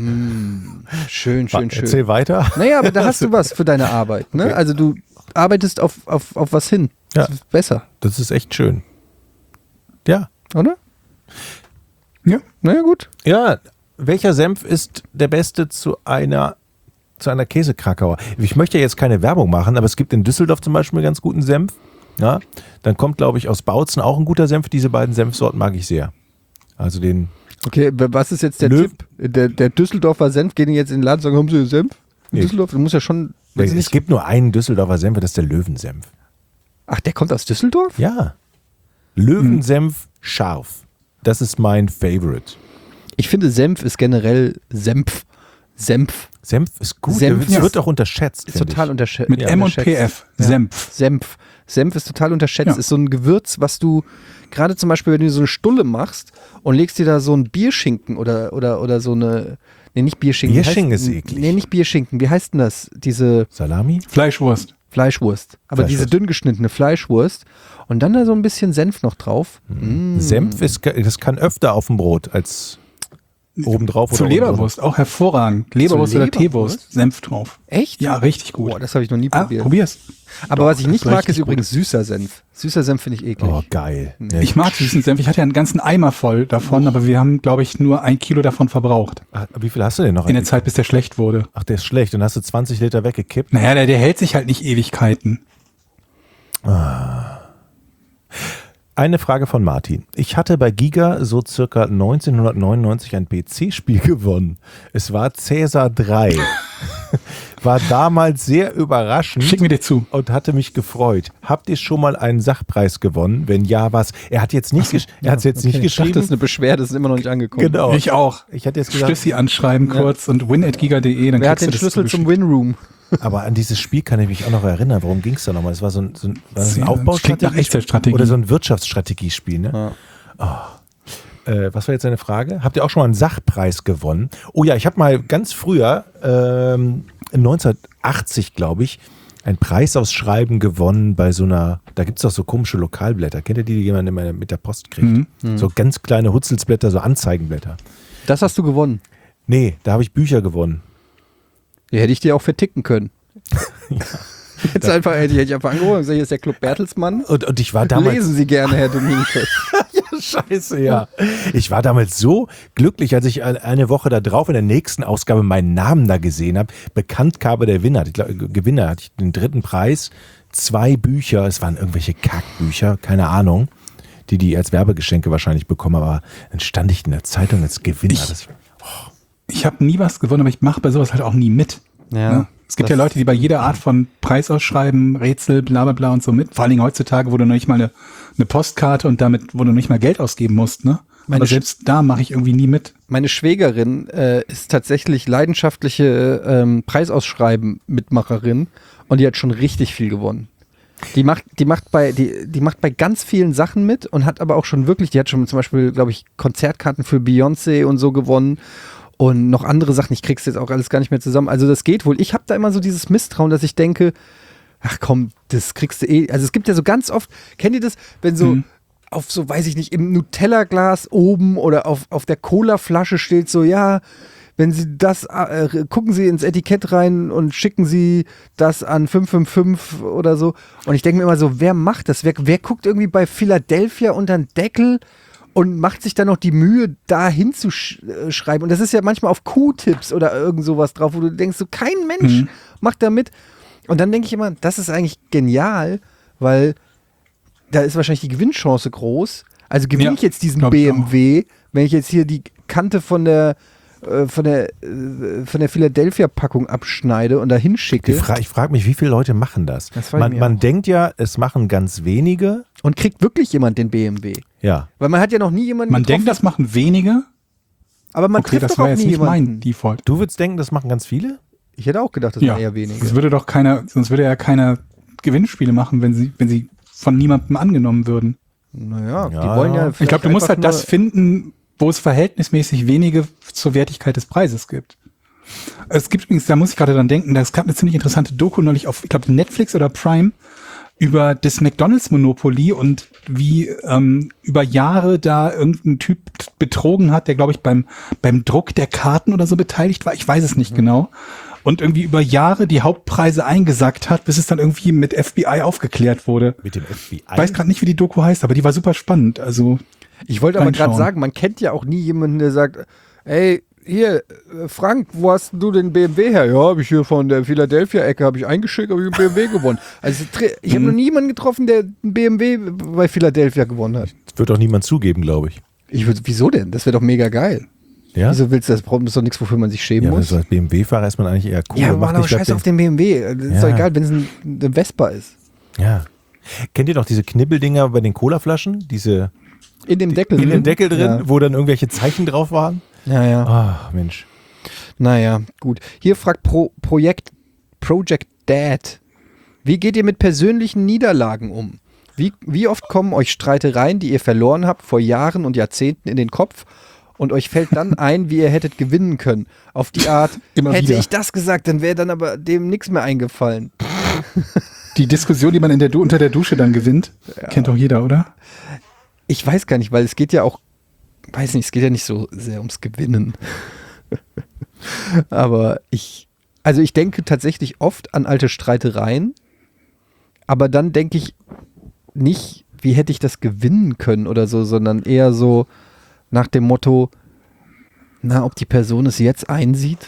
Schön, schön, schön. Erzähl weiter. Naja, aber da hast du was für deine Arbeit. Ne? Okay. Also du arbeitest auf was hin. Ja. Das ist besser, Das ist echt schön. Ja. oder? Ja. Naja, gut. Ja, welcher Senf ist der beste zu einer Käsekrakauer? Ich möchte jetzt keine Werbung machen, aber es gibt in Düsseldorf zum Beispiel einen ganz guten Senf. Ja, dann kommt, glaube ich, aus Bautzen auch ein guter Senf. Diese beiden Senfsorten mag ich sehr. Also den Okay, was ist jetzt der Löw- Tipp? Der Düsseldorfer Senf, gehen die jetzt in den Laden und sagen, haben Sie Senf? In Nee. Düsseldorf? Du musst ja schon. es gibt nur einen Düsseldorfer Senf, das ist der Löwensenf. Ach, der kommt aus Düsseldorf? Ja. Löwensenf scharf. Das ist mein Favorite. Ich finde, Senf ist generell Senf. Senf Senf ist gut. Senf Es ist- wird auch unterschätzt. ist finde total ich. unterschätzt. Mit M und PF. Senf. Senf ist total unterschätzt. Ja. Ist so ein Gewürz, was du gerade zum Beispiel, wenn du so eine Stulle machst und legst dir da so einen Bierschinken oder so eine. Nee, nicht Bierschinken. wie Bierschinken heißt- ist eklig. Nee, nicht Bierschinken. Wie heißt denn das? Diese Salami? Fleischwurst. Fleischwurst. Aber diese dünn geschnittene Fleischwurst. Und dann da so ein bisschen Senf noch drauf. Senf das kann öfter auf dem Brot als obendrauf. Zu oder Leberwurst, auch hervorragend. Leberwurst oder Leberwurst? Teewurst. Senf drauf. Echt? Ja, richtig gut. Boah, das habe ich noch nie probiert. Probier's. Aber was ich nicht das ist mag, ist richtig übrigens süßer Senf. Süßer Senf finde ich eklig. Oh, geil. Ja. Ich mag süßen Senf. Ich hatte ja einen ganzen Eimer voll davon, aber wir haben, glaube ich, nur 1 Kilo davon verbraucht. Wie viel hast du denn noch? In der Zeit, bis der schlecht wurde. Ach, der ist schlecht. Und hast du 20 Liter weggekippt? Naja, der hält sich halt nicht Ewigkeiten. Eine Frage von Martin. Ich hatte bei Giga so circa 1999 ein PC-Spiel gewonnen. Es war Cäsar 3. War damals sehr überraschend Schick mir dir zu. und hatte mich gefreut. Habt ihr schon mal einen Sachpreis gewonnen? Wenn ja, was? Er hat jetzt nicht, er hat es jetzt nicht Ich dachte, geschrieben. das ist eine Beschwerde, das ist immer noch nicht angekommen. Genau. Ich auch. Ich hatte jetzt gesagt, Stössi anschreiben kurz und win@giga.de, dann Wer hat kriegst du den das Schlüssel zum zugeschickt. Winroom? aber an dieses Spiel kann ich mich auch noch erinnern. Worum ging es da nochmal? Es war so ein Das klingt nach Aufbaustrategie Echtzeitstrategie. oder so ein Wirtschaftsstrategiespiel, ne? Was war jetzt deine Frage? Habt ihr auch schon mal einen Sachpreis gewonnen? Oh ja, ich habe mal ganz früher, 1980, glaube ich, ein Preisausschreiben gewonnen bei so einer, da gibt es doch so komische Lokalblätter. Kennt ihr die jemand immer mit der Post kriegt? So ganz kleine Hutzelsblätter, so Anzeigenblätter. Das hast du gewonnen. Nee, da habe ich Bücher gewonnen. Die hätte ich dir auch verticken können. Hätte ich einfach angerufen und gesagt, hier ist der Club Bertelsmann. Und ich war damals... Lesen Sie gerne, Herr Dominikus. Scheiße, ja. Ich war damals so glücklich, als ich eine Woche da drauf in der nächsten Ausgabe meinen Namen da gesehen habe. Bekanntgabe der Gewinner. Ich glaube, Gewinner hatte ich den 3. Preis. 2 Bücher, es waren irgendwelche Kackbücher, keine Ahnung, die als Werbegeschenke wahrscheinlich bekommen, aber dann stand ich in der Zeitung als Gewinner. Ich habe nie was gewonnen, aber ich mache bei sowas halt auch nie mit. Ne? Es gibt ja Leute, die bei jeder Art von Preisausschreiben, Rätsel, bla bla bla und so mit. Vor allen Dingen heutzutage, wo du noch nicht mal eine Postkarte und damit, wo du nicht mal Geld ausgeben musst. Ne? Aber selbst da mache ich irgendwie nie mit. Meine Schwägerin ist tatsächlich leidenschaftliche Preisausschreiben-Mitmacherin und die hat schon richtig viel gewonnen. Die macht bei ganz vielen Sachen mit und hat aber auch schon wirklich, die hat schon zum Beispiel, glaube ich, Konzertkarten für Beyoncé und so gewonnen. Und noch andere Sachen, ich krieg's jetzt auch alles gar nicht mehr zusammen. Also das geht wohl. Ich habe da immer so dieses Misstrauen, dass ich denke, ach komm, das kriegst du eh. Also es gibt ja so ganz oft, kennt ihr das, wenn so auf so, weiß ich nicht, im Nutella-Glas oben oder auf der Cola-Flasche steht so, ja, wenn Sie das, gucken Sie ins Etikett rein und schicken Sie das an 555 oder so. Und ich denke mir immer so, wer macht das? Wer guckt irgendwie bei Philadelphia unter den Deckel und macht sich dann noch die Mühe, da hinzuschreiben. Und das ist ja manchmal auf Q-Tips oder irgend sowas drauf, wo du denkst, so kein Mensch macht da mit. Und dann denke ich immer, das ist eigentlich genial, weil da ist wahrscheinlich die Gewinnchance groß. Also gewinne ich jetzt diesen glaub ich BMW, wenn ich jetzt hier die Kante von der von der Philadelphia-Packung abschneide und da hinschicke. Ich frage mich, wie viele Leute machen das? Man denkt ja, es machen ganz wenige. Und kriegt wirklich jemand den BMW? Ja. Weil man hat ja noch nie jemanden Man denkt, das machen wenige. aber man Okay, trifft das doch war auch jetzt nie nicht jemanden. mein Default. Du würdest denken, das machen ganz viele? Ich hätte auch gedacht, das waren eher wenige. Sonst würde ja keiner Gewinnspiele machen, wenn sie von niemandem angenommen würden. Naja, Ja. die wollen ja. Ich glaube, du musst halt einfach das finden, wo es verhältnismäßig wenige zur Wertigkeit des Preises gibt. Es gibt übrigens, da muss ich gerade dran denken, es gab eine ziemlich interessante Doku neulich auf, ich glaube, Netflix oder Prime über das McDonalds-Monopoly und wie über Jahre da irgendein Typ betrogen hat, der, glaube ich, beim Druck der Karten oder so beteiligt war. Ich weiß es nicht genau. Und irgendwie über Jahre die Hauptpreise eingesackt hat, bis es dann irgendwie mit FBI aufgeklärt wurde. Mit dem FBI? Ich weiß gerade nicht, wie die Doku heißt, aber die war super spannend. Also Ich wollte aber gerade reinschauen. sagen, man kennt ja auch nie jemanden, der sagt, ey, hier, Frank, wo hast du den BMW her? Ja, habe ich hier von der Philadelphia-Ecke, habe ich eingeschickt, habe ich einen BMW gewonnen. Also ich habe noch nie jemanden getroffen, der einen BMW bei Philadelphia gewonnen hat. Das wird doch niemand zugeben, glaube ich. Wieso denn? Das wäre doch mega geil. Ja? Wieso willst du das? Das ist doch nichts, wofür man sich schämen Ja, muss. so als BMW-Fahrer ist man eigentlich eher cool. Ja, und Mann, aber scheiß auf den BMW. Das ist Ja. doch egal, wenn es eine Vespa ist. Ja. Kennt ihr doch diese Knibbeldinger bei den Colaflaschen? Diese In dem Deckel in dem Deckel drin, Ja, wo dann irgendwelche Zeichen drauf waren? ja. Ah, Mensch. Naja, gut. Hier fragt Project Dad. Wie geht ihr mit persönlichen Niederlagen um? Wie oft kommen euch Streitereien, die ihr verloren habt, vor Jahren und Jahrzehnten in den Kopf und euch fällt dann ein, wie ihr hättet gewinnen können? Auf die Art, Immer hätte wieder. ich das gesagt, dann wäre dann aber dem nichts mehr eingefallen. die Diskussion, die man unter der Dusche dann gewinnt, kennt doch jeder, oder? Ich weiß gar nicht, weil es geht ja auch, es geht ja nicht so sehr ums Gewinnen. Aber ich denke tatsächlich oft an alte Streitereien, aber dann denke ich nicht, wie hätte ich das gewinnen können oder so, sondern eher so nach dem Motto, ob die Person es jetzt einsieht.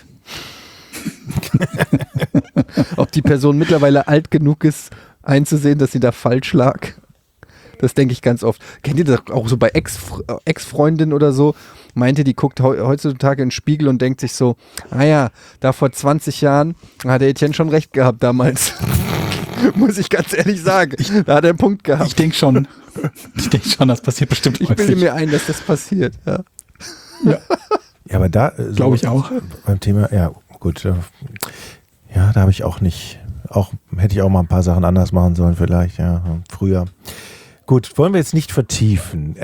Ob die Person mittlerweile alt genug ist, einzusehen, dass sie da falsch lag. Das denke ich ganz oft. Kennt ihr das auch so bei Ex-Freundin oder so? Meinte, die guckt heutzutage in den Spiegel und denkt sich so, da vor 20 Jahren hat der Etienne schon recht gehabt damals. Muss ich ganz ehrlich sagen. Da hat er einen Punkt gehabt. Ich denke schon. Das passiert bestimmt Ich bilde mir ein, dass das passiert. Ja. Ja, aber da so Glaube ich auch. beim Thema, ja gut, ja, da habe ich auch nicht, hätte ich auch mal ein paar Sachen anders machen sollen vielleicht, ja, früher. Gut, wollen wir jetzt nicht vertiefen.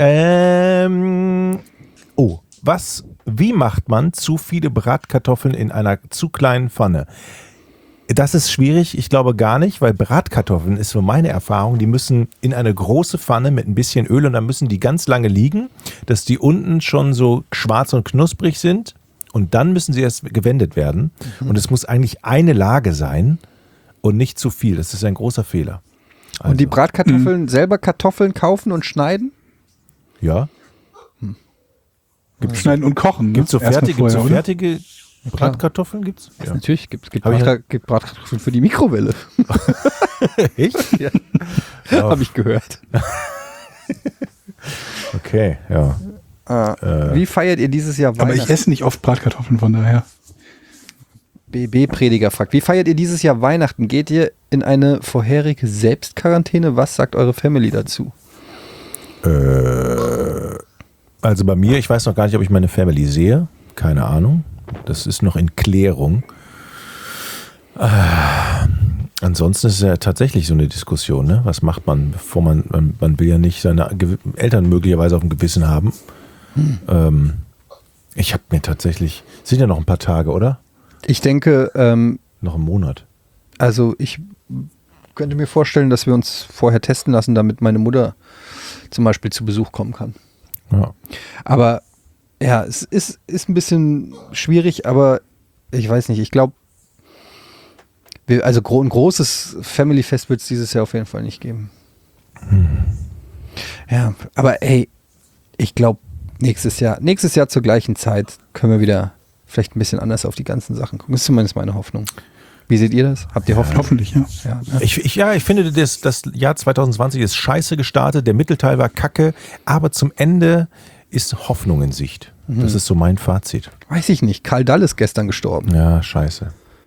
Wie macht man zu viele Bratkartoffeln in einer zu kleinen Pfanne? Das ist schwierig, ich glaube gar nicht, weil Bratkartoffeln ist so meine Erfahrung, die müssen in eine große Pfanne mit ein bisschen Öl und dann müssen die ganz lange liegen, dass die unten schon so schwarz und knusprig sind und dann müssen sie erst gewendet werden und es muss eigentlich eine Lage sein und nicht zu viel, das ist ein großer Fehler. Also, Und die Bratkartoffeln, selber Kartoffeln kaufen und schneiden? ja, Schneiden und kochen. gibt es so Erstmal vorher, oder? fertige Bratkartoffeln? Gibt's? Ja. Natürlich gibt es Hab ich- gibt Bratkartoffeln für die Mikrowelle. Echt? Ja. Ja. Habe ich gehört. Okay, ja. Wie feiert ihr dieses Jahr Aber ich Weihnachten? esse nicht oft Bratkartoffeln, von daher. BB-Prediger fragt, wie feiert ihr dieses Jahr Weihnachten? Geht ihr in eine vorherige Selbstquarantäne? Was sagt eure Family dazu? Also bei mir, ich weiß noch gar nicht, ob ich meine Family sehe. Keine Ahnung. Das ist noch in Klärung. Ansonsten ist es ja tatsächlich so eine Diskussion, ne? Was macht man, bevor man will ja nicht seine Eltern möglicherweise auf dem Gewissen haben. Ich habe mir tatsächlich, sind ja noch ein paar Tage, oder? Ich denke, Noch einen Monat. also ich könnte mir vorstellen, dass wir uns vorher testen lassen, damit meine Mutter zum Beispiel zu Besuch kommen kann. Ja. Aber ja, es ist ein bisschen schwierig, aber ich weiß nicht, ich glaube, ein großes Family-Fest wird es dieses Jahr auf jeden Fall nicht geben. Ja, aber ey, ich glaube, nächstes Jahr zur gleichen Zeit können wir wieder vielleicht ein bisschen anders auf die ganzen Sachen gucken. Das ist zumindest meine Hoffnung. Wie seht ihr das? Habt ihr Hoffnung? Hoffentlich, ja. Ja, ne? Ich finde, das Jahr 2020 ist scheiße gestartet, der Mittelteil war kacke, aber zum Ende ist Hoffnung in Sicht. Das ist so mein Fazit. Weiß ich nicht. Karl Dall ist gestern gestorben. Ja, scheiße.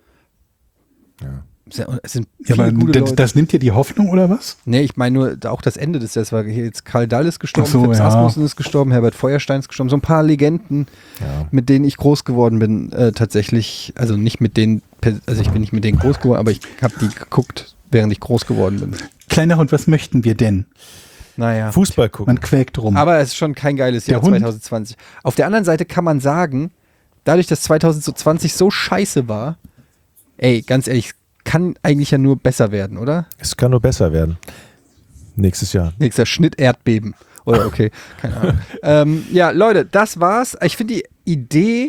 Es sind Ja, viele aber gute Leute. das nimmt dir die Hoffnung, oder was? Nee, ich meine nur auch das Ende des Jahres war hier jetzt Karl Dall ist gestorben, Ach so, Fips ja. Asmussen ist gestorben, Herbert Feuerstein ist gestorben. So ein paar Legenden, mit denen ich groß geworden bin, tatsächlich. Also nicht mit denen, also ich bin nicht mit denen groß geworden, aber ich habe die geguckt, während ich groß geworden bin. Kleiner Hund, was möchten wir denn? Naja. Fußball gucken. Man quäkt rum. Aber es ist schon kein geiles Jahr Der Hund. 2020. Auf der anderen Seite kann man sagen, dadurch, dass 2020 so scheiße war, ey, ganz ehrlich, kann eigentlich ja nur besser werden, oder? Es kann nur besser werden. Nächstes Jahr. Nächster Schnitt Erdbeben. Oder okay, keine Ahnung. Ja, Leute, das war's. Ich finde die Idee,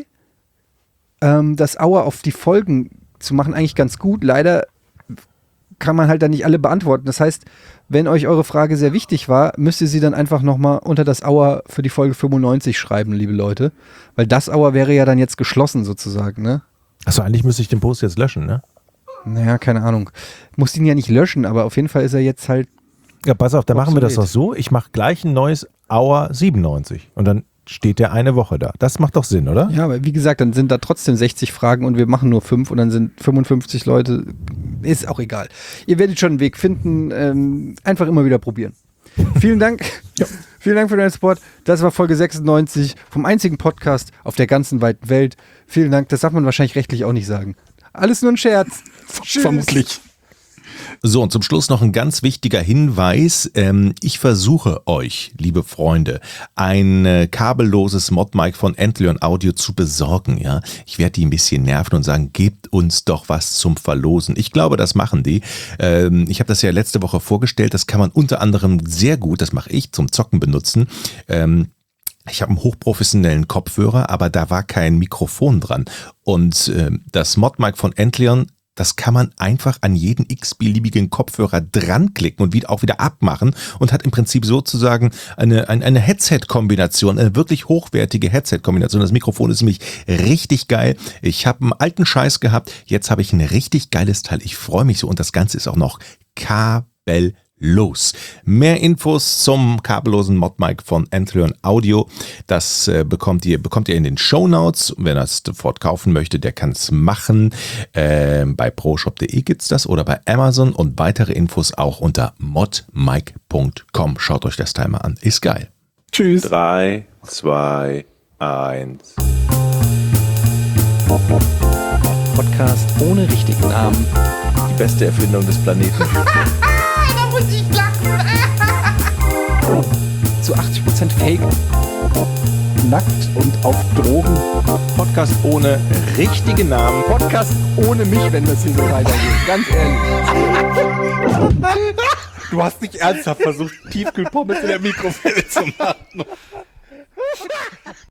das Hour auf die Folgen zu machen, eigentlich ganz gut. Leider kann man halt dann nicht alle beantworten. Das heißt, wenn euch eure Frage sehr wichtig war, müsst ihr sie dann einfach nochmal unter das Hour für die Folge 95 schreiben, liebe Leute. Weil das Hour wäre ja dann jetzt geschlossen sozusagen, ne? Achso, eigentlich müsste ich den Post jetzt löschen, ne? Naja, keine Ahnung. Muss ihn ja nicht löschen, aber auf jeden Fall ist er jetzt halt. Ja, pass auf, dann machen wir das doch Obsolet. so. Ich mache gleich ein neues Hour 97 und dann steht der eine Woche da. Das macht doch Sinn, oder? Ja, aber wie gesagt, dann sind da trotzdem 60 Fragen und wir machen nur 5 und dann sind 55 Leute. Ist auch egal. Ihr werdet schon einen Weg finden. Einfach immer wieder probieren. Vielen Dank. Vielen Dank für deinen Support. Das war Folge 96 vom einzigen Podcast auf der ganzen weiten Welt. Vielen Dank. Das darf man wahrscheinlich rechtlich auch nicht sagen. Alles nur ein Scherz. Tschüss. Vermutlich. So, und zum Schluss noch ein ganz wichtiger Hinweis. Ich versuche euch, liebe Freunde, ein kabelloses Modmic von Antlion Audio zu besorgen. Ja, ich werde die ein bisschen nerven und sagen, gebt uns doch was zum Verlosen. Ich glaube, das machen die. Ich habe das ja letzte Woche vorgestellt. Das kann man unter anderem sehr gut, das mache ich, zum Zocken benutzen. Ich habe einen hochprofessionellen Kopfhörer, aber da war kein Mikrofon dran. Und das Modmic von Antlion, das kann man einfach an jeden x-beliebigen Kopfhörer dran klicken und auch wieder abmachen und hat im Prinzip sozusagen eine Headset-Kombination, eine wirklich hochwertige Headset-Kombination. Das Mikrofon ist nämlich richtig geil. Ich habe einen alten Scheiß gehabt, jetzt habe ich ein richtig geiles Teil. Ich freue mich so und das Ganze ist auch noch kabellos. Mehr Infos zum kabellosen Modmic von Antlion Audio, das bekommt ihr in den Shownotes. Wer das sofort kaufen möchte, der kann es machen. Bei proshop.de gibt's das oder bei Amazon und weitere Infos auch unter modmic.com. Schaut euch das Teil mal an. Ist geil. Tschüss. 3, 2, 1. Podcast ohne richtigen Namen. Die beste Erfindung des Planeten. Da muss ich lachen. Zu 80% Fake. Nackt und auf Drogen. Podcast ohne richtigen Namen. Podcast ohne mich, wenn das hier so weitergeht. Ganz ehrlich. Du hast nicht ernsthaft versucht, Tiefkühlpommes in der Mikrowelle zu machen.